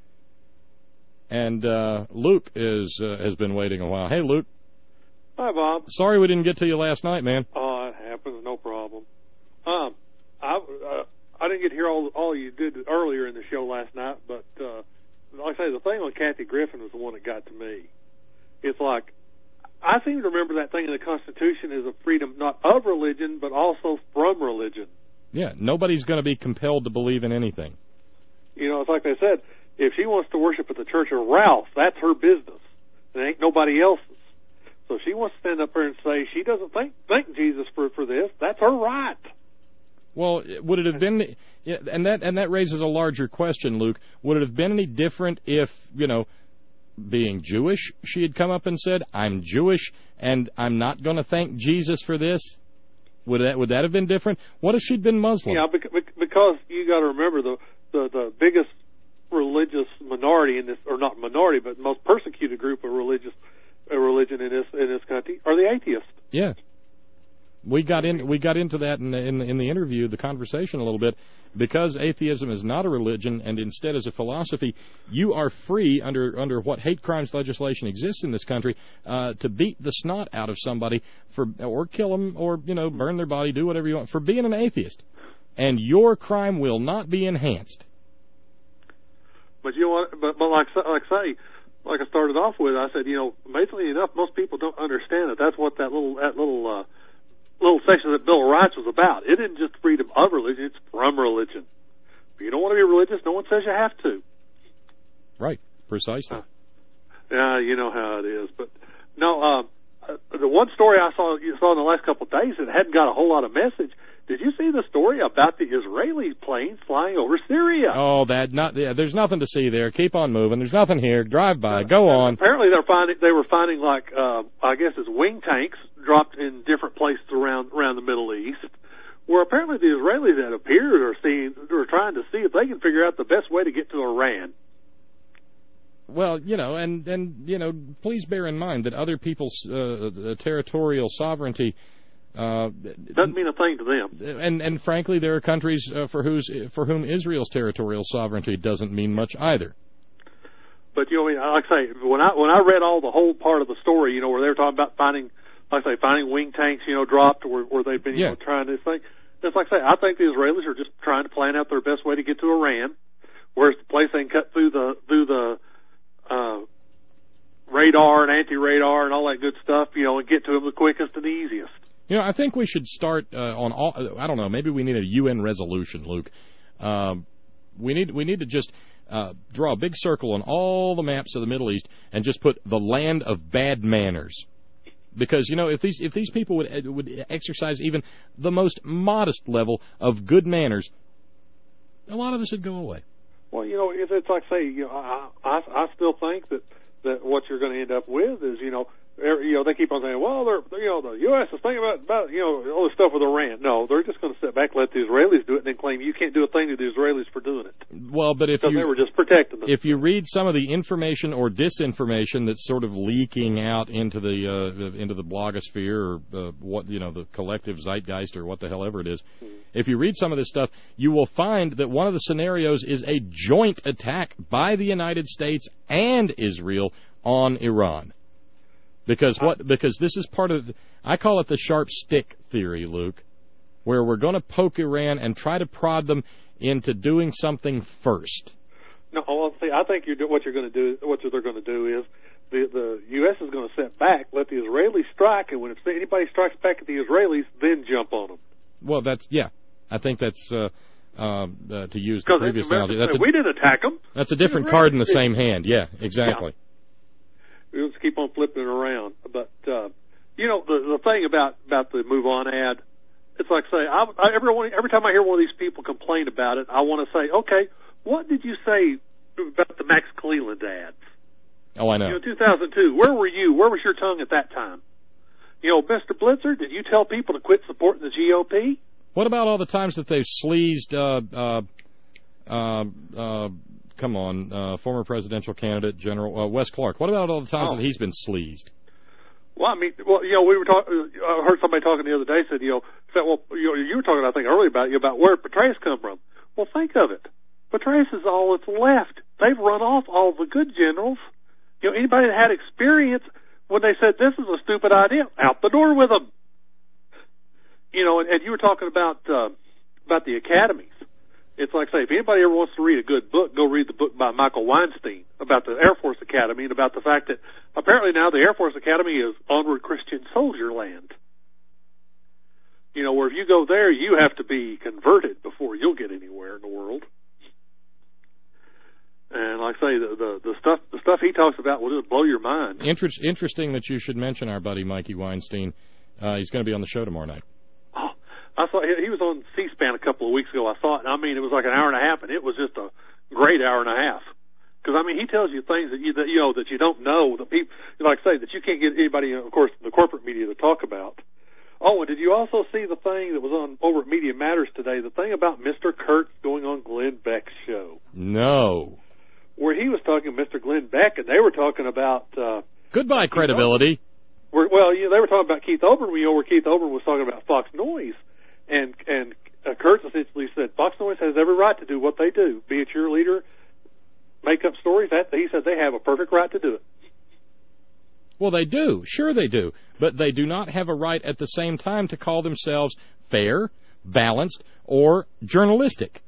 And uh, Luke is uh, has been waiting a while. Hey, Luke. Hi, Bob. Sorry we didn't get to you last night, man. Oh, it happens. No problem. Um, I uh, I didn't get to hear all all you did earlier in the show last night, but uh, like I say, the thing on Kathy Griffin was the one that got to me. It's like I seem to remember that thing in the Constitution is a freedom not of religion, but also from religion. Yeah, nobody's going to be compelled to believe in anything. You know, it's like they said, if she wants to worship at the Church of Ralph, that's her business. It ain't nobody else's. So if she wants to stand up there and say she doesn't think, thank Jesus for, for this, that's her right. Well, would it have been, and that and that raises a larger question, Luke, would it have been any different if, you know, being Jewish, she had come up and said, I'm Jewish, and I'm not going to thank Jesus for this? Would that would that have been different? What if she'd been Muslim? Yeah, because you got to remember the, the the biggest religious minority in this, or not minority, but most persecuted group of religious uh, religion in this in this country are the atheists. Yeah, we got in we got into that in the, in the, in the interview, the conversation a little bit, because atheism is not a religion and instead is a philosophy. You are free under under what hate crimes legislation exists in this country uh, to beat the snot out of somebody for or kill them or you know burn their body, do whatever you want for being an atheist, and your crime will not be enhanced. But you know what? But, but like like say, like I started off with, I said you know amazingly enough, most people don't understand that that's what that little that little. Uh, little section that Bill of Rights was about. It isn't just freedom of religion, it's from religion. If you don't want to be religious, no one says you have to. Right, precisely. Uh, yeah, you know how it is. But no, um, uh, the one story I saw you saw in the last couple of days that hadn't got a whole lot of message. Did you see the story about the Israeli planes flying over Syria? Oh, that not. Yeah, there's nothing to see there. Keep on moving. There's nothing here. Drive by. Go uh, on. Apparently, they're finding they were finding like uh, I guess it's wing tanks dropped in different places around around the Middle East, where apparently the Israelis that appeared are seeing are trying to see if they can figure out the best way to get to Iran. Well, you know, and and you know, please bear in mind that other people's uh, territorial sovereignty. Uh, doesn't mean a thing to them. And and frankly, there are countries uh, for whose for whom Israel's territorial sovereignty doesn't mean much either. But you know, like I say, when I when I read all the whole part of the story, you know, where they were talking about finding, like I say, finding wing tanks, you know, dropped where where they've been, you yeah. know, trying this thing. Just like I say, I think the Israelis are just trying to plan out their best way to get to Iran, where's the place they can cut through the through the uh, radar and anti-radar and all that good stuff, you know, and get to them the quickest and the easiest. You know, I think we should start uh, on all. I don't know. Maybe we need a U N resolution, Luke. Um, we need we need to just uh, draw a big circle on all the maps of the Middle East and just put the land of bad manners. Because, you know, if these if these people would would exercise even the most modest level of good manners, a lot of this would go away. Well, you know, it's, it's like say, you know, I, I I still think that that what you're going to end up with is, you know. You know, they keep on saying, well, they're, you know, the U S is thinking about, about, you know, all this stuff with Iran. No, they're just going to sit back and let the Israelis do it and then claim you can't do a thing to the Israelis for doing it. Well, but if you, they were just protecting them. If you read some of the information or disinformation that's sort of leaking out into the uh, into the blogosphere or uh, what, you know, the collective zeitgeist or what the hell ever it is, mm-hmm. if you read some of this stuff, you will find that one of the scenarios is a joint attack by the United States and Israel on Iran. Because what? Because this is part of, I call it the sharp stick theory, Luke, where we're going to poke Iran and try to prod them into doing something first. No, well, see, I think you're, what you're going to do, what they're going to do is the the U S is going to sit back, let the Israelis strike, and when if anybody strikes back at the Israelis, then jump on them. Well, that's yeah, I think that's uh, uh, uh, to use the previous analogy. That's a, we didn't attack them. That's a different card in the same hand. Yeah, exactly. Yeah. We'll just keep on flipping it around. But, uh, you know, the the thing about, about the Move On ad, it's like, say, I, I, every, every time I hear one of these people complain about it, I want to say, okay, what did you say about the Max Cleland ads? Oh, I know. You know, two thousand two, where were you? Where was your tongue at that time? You know, Mister Blitzer, did you tell people to quit supporting the G O P? What about all the times that they've sleazed, uh, uh, uh, uh, come on, uh, former presidential candidate, General uh, Wes Clark. What about all the times oh. that he's been sleazed? Well, I mean, well, you know, we were talking. I heard somebody talking the other day. Said, you know, said, well, you know, you were talking, I think, earlier about you about where Petraeus come from. Well, think of it. Petraeus is all that's left. They've run off all the good generals. You know, anybody that had experience when they said this is a stupid idea, out the door with them. You know, and, and you were talking about uh, about the academies. It's like, say, if anybody ever wants to read a good book, go read the book by Michael Weinstein about the Air Force Academy and about the fact that apparently now the Air Force Academy is onward Christian soldier land. You know, where if you go there, you have to be converted before you'll get anywhere in the world. And like I say, the, the, the stuff the stuff he talks about will just blow your mind. Interest, interesting that you should mention our buddy Mikey Weinstein. Uh, he's going to be on the show tomorrow night. I saw he was on C-SPAN a couple of weeks ago. I saw it, and I mean, it was like an hour and a half, and it was just a great hour and a half. Because I mean, he tells you things that you that you know that you don't know. That people, like I say, that you can't get anybody, of course, the corporate media to talk about. Oh, and did you also see the thing that was on over at Media Matters today? The thing about Mister Kurtz going on Glenn Beck's show. No. Where he was talking to Mister Glenn Beck, and they were talking about uh, goodbye credibility. Where, well, you know, they were talking about Keith Olbermann. You know, where Keith Olbermann was talking about Fox Noise. And and uh, Kurtz essentially said Fox Noise has every right to do what they do, be a cheerleader, make up stories. That he said they have a perfect right to do it. Well, they do, sure they do, but they do not have a right at the same time to call themselves fair, balanced, or journalistic.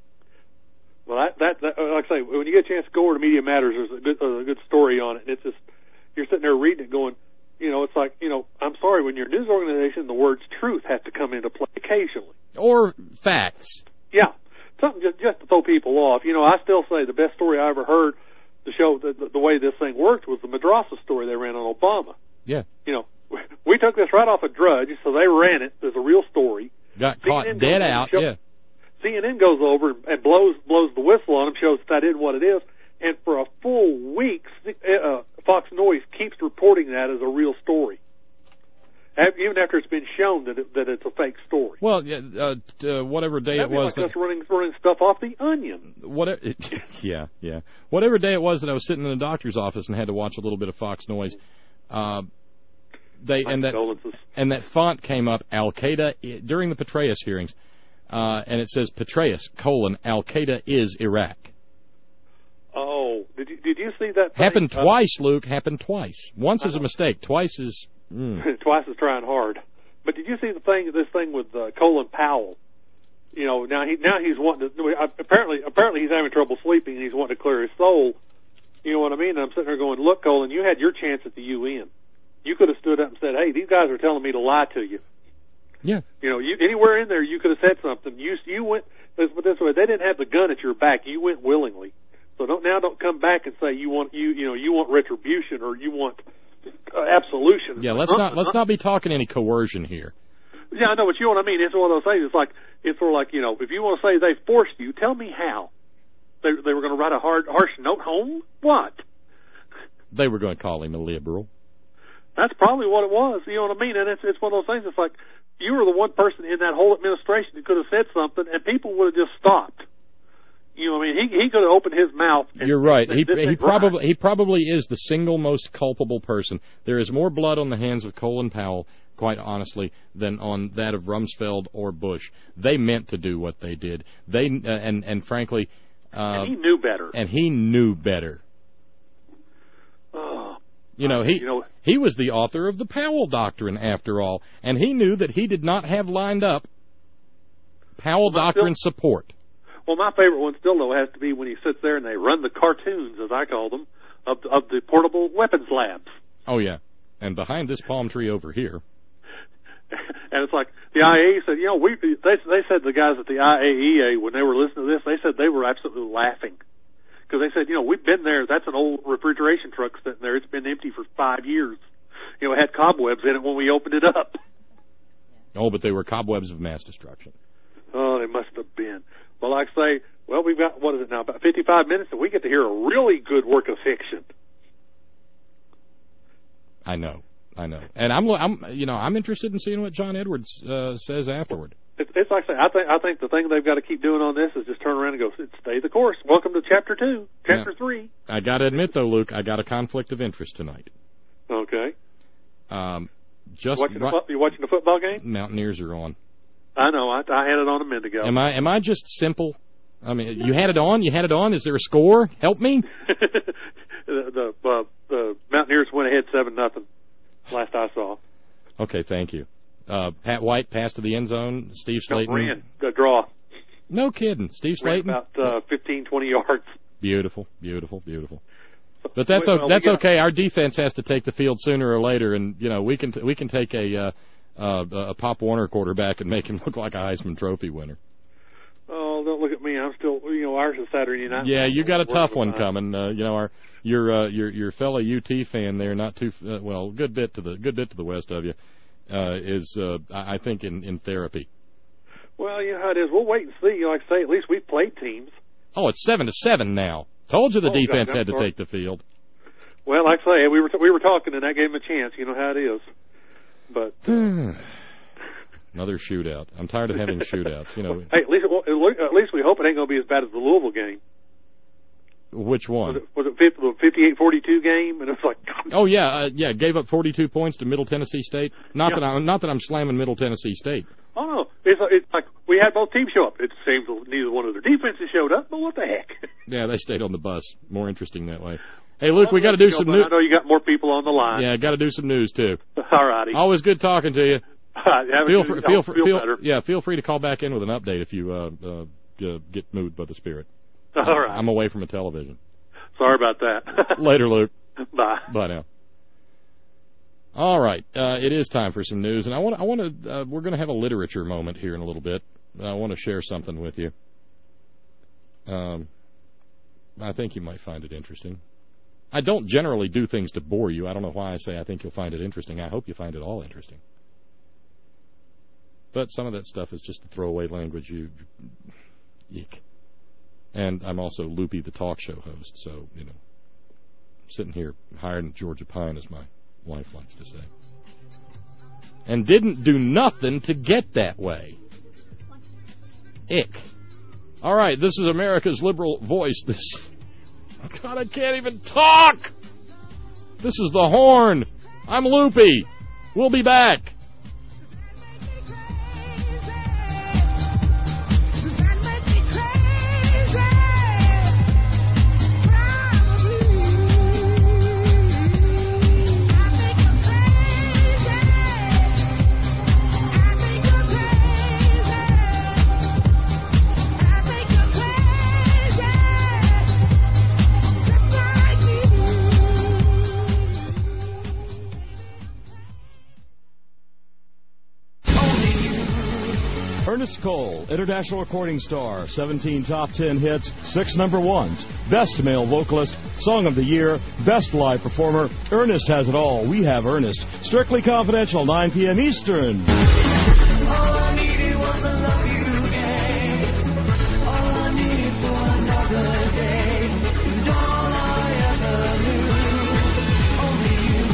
Well, that, that, that like I say, when you get a chance to go over to Media Matters, there's a good uh, a good story on it. And it's just you're sitting there reading it, going. You know, it's like, you know, I'm sorry, when you're a news organization, the words truth have to come into play occasionally. Or facts. Yeah. Something just, just to throw people off. You know, I still say the best story I ever heard to show the, the, the way this thing worked was the Madrasa story they ran on Obama. Yeah. You know, we took this right off a Drudge, so they ran it. There's a real story. Got caught C N N dead out, show, yeah. C N N goes over and blows blows the whistle on them, shows that that isn't what it is. And for a full week, uh, Fox Noise keeps reporting that as a real story, even after it's been shown that it, that it's a fake story. Well, uh, uh, whatever day That'd it was, be like that, us running running stuff off the Onion. Whatever, yeah, yeah. Whatever day it was that I was sitting in the doctor's office and had to watch a little bit of Fox Noise, uh, they My and that and that font came up Al Qaeda during the Petraeus hearings, uh, and it says Petraeus colon Al Qaeda is Iraq. Oh, did you did you see that thing? Happened twice, uh, Luke. Happened twice. Once is a mistake. Twice is mm. twice is trying hard. But did you see the thing? This thing with uh, Colin Powell. You know, now he now he's wanting to. Apparently, apparently he's having trouble sleeping, and he's wanting to clear his soul. You know what I mean? And I'm sitting there going, look, Colin, you had your chance at the U N. You could have stood up and said, hey, these guys are telling me to lie to you. Yeah. You know, you, anywhere in there you could have said something. You you went, let's put it this way, they didn't have the gun at your back. You went willingly. So don't now don't come back and say you want you you know you want retribution or you want uh, absolution. Yeah, let's uh, not let's uh, not be talking any coercion here. Yeah, I know, but you know what I mean. It's one of those things. It's like it's sort of like you know, if you want to say they forced you, tell me how. They they were going to write a hard harsh note home. What? They were going to call him a liberal. That's probably what it was. You know what I mean? And it's it's one of those things. It's like you were the one person in that whole administration who could have said something, and people would have just stopped. You know what I mean? He he could have opened his mouth. And, You're right. And, he and he probably he probably is the single most culpable person. There is more blood on the hands of Colin Powell, quite honestly, than on that of Rumsfeld or Bush. They meant to do what they did. They uh, and and frankly, uh, and he knew better. And he knew better. Oh, you know he you know, he was the author of the Powell Doctrine, after all, and he knew that he did not have lined up Powell well, Doctrine still, support. Well, my favorite one still, though, has to be when he sits there and they run the cartoons, as I call them, of, of the portable weapons labs. Oh, yeah. And behind this palm tree over here. And it's like the I A E A said, you know, we they they said the guys at the I A E A, when they were listening to this, they said they were absolutely laughing. Because they said, you know, we've been there. That's an old refrigeration truck sitting there. It's been empty for five years. You know, it had cobwebs in it when we opened it up. Oh, but they were cobwebs of mass destruction. Oh, they must have been. Well, like I say, well, we've got, what is it now, about fifty-five minutes, and we get to hear a really good work of fiction. I know, I know. And I'm, I'm you know, I'm interested in seeing what John Edwards uh, says afterward. It's, it's like I say, I think, I think the thing they've got to keep doing on this is just turn around and go, stay the course. Welcome to Chapter two, Chapter yeah. three. I got to admit, though, Luke, I got a conflict of interest tonight. Okay. Um, just you watching, right, the, you watching the football game? Mountaineers are on. I know. I, I had it on a minute ago. Am I am I just simple? I mean, you had it on. You had it on. Is there a score? Help me. the the, uh, the Mountaineers went ahead seven nothing. Last I saw. Okay, thank you. Uh, Pat White passed to the end zone. Steve Slayton. No, ran the draw. No kidding. Steve Slayton. Ran about uh, fifteen, twenty yards. Beautiful, beautiful, beautiful. But that's well, that's got, okay. Our defense has to take the field sooner or later, and you know we can t- we can take a. Uh, Uh, a Pop Warner quarterback and make him look like a Heisman Trophy winner. Oh, don't look at me. I'm still, you know, ours is Saturday night. Yeah, you got a tough one coming. Uh, you know, our your uh, your your fellow U T fan there, not too uh, well, good bit to the good bit to the west of you, uh, is uh, I think in, in therapy. Well, you know how it is. We'll wait and see. Like I say, at least we've played teams. Oh, it's seven to seven now. Told you the oh, defense God, had to sorry. take the field. Well, like I say, we were t- we were talking, and that gave him a chance. You know how it is. But uh, another shootout. I'm tired of having shootouts. You know. Hey, at least it, at least we hope it ain't going to be as bad as the Louisville game. Which one? Was it, was it the fifty-eight forty-two game? And it's like. Oh yeah, uh, yeah. Gave up forty-two points to Middle Tennessee State. Not yeah. that I'm not that I'm slamming Middle Tennessee State. Oh no, it's it's like we had both teams show up. It seems neither one of their defenses showed up, but what the heck? Yeah, they stayed on the bus. More interesting that way. Hey, Luke, we got to do some news. I know you got more people on the line. Yeah, got to do some news too. All righty. Always good talking to you. Right, feel free, feel, feel, feel better. Yeah, feel free to call back in with an update if you uh, uh, get moved by the Spirit. All uh, right. I'm away from a television. Sorry about that. Later, Luke. Bye. Bye now. All right, uh, it is time for some news, and I want I want to uh, we're going to have a literature moment here in a little bit. I want to share something with you. Um, I think you might find it interesting. I don't generally do things to bore you. I don't know why I say I think you'll find it interesting. I hope you find it all interesting. But some of that stuff is just throwaway language. You, eek. And I'm also Loopy, the talk show host, so, you know, I'm sitting here hiring Georgia Pine, as my wife likes to say. And didn't do nothing to get that way. Ick. All right, this is America's liberal voice. This, God, I can't even talk. This is the Horn. I'm Loopy. We'll be back. Just like Ernest Cole, international recording star, seventeen top ten hits, six number ones. Best male vocalist, Song of the Year, Best live performer. Ernest has it all. We have Ernest. Strictly Confidential, nine p.m. Eastern. All I needed was the love you gave. All I needed for another day. And all I ever knew, only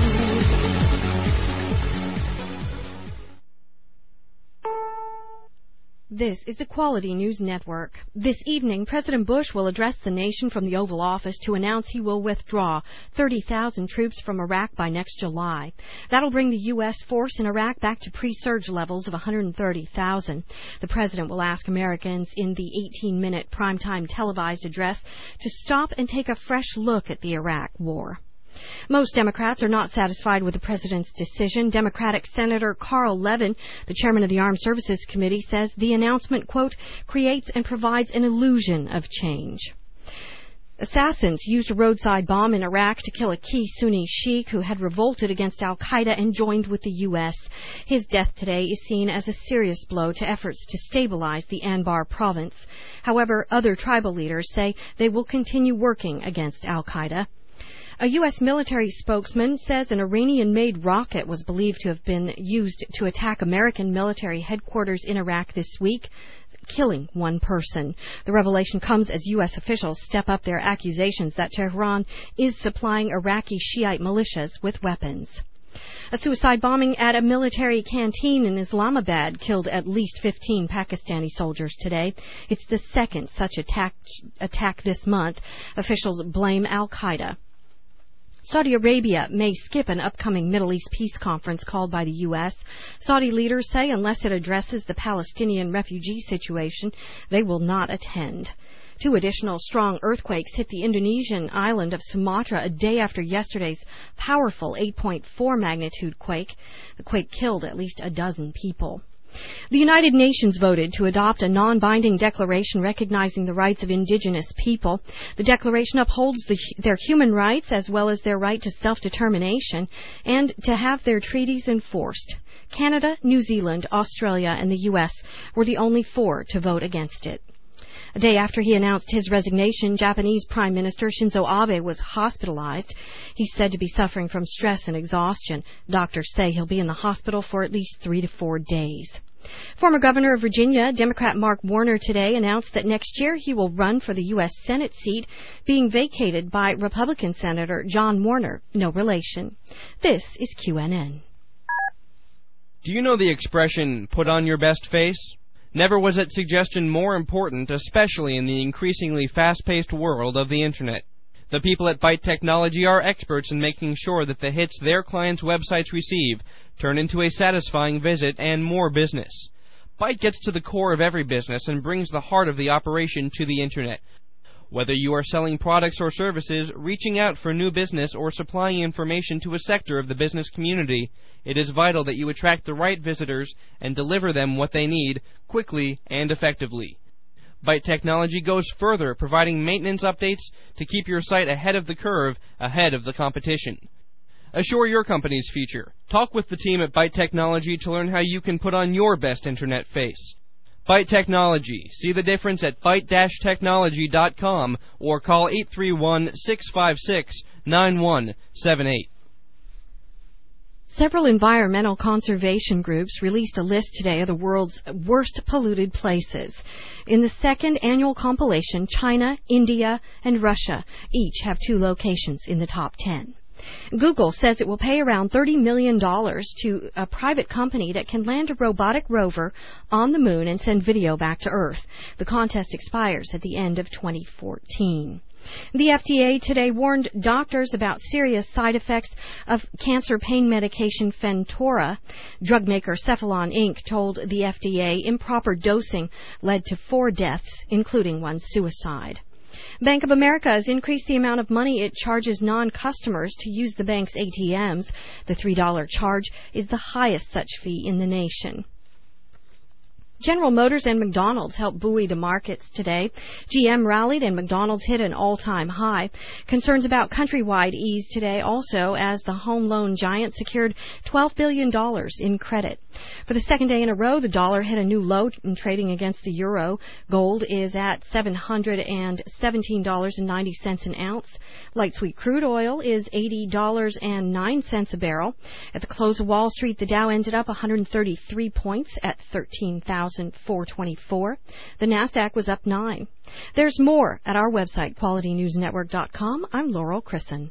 you. This is the Quality News Network. This evening, President Bush will address the nation from the Oval Office to announce he will withdraw thirty thousand troops from Iraq by next July. That'll bring the U S force in Iraq back to pre-surge levels of one hundred thirty thousand. The President will ask Americans in the eighteen-minute primetime televised address to stop and take a fresh look at the Iraq War. Most Democrats are not satisfied with the President's decision. Democratic Senator Carl Levin, the chairman of the Armed Services Committee, says the announcement, quote, creates and provides an illusion of change. Assassins used a roadside bomb in Iraq to kill a key Sunni sheikh who had revolted against al-Qaeda and joined with the U S. His death today is seen as a serious blow to efforts to stabilize the Anbar province. However, other tribal leaders say they will continue working against al-Qaeda. A U S military spokesman says an Iranian-made rocket was believed to have been used to attack American military headquarters in Iraq this week, killing one person. The revelation comes as U S officials step up their accusations that Tehran is supplying Iraqi Shiite militias with weapons. A suicide bombing at a military canteen in Islamabad killed at least fifteen Pakistani soldiers today. It's the second such attack, attack this month. Officials blame al-Qaeda. Saudi Arabia may skip an upcoming Middle East peace conference called by the U S. Saudi leaders say unless it addresses the Palestinian refugee situation, they will not attend. Two additional strong earthquakes hit the Indonesian island of Sumatra a day after yesterday's powerful eight point four magnitude quake. The quake killed at least a dozen people. The United Nations voted to adopt a non-binding declaration recognizing the rights of indigenous people. The declaration upholds the, their human rights as well as their right to self-determination and to have their treaties enforced. Canada, New Zealand, Australia, and the U S were the only four to vote against it. A day after he announced his resignation, Japanese Prime Minister Shinzo Abe was hospitalized. He's said to be suffering from stress and exhaustion. Doctors say he'll be in the hospital for at least three to four days. Former Governor of Virginia, Democrat Mark Warner, today announced that next year he will run for the U S Senate seat, being vacated by Republican Senator John Warner, no relation. This is Q N N. Do you know the expression, put on your best face? Never was its suggestion more important, especially in the increasingly fast-paced world of the Internet. The people at Byte Technology are experts in making sure that the hits their clients' websites receive turn into a satisfying visit and more business. Byte gets to the core of every business and brings the heart of the operation to the Internet. Whether you are selling products or services, reaching out for new business, or supplying information to a sector of the business community, it is vital that you attract the right visitors and deliver them what they need, quickly and effectively. Byte Technology goes further, providing maintenance updates to keep your site ahead of the curve, ahead of the competition. Assure your company's future. Talk with the team at Byte Technology to learn how you can put on your best Internet face. Byte Technology. See the difference at byte dash technology dot com or call eight three one, six five six, nine one seven eight. Several environmental conservation groups released a list today of the world's worst polluted places. In the second annual compilation, China, India, and Russia each have two locations in the top ten. Google says it will pay around thirty million dollars to a private company that can land a robotic rover on the moon and send video back to Earth. The contest expires at the end of twenty fourteen. The F D A today warned doctors about serious side effects of cancer pain medication Fentora. Drug maker Cephalon Incorporated told the F D A improper dosing led to four deaths, including one suicide. Bank of America has increased the amount of money it charges non-customers to use the bank's A T Ms. The three dollar charge is the highest such fee in the nation. General Motors and McDonald's helped buoy the markets today. G M rallied and McDonald's hit an all-time high. Concerns about Countrywide eased today also as the home loan giant secured twelve billion dollars in credit. For the second day in a row, the dollar hit a new low in trading against the euro. Gold is at seven hundred seventeen dollars and ninety cents an ounce. Light sweet crude oil is eighty dollars and nine cents a barrel. At the close of Wall Street, the Dow ended up one hundred thirty-three points at thirteen thousand four hundred twenty-four. The Nasdaq was up nine. There's more at our website, quality news network dot com. I'm Laurel Chrisson.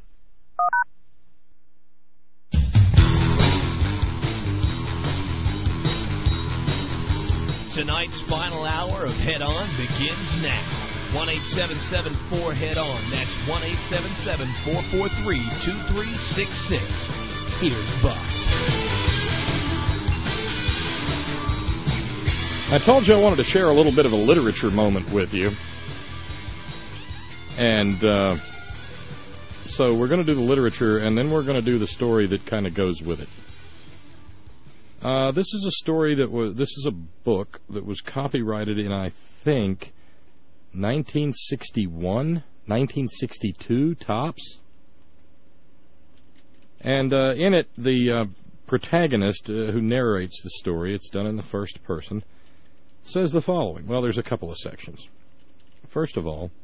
Tonight's final hour of Head On begins now. one eight seven seven four head on. That's one eight seven seven four four three two three six six. Here's Buck. I told you I wanted to share a little bit of a literature moment with you. And uh, so we're going to do the literature, and then we're going to do the story that kind of goes with it. Uh, this is a story that was, this is a book that was copyrighted in, I think, nineteen sixty-one, nineteen sixty-two, tops. And uh, in it, the uh, protagonist uh, who narrates the story, it's done in the first person, says the following. Well, there's a couple of sections. First of all,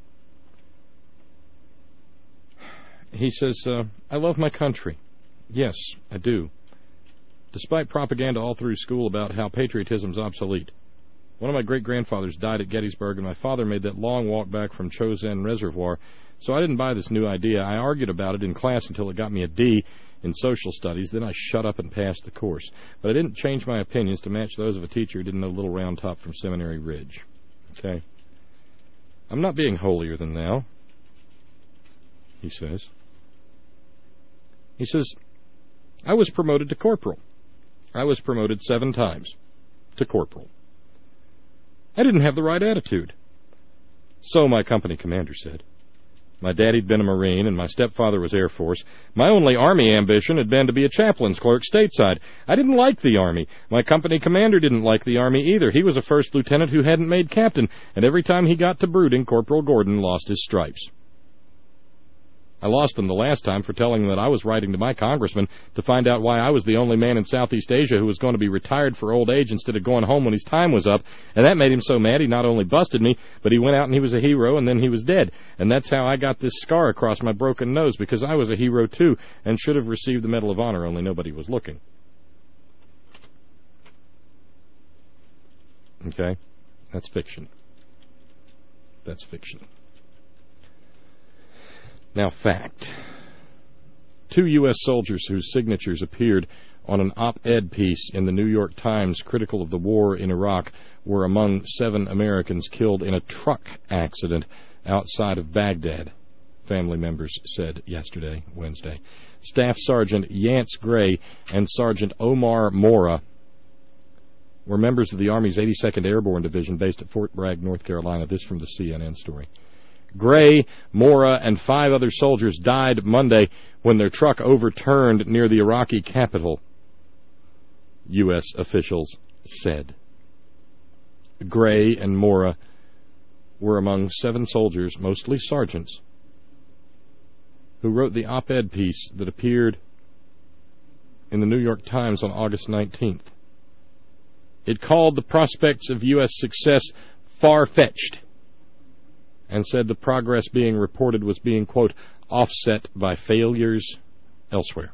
he says, uh, I love my country. Yes, I do. Despite propaganda all through school about how patriotism's obsolete. One of my great-grandfathers died at Gettysburg, and my father made that long walk back from Chosin Reservoir, so I didn't buy this new idea. I argued about it in class until it got me a D in social studies. Then I shut up and passed the course. But I didn't change my opinions to match those of a teacher who didn't know Little Round Top from Seminary Ridge. Okay? I'm not being holier than thou, he says. He says, I was promoted to corporal. I was promoted seven times to corporal. I didn't have the right attitude. So my company commander said. My daddy'd been a Marine, and my stepfather was Air Force. My only Army ambition had been to be a chaplain's clerk stateside. I didn't like the Army. My company commander didn't like the Army either. He was a first lieutenant who hadn't made captain, and every time he got to brooding, Corporal Gordon lost his stripes. I lost them the last time for telling them that I was writing to my congressman to find out why I was the only man in Southeast Asia who was going to be retired for old age instead of going home when his time was up, and that made him so mad he not only busted me, but he went out and he was a hero, and then he was dead. And that's how I got this scar across my broken nose, because I was a hero too, and should have received the Medal of Honor, only nobody was looking. Okay? That's fiction. That's fiction. Now, fact. Two U S soldiers whose signatures appeared on an op-ed piece in the New York Times critical of the war in Iraq were among seven Americans killed in a truck accident outside of Baghdad, family members said yesterday, Wednesday. Staff Sergeant Yance Gray and Sergeant Omar Mora were members of the Army's eighty-second Airborne Division based at Fort Bragg, North Carolina. This from the C N N story. Gray, Mora, and five other soldiers died Monday when their truck overturned near the Iraqi capital, U S officials said. Gray and Mora were among seven soldiers, mostly sergeants, who wrote the op-ed piece that appeared in the New York Times on August nineteenth. It called the prospects of U S success far-fetched, and said the progress being reported was being, quote, offset by failures elsewhere.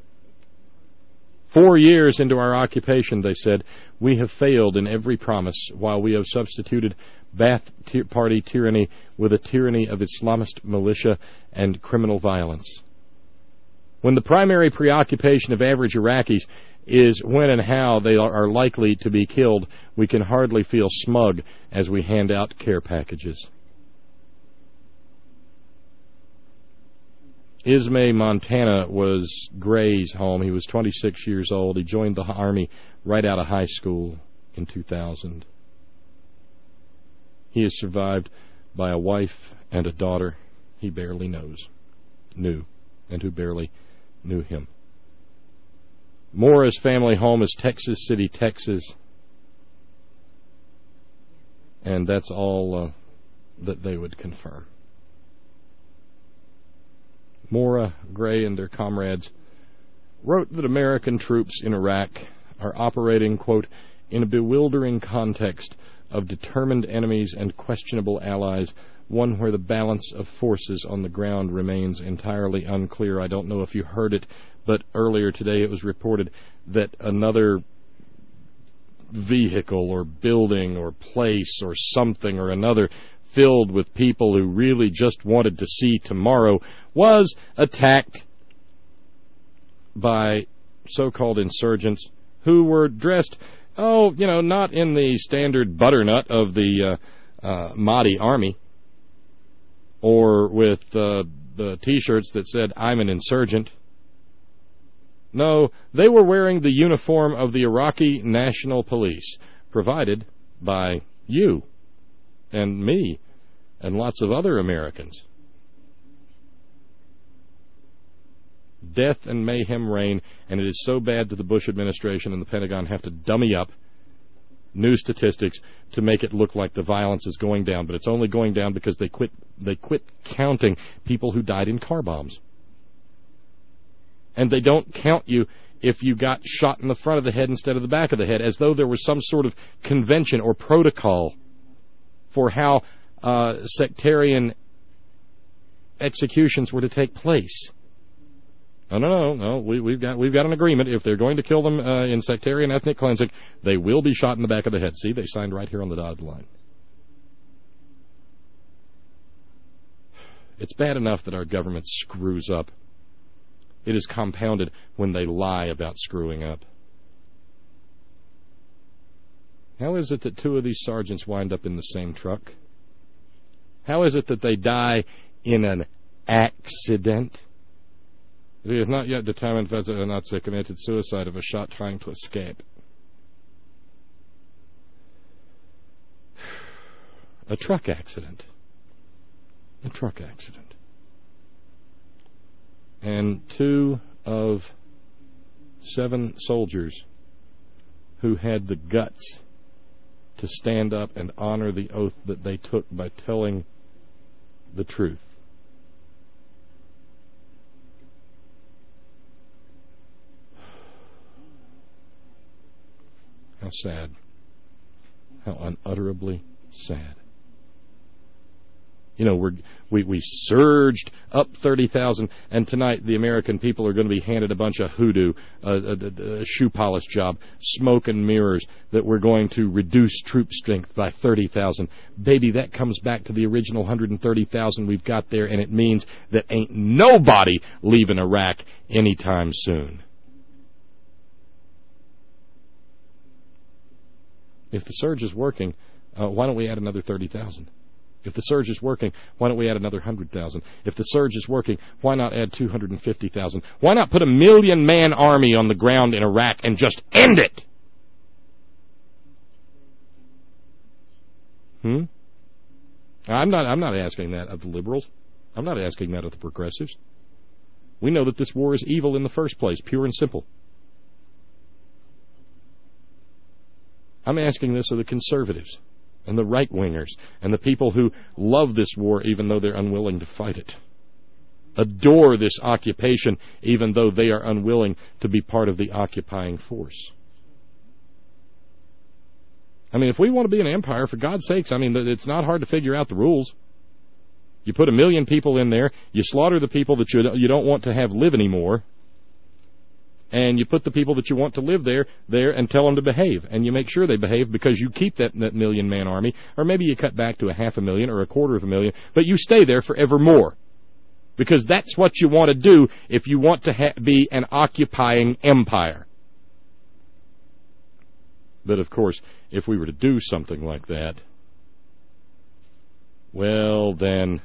Four years into our occupation, they said, we have failed in every promise, while we have substituted Ba'ath Party tyranny with a tyranny of Islamist militia and criminal violence. When the primary preoccupation of average Iraqis is when and how they are likely to be killed, we can hardly feel smug as we hand out care packages. Ismay, Montana was Gray's home. He was twenty-six years old. He joined the Army right out of high school in two thousand. He is survived by a wife and a daughter he barely knows, knew, and who barely knew him. Mora's family home is Texas City, Texas. And that's all uh, that they would confirm. Maura Gray and their comrades wrote that American troops in Iraq are operating, quote, in a bewildering context of determined enemies and questionable allies, one where the balance of forces on the ground remains entirely unclear. I don't know if you heard it, but earlier today it was reported that another vehicle or building or place or something or another filled with people who really just wanted to see tomorrow was attacked by so-called insurgents who were dressed, oh, you know, not in the standard butternut of the uh, uh, Mahdi army or with uh, the T-shirts that said, I'm an insurgent. No, they were wearing the uniform of the Iraqi National Police, provided by you and me and lots of other Americans. Death and mayhem reign, and it is so bad that the Bush administration and the Pentagon have to dummy up new statistics to make it look like the violence is going down, but it's only going down because they quit they quit counting people who died in car bombs. And they don't count you if you got shot in the front of the head instead of the back of the head, as though there was some sort of convention or protocol for how uh, sectarian executions were to take place. No, no, no, no. We, we've got we've got an agreement. If they're going to kill them uh, in sectarian ethnic cleansing, they will be shot in the back of the head. See, they signed right here on the dotted line. It's bad enough that our government screws up. It is compounded when they lie about screwing up. How is it that two of these sergeants wind up in the same truck? How is it that they die in an accident? It is not yet determined whether or not they committed suicide of a shot trying to escape. A truck accident. A truck accident. And two of seven soldiers who had the guts to stand up and honor the oath that they took by telling the truth. How sad. How unutterably sad. You know, we're, we we surged up thirty thousand, and tonight the American people are going to be handed a bunch of hoodoo, a, a, a shoe polish job, smoke and mirrors, that we're going to reduce troop strength by thirty thousand. Baby, that comes back to the original one hundred thirty thousand we've got there, and it means that ain't nobody leaving Iraq anytime soon. If the surge is working, uh, why don't we add another thirty thousand? If the surge is working, why don't we add another one hundred thousand? If the surge is working, why not add two hundred fifty thousand? Why not put a million-man army on the ground in Iraq and just end it? Hmm? I'm not, I'm not asking that of the liberals. I'm not asking that of the progressives. We know that this war is evil in the first place, pure and simple. I'm asking this of the conservatives and the right-wingers and the people who love this war even though they're unwilling to fight it. Adore this occupation even though they are unwilling to be part of the occupying force. I mean, if we want to be an empire, for God's sakes, I mean, it's not hard to figure out the rules. You put a million people in there, you slaughter the people that you don't want to have live anymore, and you put the people that you want to live there there and tell them to behave. And you make sure they behave because you keep that, that million-man army, or maybe you cut back to a half a million or a quarter of a million, but you stay there forevermore. Because that's what you want to do if you want to ha- be an occupying empire. But, of course, if we were to do something like that, well, then...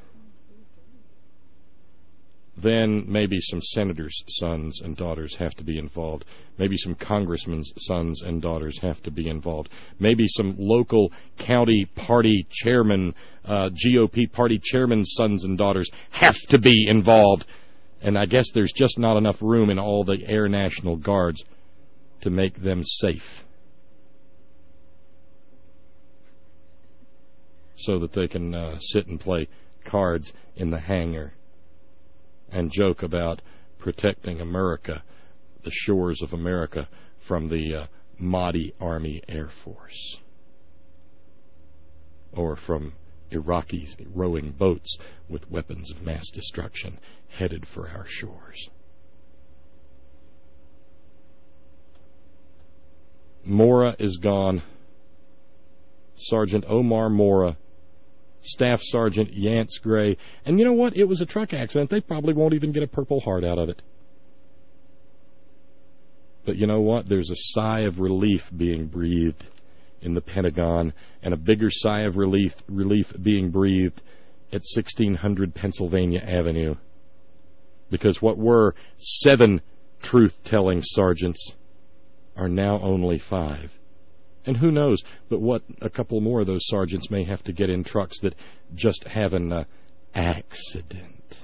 then maybe some senators' sons and daughters have to be involved. Maybe some congressmen's sons and daughters have to be involved. Maybe some local county party chairman, uh, G O P party chairman's sons and daughters have to be involved. And I guess there's just not enough room in all the Air National Guards to make them safe. so that they can uh, sit and play cards in the hangar and joke about protecting America, the shores of America, from the uh, Mahdi Army Air Force, or from Iraqis rowing boats with weapons of mass destruction headed for our shores. Mora is gone. Sergeant Omar Mora, Staff Sergeant Yance Gray, and you know what? It was a truck accident. They probably won't even get a Purple Heart out of it. But you know what? There's a sigh of relief being breathed in the Pentagon, and a bigger sigh of relief relief being breathed at sixteen hundred Pennsylvania Avenue. Because what were seven truth-telling sergeants are now only five. And who knows but what a couple more of those sergeants may have to get in trucks that just have an uh, accident.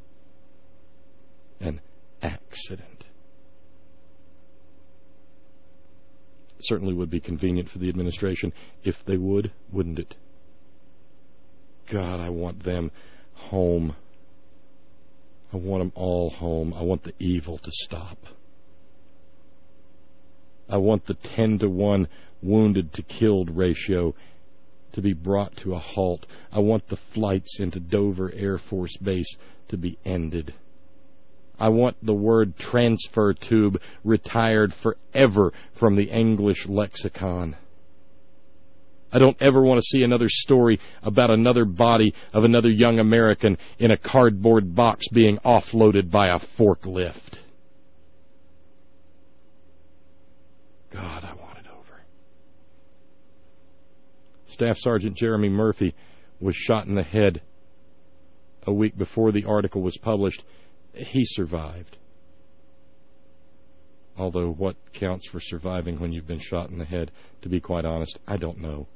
An accident. Certainly would be convenient for the administration if they would, wouldn't it? God, I want them home. I want them all home. I want the evil to stop. I want the ten to one wounded to killed ratio to be brought to a halt. I want the flights into Dover Air Force Base to be ended. I want the word transfer tube retired forever from the English lexicon. I don't ever want to see another story about another body of another young American in a cardboard box being offloaded by a forklift. God, I want it over. Staff Sergeant Jeremy Murphy was shot in the head a week before the article was published. He survived. Although what counts for surviving when you've been shot in the head, to be quite honest, I don't know.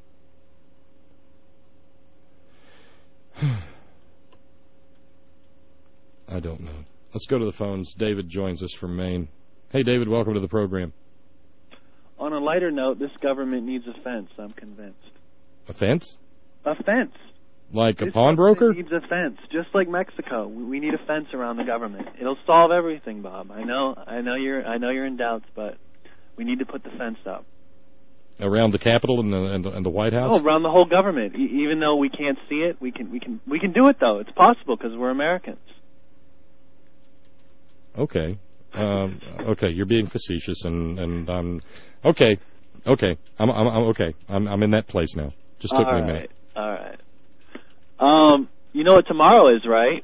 I don't know. Let's go to the phones. David joins us from Maine. Hey, David, welcome to the program. On a lighter note, this government needs a fence, I'm convinced. A fence? A fence. Like a This pawnbroker? government needs a fence, just like Mexico. We we need a fence around the government. It'll solve everything, Bob. I know, I know you're, I know you're in doubts, but we need to put the fence up. Around the Capitol and the and the, and the White House? Oh, around the whole government. E- even though we can't see it, we can, we can, we can do it though. It's possible because we're Americans. Okay. Um, okay, you're being facetious, and and um, okay, okay, I'm I'm, I'm okay. I'm I'm in that place now. Just took All me right. a minute. All right. Um, you know what tomorrow is, right?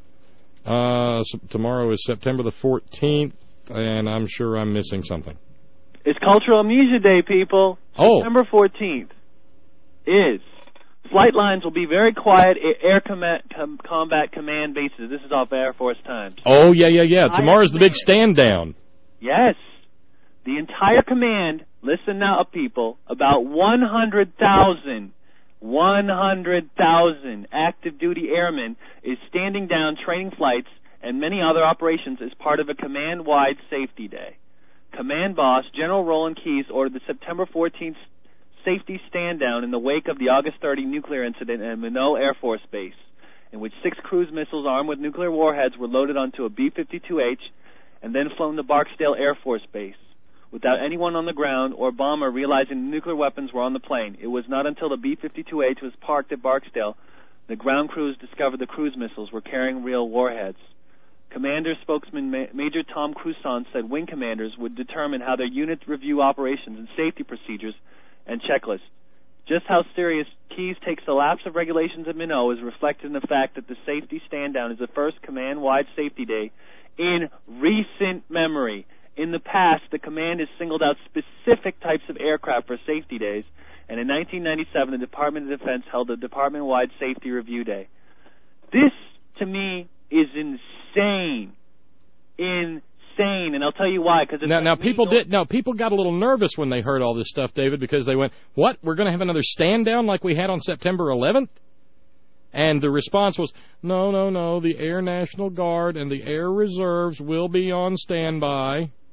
Uh, so tomorrow is September the fourteenth, and I'm sure I'm missing something. It's Cultural Amnesia Day, people. Oh. September fourteenth is. Flight lines will be very quiet at Air Com- Com- Combat Command bases. This is off Air Force Times. Oh, yeah, yeah, yeah. Tomorrow's the big stand down. Yes. The entire command, listen now, people, about one hundred thousand, one hundred thousand active duty airmen is standing down training flights and many other operations as part of a command-wide safety day. Command boss General Roland Keyes ordered the September fourteenth safety stand down in the wake of the August thirtieth nuclear incident at Minot Air Force Base, in which six cruise missiles armed with nuclear warheads were loaded onto a B fifty-two H and then flown to Barksdale Air Force Base, without anyone on the ground or bomber realizing the nuclear weapons were on the plane. It was not until the B fifty-two H was parked at Barksdale the ground crews discovered the cruise missiles were carrying real warheads. Commander spokesman Ma- Major Tom Cruson said wing commanders would determine how their units review operations and safety procedures and checklists. Just how serious Keyes takes the lapse of regulations at Minot is reflected in the fact that the safety stand-down is the first command-wide safety day in recent memory. In the past, the command has singled out specific types of aircraft for safety days, and in nineteen ninety-seven, the Department of Defense held a department-wide safety review day. This, to me, is insane. Insane, and I'll tell you why. Because now, now people did. Now people got a little nervous when they heard all this stuff, David, because they went, "What? We're going to have another stand down like we had on September eleventh?" And the response was, "No, no, no. The Air National Guard and the Air Reserves will be on standby."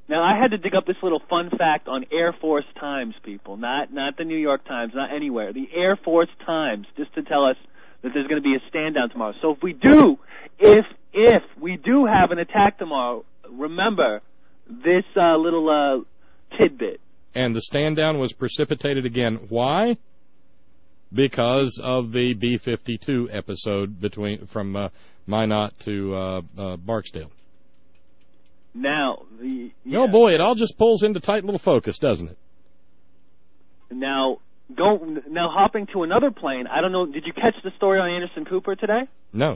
Now, I had to dig up this little fun fact on Air Force Times, people, not not the New York Times, not anywhere. The Air Force Times, just to tell us that there's going to be a stand-down tomorrow. So if we do, if if we do have an attack tomorrow, remember this uh, little uh, tidbit. And the stand-down was precipitated again. Why? Because of the B fifty-two episode between from uh, Minot to uh, uh, Barksdale. Now, the yeah. Oh boy, it all just pulls into tight little focus, doesn't it? Now, go now hopping to another plane. I don't know. Did you catch the story on Anderson Cooper today? No.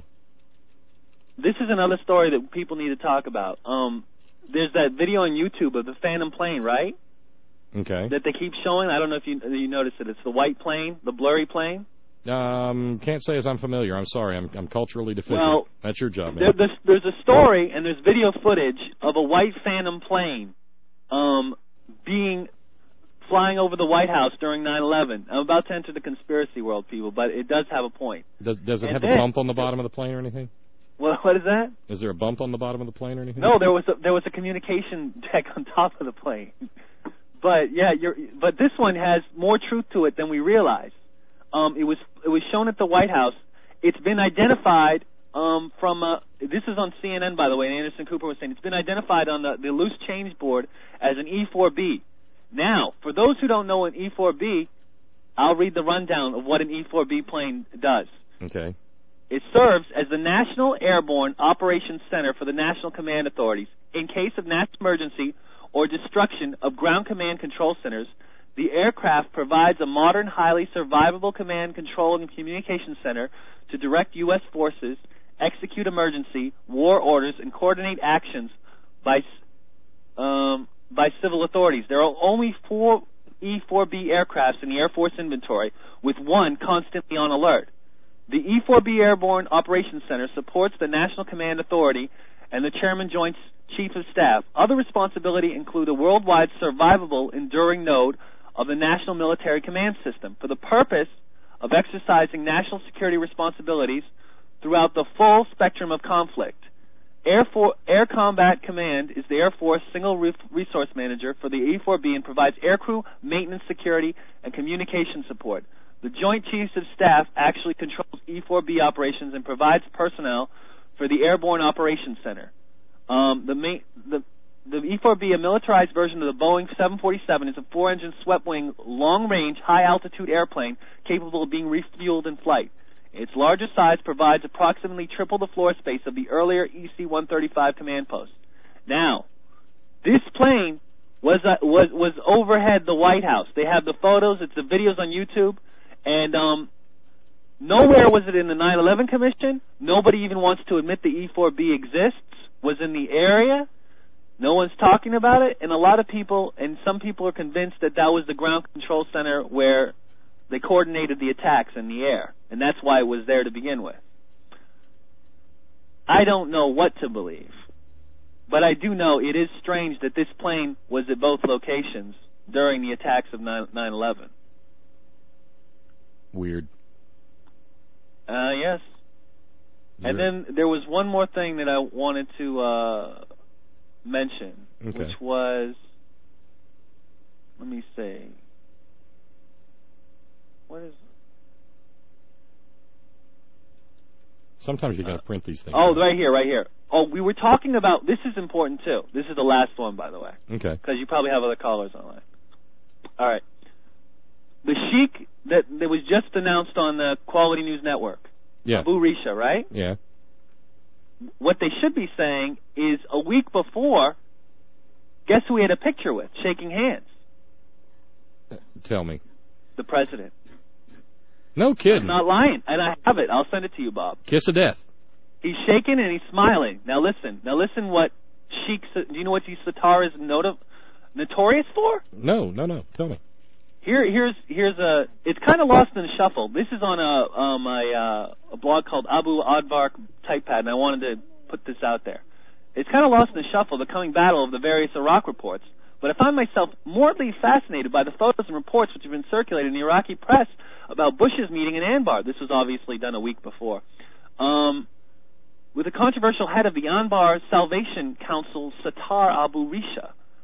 This is another story that people need to talk about. Um, there's that video on YouTube of the Phantom plane, right? Okay. That they keep showing. I don't know if you you noticed it. It's the white plane, the blurry plane. Um, can't say as I'm familiar. I'm sorry. I'm I'm culturally deficient. Well, that's your job, man. There, there's, there's a story and there's video footage of a white Phantom plane, um, being flying over the White House during nine eleven. I'm about to enter the conspiracy world, people, but it does have a point. Does does it and have then, a bump on the bottom of the plane or anything? What what is that? Is there a bump on the bottom of the plane or anything? No, there was a, there was a communication deck on top of the plane. But yeah, you're, but this one has more truth to it than we realize. Um, it was it was shown at the White House. It's been identified um, from uh, this is on C N N, by the way. And Anderson Cooper was saying it's been identified on the, the loose change board as an E four B. Now, for those who don't know an E four B, I'll read the rundown of what an E four B plane does. Okay. It serves as the National Airborne Operations Center for the National Command Authorities in case of national emergency or destruction of ground command control centers. The aircraft provides a modern, highly survivable command, control, and communication center to direct U S forces, execute emergency, war orders, and coordinate actions by um, by civil authorities. There are only four E four B aircrafts in the Air Force inventory, with one constantly on alert. The E four B Airborne Operations Center supports the National Command Authority and the Chairman Joint Chief of Staff. Other responsibility include a worldwide survivable, enduring node of the National Military Command System for the purpose of exercising national security responsibilities throughout the full spectrum of conflict. Air, For- Air Combat Command is the Air Force single re- resource manager for the E four B and provides aircrew maintenance, security, and communication support. The Joint Chiefs of Staff actually controls E four B operations and provides personnel for the Airborne Operations Center. Um, the, main, the The E four B, a militarized version of the Boeing seven forty-seven, is a four-engine swept-wing, long-range, high-altitude airplane capable of being refueled in flight. Its larger size provides approximately triple the floor space of the earlier E C one thirty-five command post. Now, this plane was uh, was was overhead the White House. They have the photos. It's the videos on YouTube, and um, nowhere was it in the nine eleven Commission. Nobody even wants to admit the E four B exists. Was in the area. No one's talking about it, and a lot of people, and some people are convinced that that was the ground control center where they coordinated the attacks in the air, and that's why it was there to begin with. I don't know what to believe, but I do know it is strange that this plane was at both locations during the attacks of nine eleven. Weird. Uh, yes. And then there was one more thing that I wanted to uh, mention, okay. which was, let me see, what is? Sometimes you got to print these things. Oh, right here, right here. Oh, we were talking about, this is important too. This is the last one, by the way. Okay. Because you probably have other callers online. All right. The sheik that, that was just announced on the Quality News Network. Yeah. Abu Risha, right? Yeah. What they should be saying is a week before, guess who he had a picture with, shaking hands? Tell me. The president. No kidding. I'm not lying, and I have it. I'll send it to you, Bob. Kiss of death. He's shaking and he's smiling. Now listen. Now listen what Sheikh, do you know what Sattar is not- notorious for? No, no, no. Tell me. Here, here's here's a. It's kind of lost in the shuffle. This is on a um a, uh, a blog called Abu Adbar Typepad, and I wanted to put this out there. It's kind of lost in the shuffle, the coming battle of the various Iraq reports. But I find myself mortally fascinated by the photos and reports which have been circulated in the Iraqi press about Bush's meeting in Anbar. This was obviously done a week before. Um, with the controversial head of the Anbar Salvation Council, Sattar Abu Risha,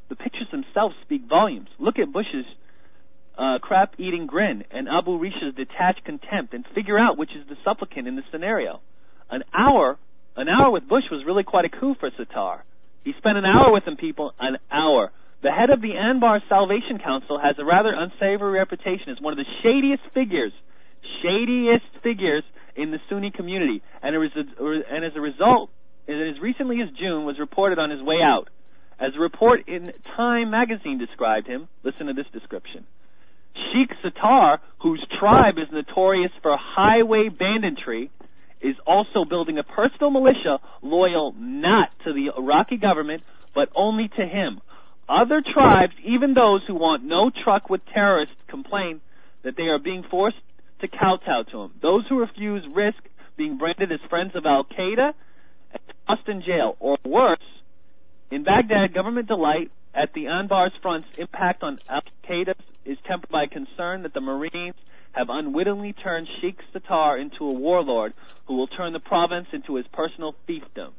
The pictures themselves speak volumes. Look at Bush's uh, crap-eating grin and Abu Risha's detached contempt and figure out which is the supplicant in this scenario. An hour, an hour with Bush was really quite a coup for Sattar. He spent an hour with them, people, an hour. The head of the Anbar Salvation Council has a rather unsavory reputation as one of the shadiest figures, shadiest figures in the Sunni community, and, it was a, and as a result, as recently as June, was reported on his way out. As a report in Time magazine described him, listen to this description. Sheikh Sattar, whose tribe is notorious for highway banditry, is also building a personal militia loyal not to the Iraqi government, but only to him. Other tribes, even those who want no truck with terrorists, complain that they are being forced to kowtow to him. Those who refuse risk being branded as friends of Al-Qaeda and tossed in jail, or worse. In Baghdad, government delight at the Anbar's front's impact on Al-Qaeda is tempered by concern that the Marines have unwittingly turned Sheikh Sattar into a warlord who will turn the province into his personal fiefdom.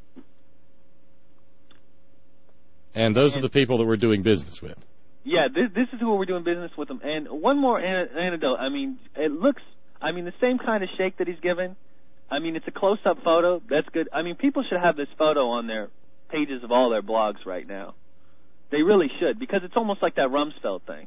And those and, are the people that we're doing business with. Yeah, this, this is who we're doing business with them. And one more an- anecdote. I mean, it looks, I mean, the same kind of shake that he's given. I mean, it's a close-up photo. That's good. I mean, people should have this photo on their pages of all their blogs right now. They really should, because it's almost like that Rumsfeld thing.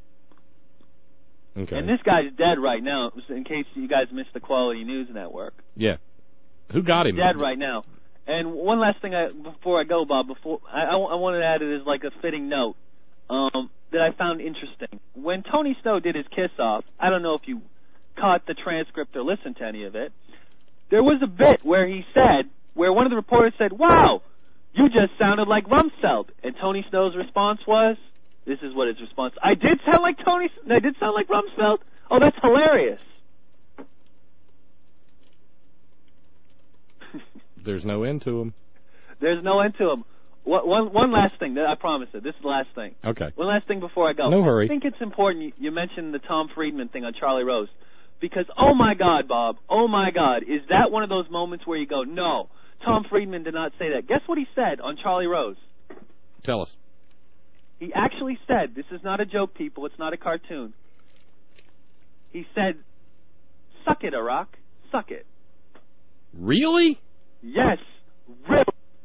Okay. And this guy's dead right now, in case you guys missed the Quality News Network. Yeah. Who got him? He's dead right now. And one last thing I, before I go, Bob, before I, I, I wanted to add it as like a fitting note um, that I found interesting. When Tony Snow did his kiss-off, I don't know if you caught the transcript or listened to any of it, there was a bit where he said, where one of the reporters said, wow, you just sounded like Rumsfeld. And Tony Snow's response was, this is what his response, I did sound like Tony, I did sound like Rumsfeld? Oh, that's hilarious. There's no end to him. There's no end to him. One, one, one last thing, I promise it. This is the last thing. Okay. One last thing before I go. No hurry. I think it's important you, you mentioned the Tom Friedman thing on Charlie Rose. Because, oh my God, Bob, oh my God, is that one of those moments where you go, no, Tom Friedman did not say that. Guess what he said on Charlie Rose? Tell us. He actually said, this is not a joke, people, it's not a cartoon. He said, suck it, Iraq, suck it. Really? Yes, really.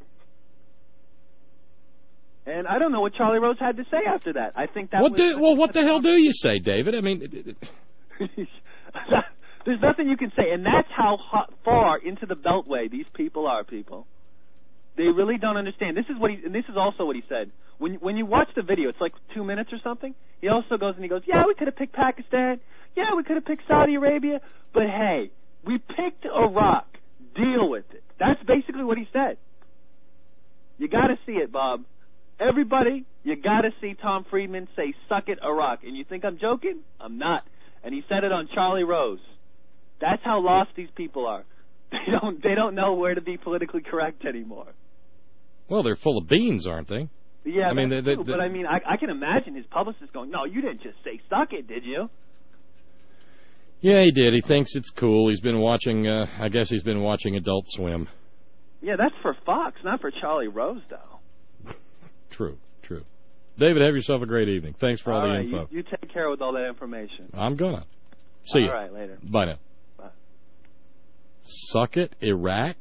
And I don't know what Charlie Rose had to say after that. I think that what was... Do, well, what the hell do you say, David? I mean... It, it, There's nothing you can say, and that's how hot, far into the Beltway these people are, people. They really don't understand. This is what he, and this is also what he said. When when you watch the video, it's like two minutes or something. He also goes and he goes, "Yeah, we could have picked Pakistan. Yeah, we could have picked Saudi Arabia. But hey, we picked Iraq. Deal with it." That's basically what he said. You got to see it, Bob. Everybody, you got to see Tom Friedman say, "Suck it, Iraq." And you think I'm joking? I'm not. And he said it on Charlie Rose. That's how lost these people are. They don't they don't know where to be politically correct anymore. Well, they're full of beans, aren't they? Yeah, I mean, that's they, they, true, they, but I mean, I, I can imagine his publicist going, "No, you didn't just say suck it, did you?" Yeah, he did. He thinks it's cool. He's been watching. Uh, I guess he's been watching Adult Swim. Yeah, that's for Fox, not for Charlie Rose, though. True, true. David, have yourself a great evening. Thanks for all, all the right, info. You, you take care with all that information. I'm gonna. See you. All right, later. Bye now. Bye. Suck it, Iraq.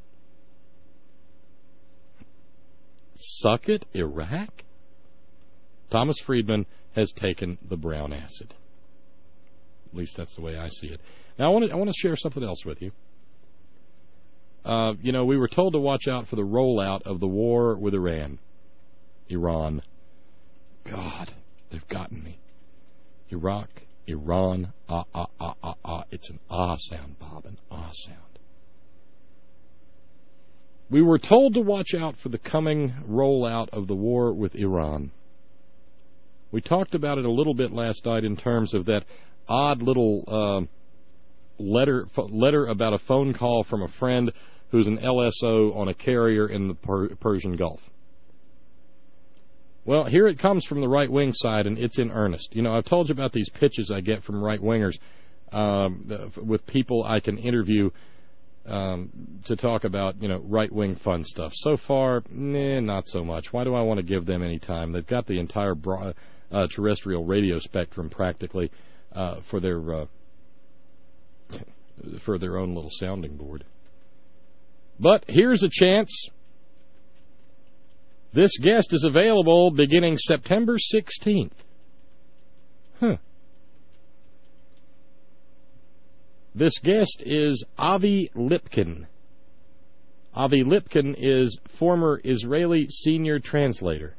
Suck it, Iraq. Thomas Friedman has taken the brown acid. At least that's the way I see it. Now I want to I want to share something else with you. Uh, you know, we were told to watch out for the rollout of the war with Iran. Iran. God, they've gotten me. Iraq, Iran, ah, ah, ah, ah, ah. It's an ah sound, Bob, an ah sound. We were told to watch out for the coming rollout of the war with Iran. We talked about it a little bit last night in terms of that odd little uh, letter letter about a phone call from a friend who's an L S O on a carrier in the per- Persian Gulf. Well, here it comes from the right-wing side, and it's in earnest. You know, I've told you about these pitches I get from right-wingers um, with people I can interview um, to talk about, you know, right-wing fun stuff. So far, nah, not so much. Why do I want to give them any time? They've got the entire broad, uh, terrestrial radio spectrum practically uh, for their uh, for their own little sounding board. But here's a chance. This guest is available beginning September sixteenth. Huh. This guest is Avi Lipkin. Avi Lipkin is former Israeli senior translator.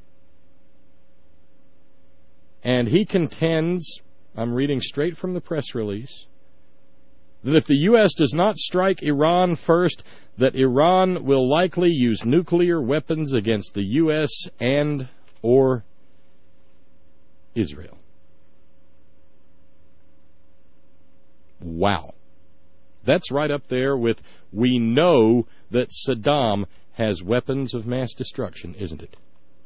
And he contends, I'm reading straight from the press release, that if the U S does not strike Iran first, that Iran will likely use nuclear weapons against the U S and or Israel. Wow. That's right up there with, we know that Saddam has weapons of mass destruction, isn't it?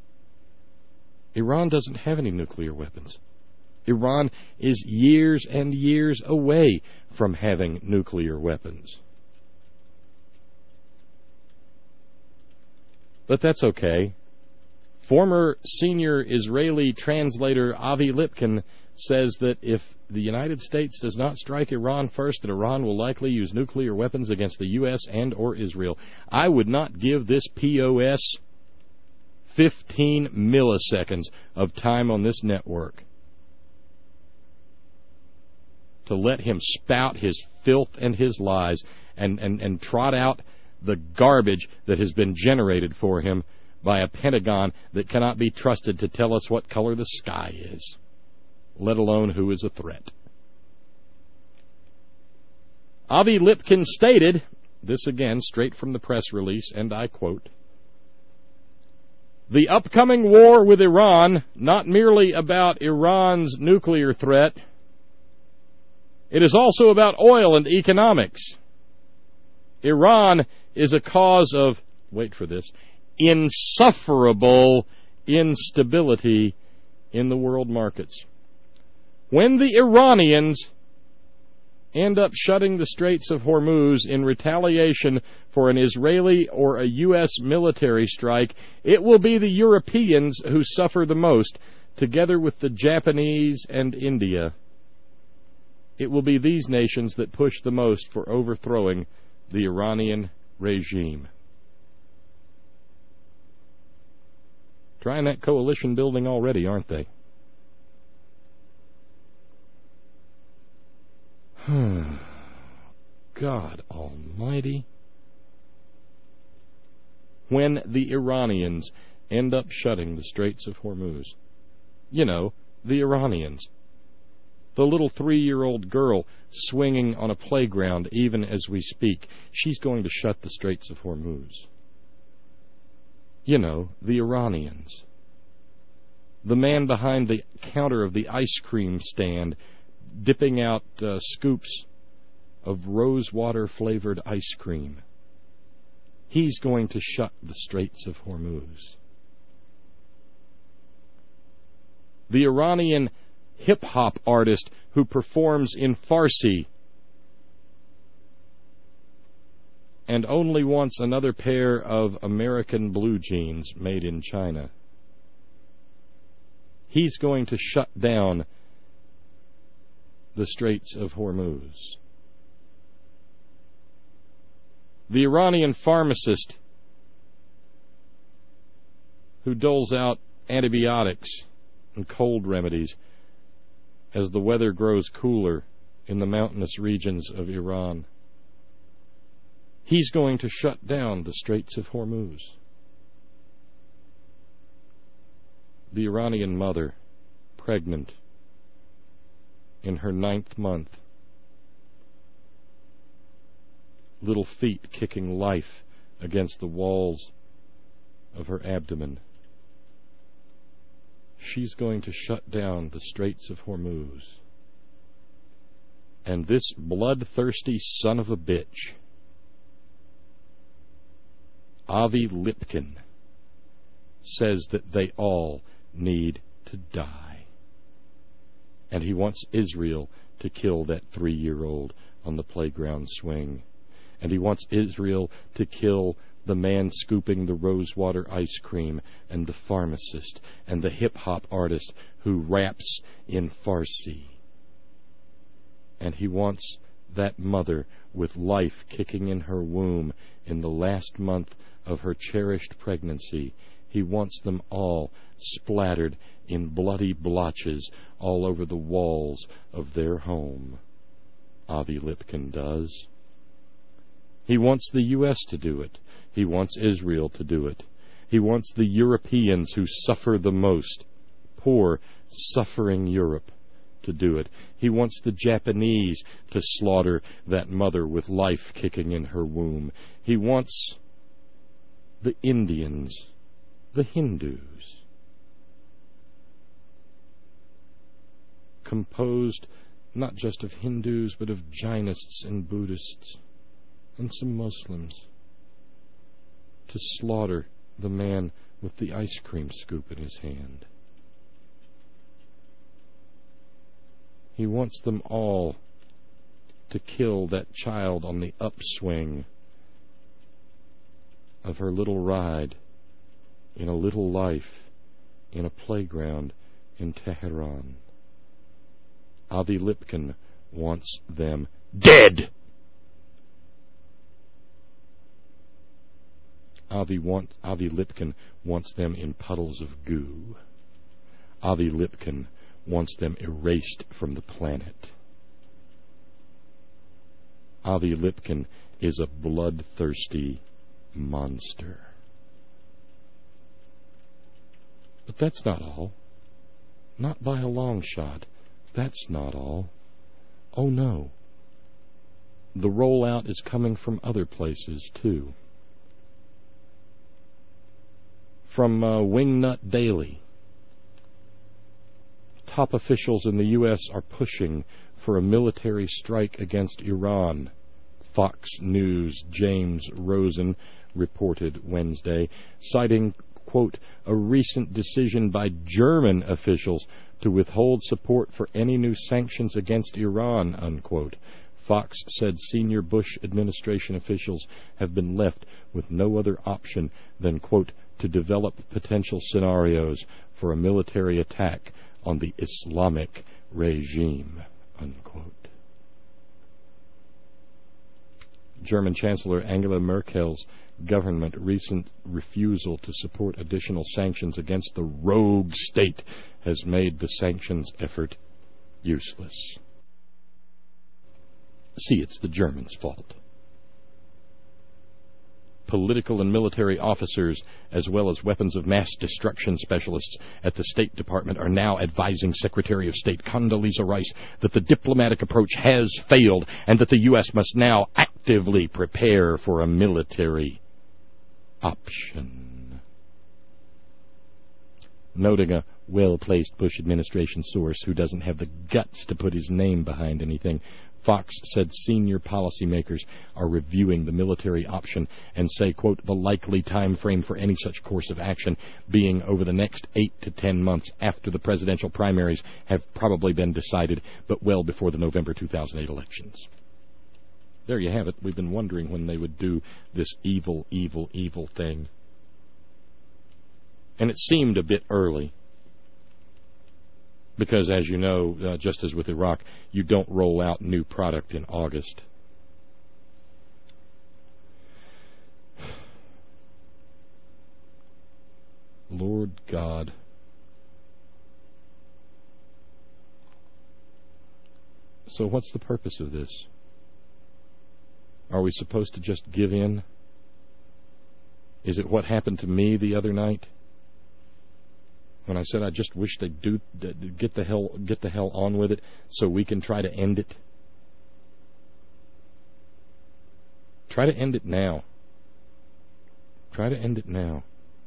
Iran doesn't have any nuclear weapons. Iran is years and years away from having nuclear weapons. But that's okay. Former senior Israeli translator Avi Lipkin says that if the United States does not strike Iran first, that Iran will likely use nuclear weapons against the U S and or Israel. I would not give this P O S fifteen milliseconds of time on this network to let him spout his filth and his lies and, and, and trot out the garbage that has been generated for him by a Pentagon that cannot be trusted to tell us what color the sky is, let alone who is a threat. Avi Lipkin stated, this again straight from the press release, and I quote, "The upcoming war with Iran, not merely about Iran's nuclear threat, it is also about oil and economics. Iran is a cause of," wait for this, "insufferable instability in the world markets. When the Iranians end up shutting the Straits of Hormuz in retaliation for an Israeli or a U S military strike, it will be the Europeans who suffer the most, together with the Japanese and India. It will be these nations that push the most for overthrowing the Iranian regime." Trying that coalition building already, aren't they? God almighty. When the Iranians end up shutting the Straits of Hormuz, you know, the Iranians, the little three-year-old girl swinging on a playground even as we speak, she's going to shut the Straits of Hormuz. You know, the Iranians. The man behind the counter of the ice cream stand dipping out uh, scoops of rosewater-flavored ice cream. He's going to shut the Straits of Hormuz. The Iranian hip-hop artist who performs in Farsi and only wants another pair of American blue jeans made in China. He's going to shut down the Straits of Hormuz. The Iranian pharmacist who doles out antibiotics and cold remedies as the weather grows cooler in the mountainous regions of Iran. He's going to shut down the Straits of Hormuz. The Iranian mother, pregnant, in her ninth month, little feet kicking life against the walls of her abdomen. She's going to shut down the Straits of Hormuz. And this bloodthirsty son of a bitch, Avi Lipkin, says that they all need to die. And he wants Israel to kill that three-year-old on the playground swing. And he wants Israel to kill the man scooping the Rosewater ice cream, and the pharmacist, and the hip-hop artist who raps in Farsi. And he wants that mother with life kicking in her womb in the last month of her cherished pregnancy. He wants them all splattered in bloody blotches all over the walls of their home. Avi Lipkin does. He wants the U S to do it. He wants Israel to do it. He wants the Europeans who suffer the most, poor, suffering Europe, to do it. He wants the Japanese to slaughter that mother with life kicking in her womb. He wants the Indians, the Hindus, composed not just of Hindus, but of Jainists and Buddhists and some Muslims, to slaughter the man with the ice cream scoop in his hand. He wants them all to kill that child on the upswing of her little ride in a little life in a playground in Tehran. Avi Lipkin wants them dead. Avi, want, Avi Lipkin wants them in puddles of goo. Avi Lipkin wants them erased from the planet. Avi Lipkin is a bloodthirsty monster. But that's not all. Not by a long shot. That's not all. Oh no. The rollout is coming from other places too. From uh, Wingnut Daily. Top officials in the U S are pushing for a military strike against Iran. Fox News' James Rosen reported Wednesday, citing, quote, a recent decision by German officials to withhold support for any new sanctions against Iran, unquote. Fox said senior Bush administration officials have been left with no other option than, quote, to develop potential scenarios for a military attack on the Islamic regime, unquote. German Chancellor Angela Merkel's government recent refusal to support additional sanctions against the rogue state has made the sanctions effort useless. See, it's the Germans' fault. Political and military officers, as well as weapons of mass destruction specialists at the State Department, are now advising Secretary of State Condoleezza Rice that the diplomatic approach has failed and that the U S must now actively prepare for a military option. Noting a well-placed Bush administration source who doesn't have the guts to put his name behind anything, Fox said senior policymakers are reviewing the military option and say, quote, the likely time frame for any such course of action being over the next eight to ten months after the presidential primaries have probably been decided, but well before the November two thousand eight elections. There you have it. We've been wondering when they would do this evil, evil, evil thing. And it seemed a bit early. Because, as you know, uh, just as with Iraq, you don't roll out new product in August. Lord God. So what's the purpose of this? Are we supposed to just give in? Is it what happened to me the other night? When I said I just wish they'd do get the hell get the hell on with it so we can try to end it. Try to end it now. Try to end it now.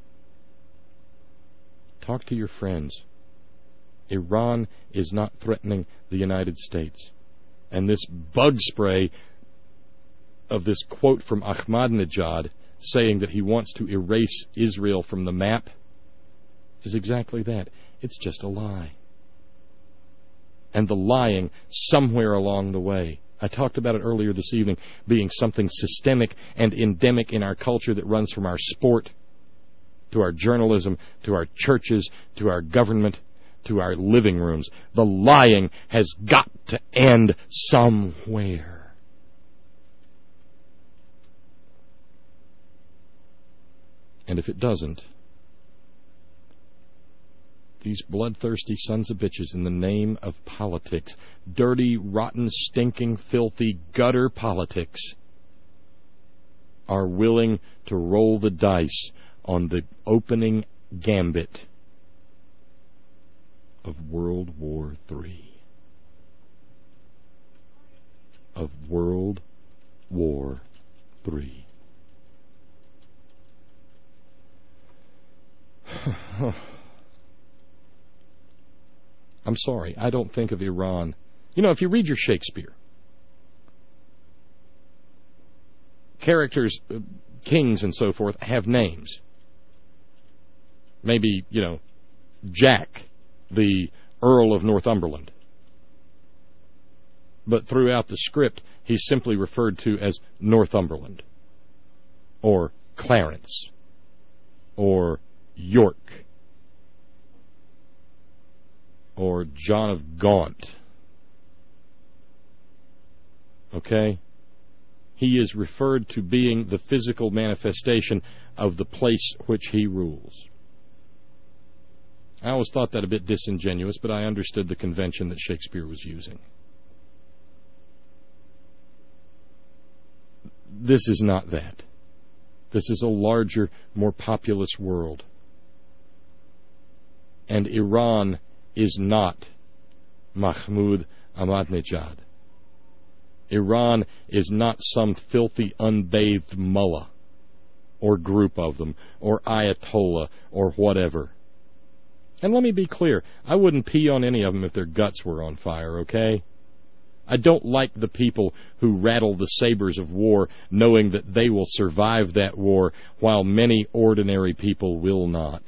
Talk to your friends. Iran is not threatening the United States. And this bug spray of this quote from Ahmadinejad saying that he wants to erase Israel from the map is exactly that. It's just a lie. And the lying somewhere along the way I talked about it earlier this evening, being something systemic and endemic in our culture that runs from our sport to our journalism, to our churches, to our government, to our living rooms. The lying has got to end somewhere. And if it doesn't, these bloodthirsty sons of bitches in the name of politics, dirty, rotten, stinking, filthy, gutter politics, are willing to roll the dice on the opening gambit of World War Three. Of World War Three. I'm sorry, I don't think of Iran. You know, if you read your Shakespeare, characters, uh, kings and so forth, have names. Maybe, you know, Jack, the Earl of Northumberland. But throughout the script, he's simply referred to as Northumberland, or Clarence, or York, or John of Gaunt. Okay? He is referred to being the physical manifestation of the place which he rules. I always thought that a bit disingenuous, but I understood the convention that Shakespeare was using. This is not that. This is a larger, more populous world. And Iran is not Mahmoud Ahmadinejad. Iran is not some filthy, unbathed mullah, or group of them, or Ayatollah, or whatever. And let me be clear, I wouldn't pee on any of them if their guts were on fire, okay? I don't like the people who rattle the sabers of war knowing that they will survive that war while many ordinary people will not.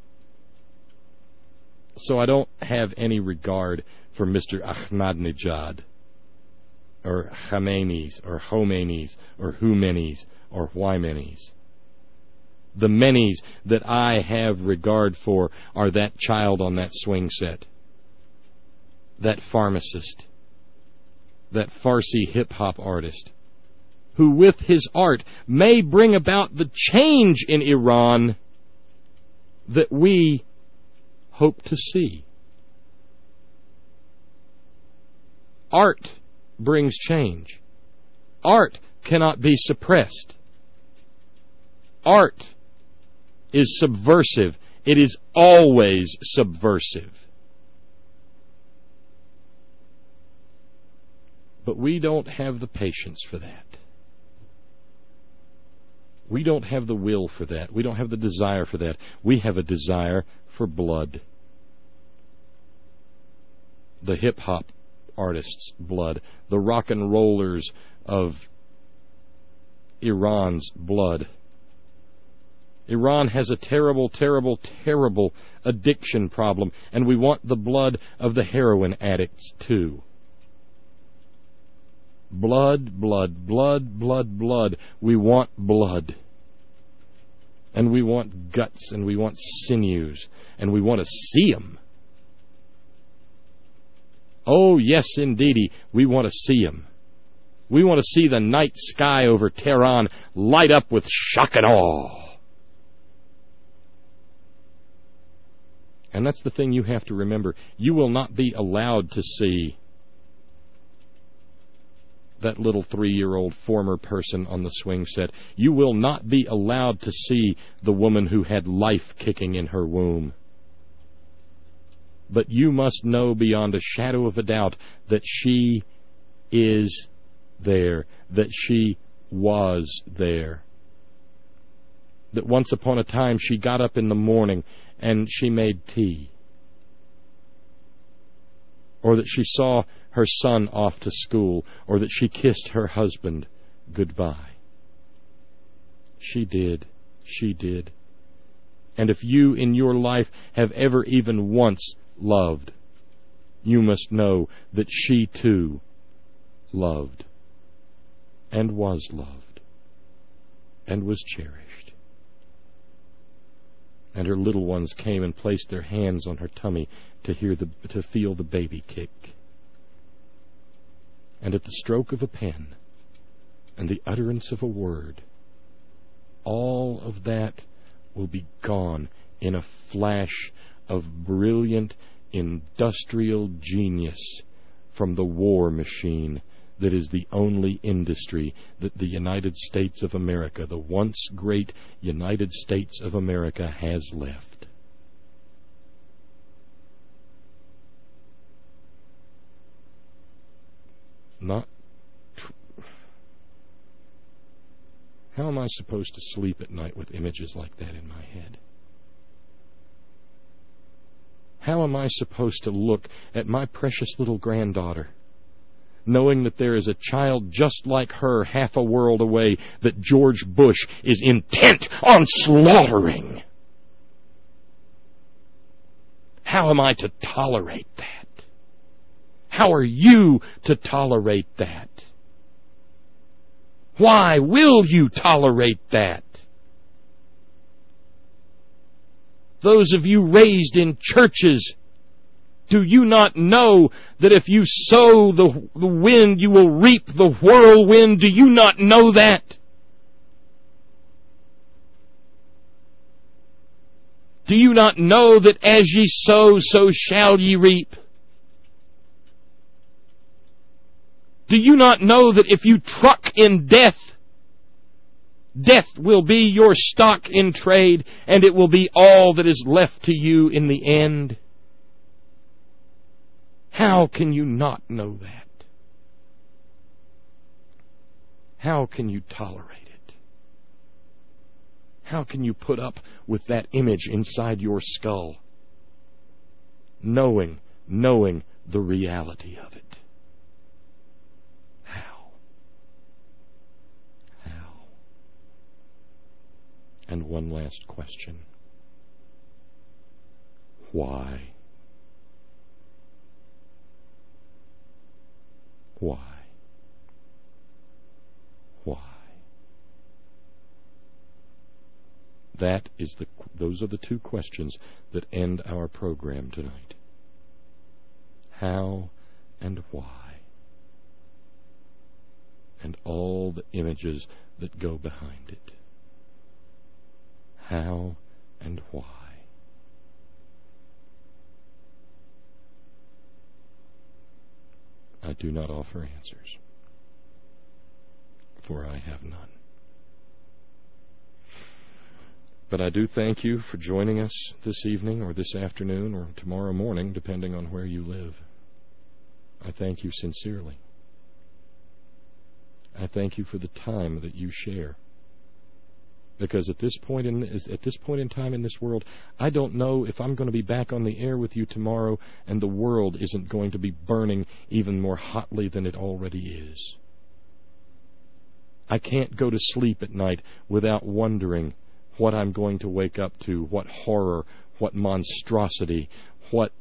So I don't have any regard for Mister Ahmadinejad, or Khamenei's, or Khomeinis, or Khomeini's, or Whymeni's. The many's that I have regard for are that child on that swing set, that pharmacist, that Farsi hip-hop artist, who with his art may bring about the change in Iran that we hope to see. Art brings change. Art cannot be suppressed. Art is subversive. It is always subversive. But we don't have the patience for that. We don't have the will for that. We don't have the desire for that. We have a desire for blood. The hip-hop artists' blood. The rock and rollers of Iran's blood. Iran has a terrible, terrible, terrible addiction problem, and we want the blood of the heroin addicts, too. Blood, blood, blood, blood, blood. We want blood. And we want guts, and we want sinews, and we want to see them. Oh, yes, indeedy, we want to see them. We want to see the night sky over Tehran light up with shock and awe. And that's the thing you have to remember. You will not be allowed to see that little three-year-old former person on the swing set. You will not be allowed to see the woman who had life kicking in her womb. But you must know beyond a shadow of a doubt that she is there, that she was there. That once upon a time she got up in the morning and she made tea. Or that she saw her son off to school, or that she kissed her husband goodbye. She did. She did. And if you in your life have ever even once loved, you must know that she too loved and was loved and was cherished. And her little ones came and placed their hands on her tummy to hear the to feel the baby kick. And at the stroke of a pen and the utterance of a word, all of that will be gone in a flash of brilliant industrial genius from the war machine that is the only industry that the United States of America, the once great United States of America, has left. Not tr- How am I supposed to sleep at night with images like that in my head? How am I supposed to look at my precious little granddaughter, knowing that there is a child just like her half a world away that George Bush is intent on slaughtering? How am I to tolerate that? How are you to tolerate that? Why will you tolerate that? Those of you raised in churches, do you not know that if you sow the, the wind, you will reap the whirlwind? Do you not know that? Do you not know that as ye sow, so shall ye reap? Do you not know that if you truck in death, death will be your stock in trade, and it will be all that is left to you in the end? How can you not know that? How can you tolerate it? How can you put up with that image inside your skull, knowing, knowing the reality of it? How? How? And one last question. Why? Why? Why? That is the, those are the two questions that end our program tonight. How and why? And all the images that go behind it. How and why? I do not offer answers, for I have none. But I do thank you for joining us this evening or this afternoon or tomorrow morning, depending on where you live. I thank you sincerely. I thank you for the time that you share. Because at this point in at this point in time in this world, I don't know if I'm going to be back on the air with you tomorrow and the world isn't going to be burning even more hotly than it already is. I can't go to sleep at night without wondering what I'm going to wake up to, what horror, what monstrosity, what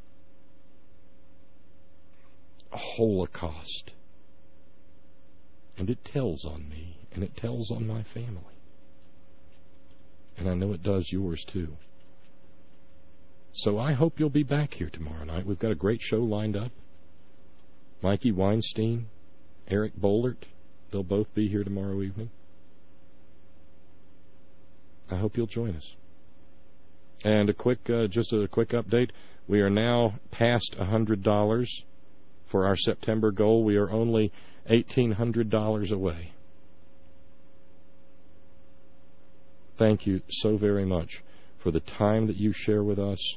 holocaust. And it tells on me, and it tells on my family. And I know it does yours too. So I hope you'll be back here tomorrow night. We've got a great show lined up. Mikey Weinstein, Eric Bollert, they'll both be here tomorrow evening. I hope you'll join us. And a quick, uh, just a quick update. We are now past one hundred dollars for our September goal. We are only eighteen hundred dollars away. Thank you so very much for the time that you share with us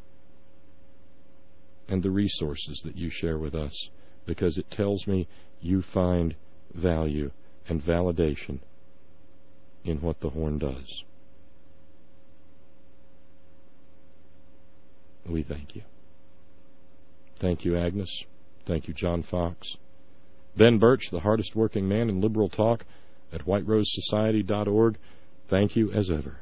and the resources that you share with us, because it tells me you find value and validation in what the Horn does. We thank you. Thank you, Agnes. Thank you, John Fox. Ben Birch, the hardest working man in liberal talk at white rose society dot org. Thank you as ever.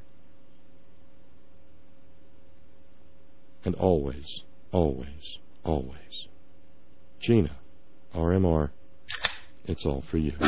And always, always, always, Gina, R M R, It's all for you.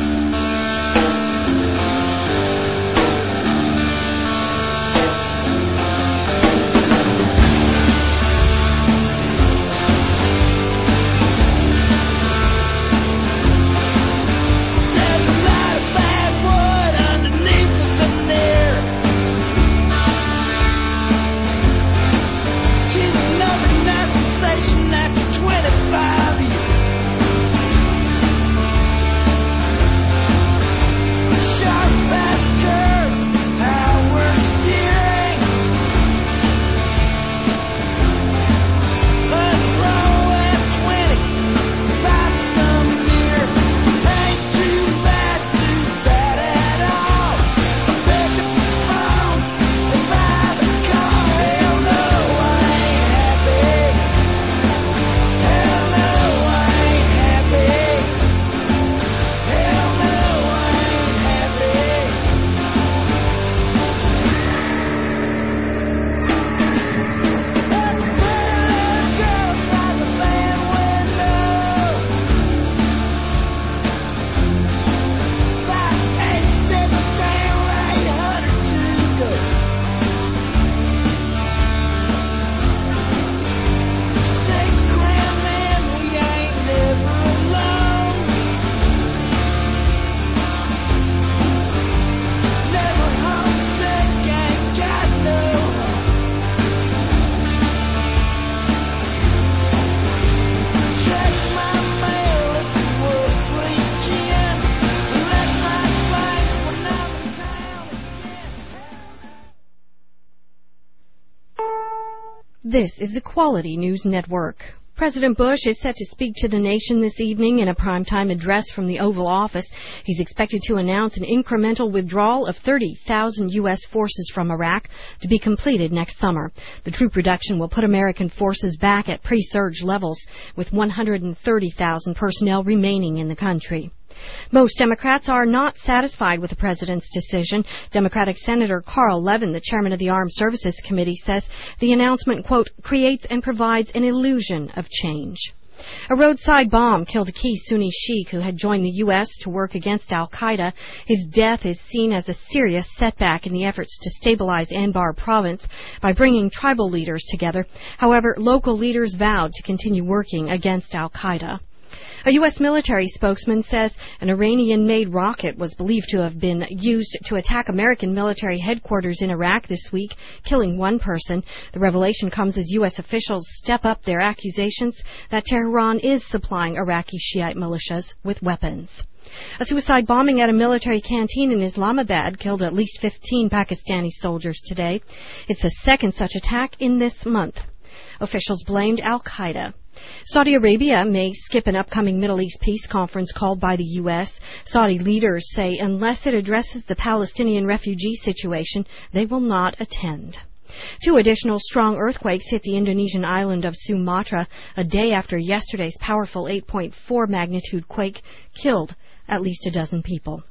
This is the Quality News Network. President Bush is set to speak to the nation this evening in a primetime address from the Oval Office. He's expected to announce an incremental withdrawal of thirty thousand U S forces from Iraq to be completed next summer. The troop reduction will put American forces back at pre-surge levels, with one hundred thirty thousand personnel remaining in the country. Most Democrats are not satisfied with the president's decision. Democratic Senator Carl Levin, the chairman of the Armed Services Committee, says the announcement, quote, creates and provides an illusion of change. A roadside bomb killed a key Sunni sheikh who had joined the U S to work against al-Qaeda. His death is seen as a serious setback in the efforts to stabilize Anbar province by bringing tribal leaders together. However, local leaders vowed to continue working against al-Qaeda. A U S military spokesman says an Iranian-made rocket was believed to have been used to attack American military headquarters in Iraq this week, killing one person. The revelation comes as U S officials step up their accusations that Tehran is supplying Iraqi Shiite militias with weapons. A suicide bombing at a military canteen in Islamabad killed at least fifteen Pakistani soldiers today. It's the second such attack in this month. Officials blamed al-Qaeda. Saudi Arabia may skip an upcoming Middle East peace conference called by the U S. Saudi leaders say unless it addresses the Palestinian refugee situation, they will not attend. Two additional strong earthquakes hit the Indonesian island of Sumatra a day after yesterday's powerful eight point four magnitude quake killed at least a dozen people.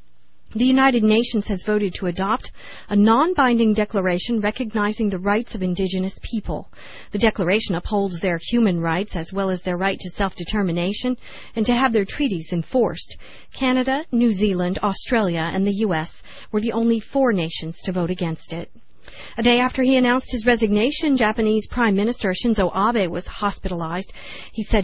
The United Nations has voted to adopt a non-binding declaration recognizing the rights of indigenous people. The declaration upholds their human rights as well as their right to self-determination and to have their treaties enforced. Canada, New Zealand, Australia, and the U S were the only four nations to vote against it. A day after he announced his resignation, Japanese Prime Minister Shinzo Abe was hospitalized. He said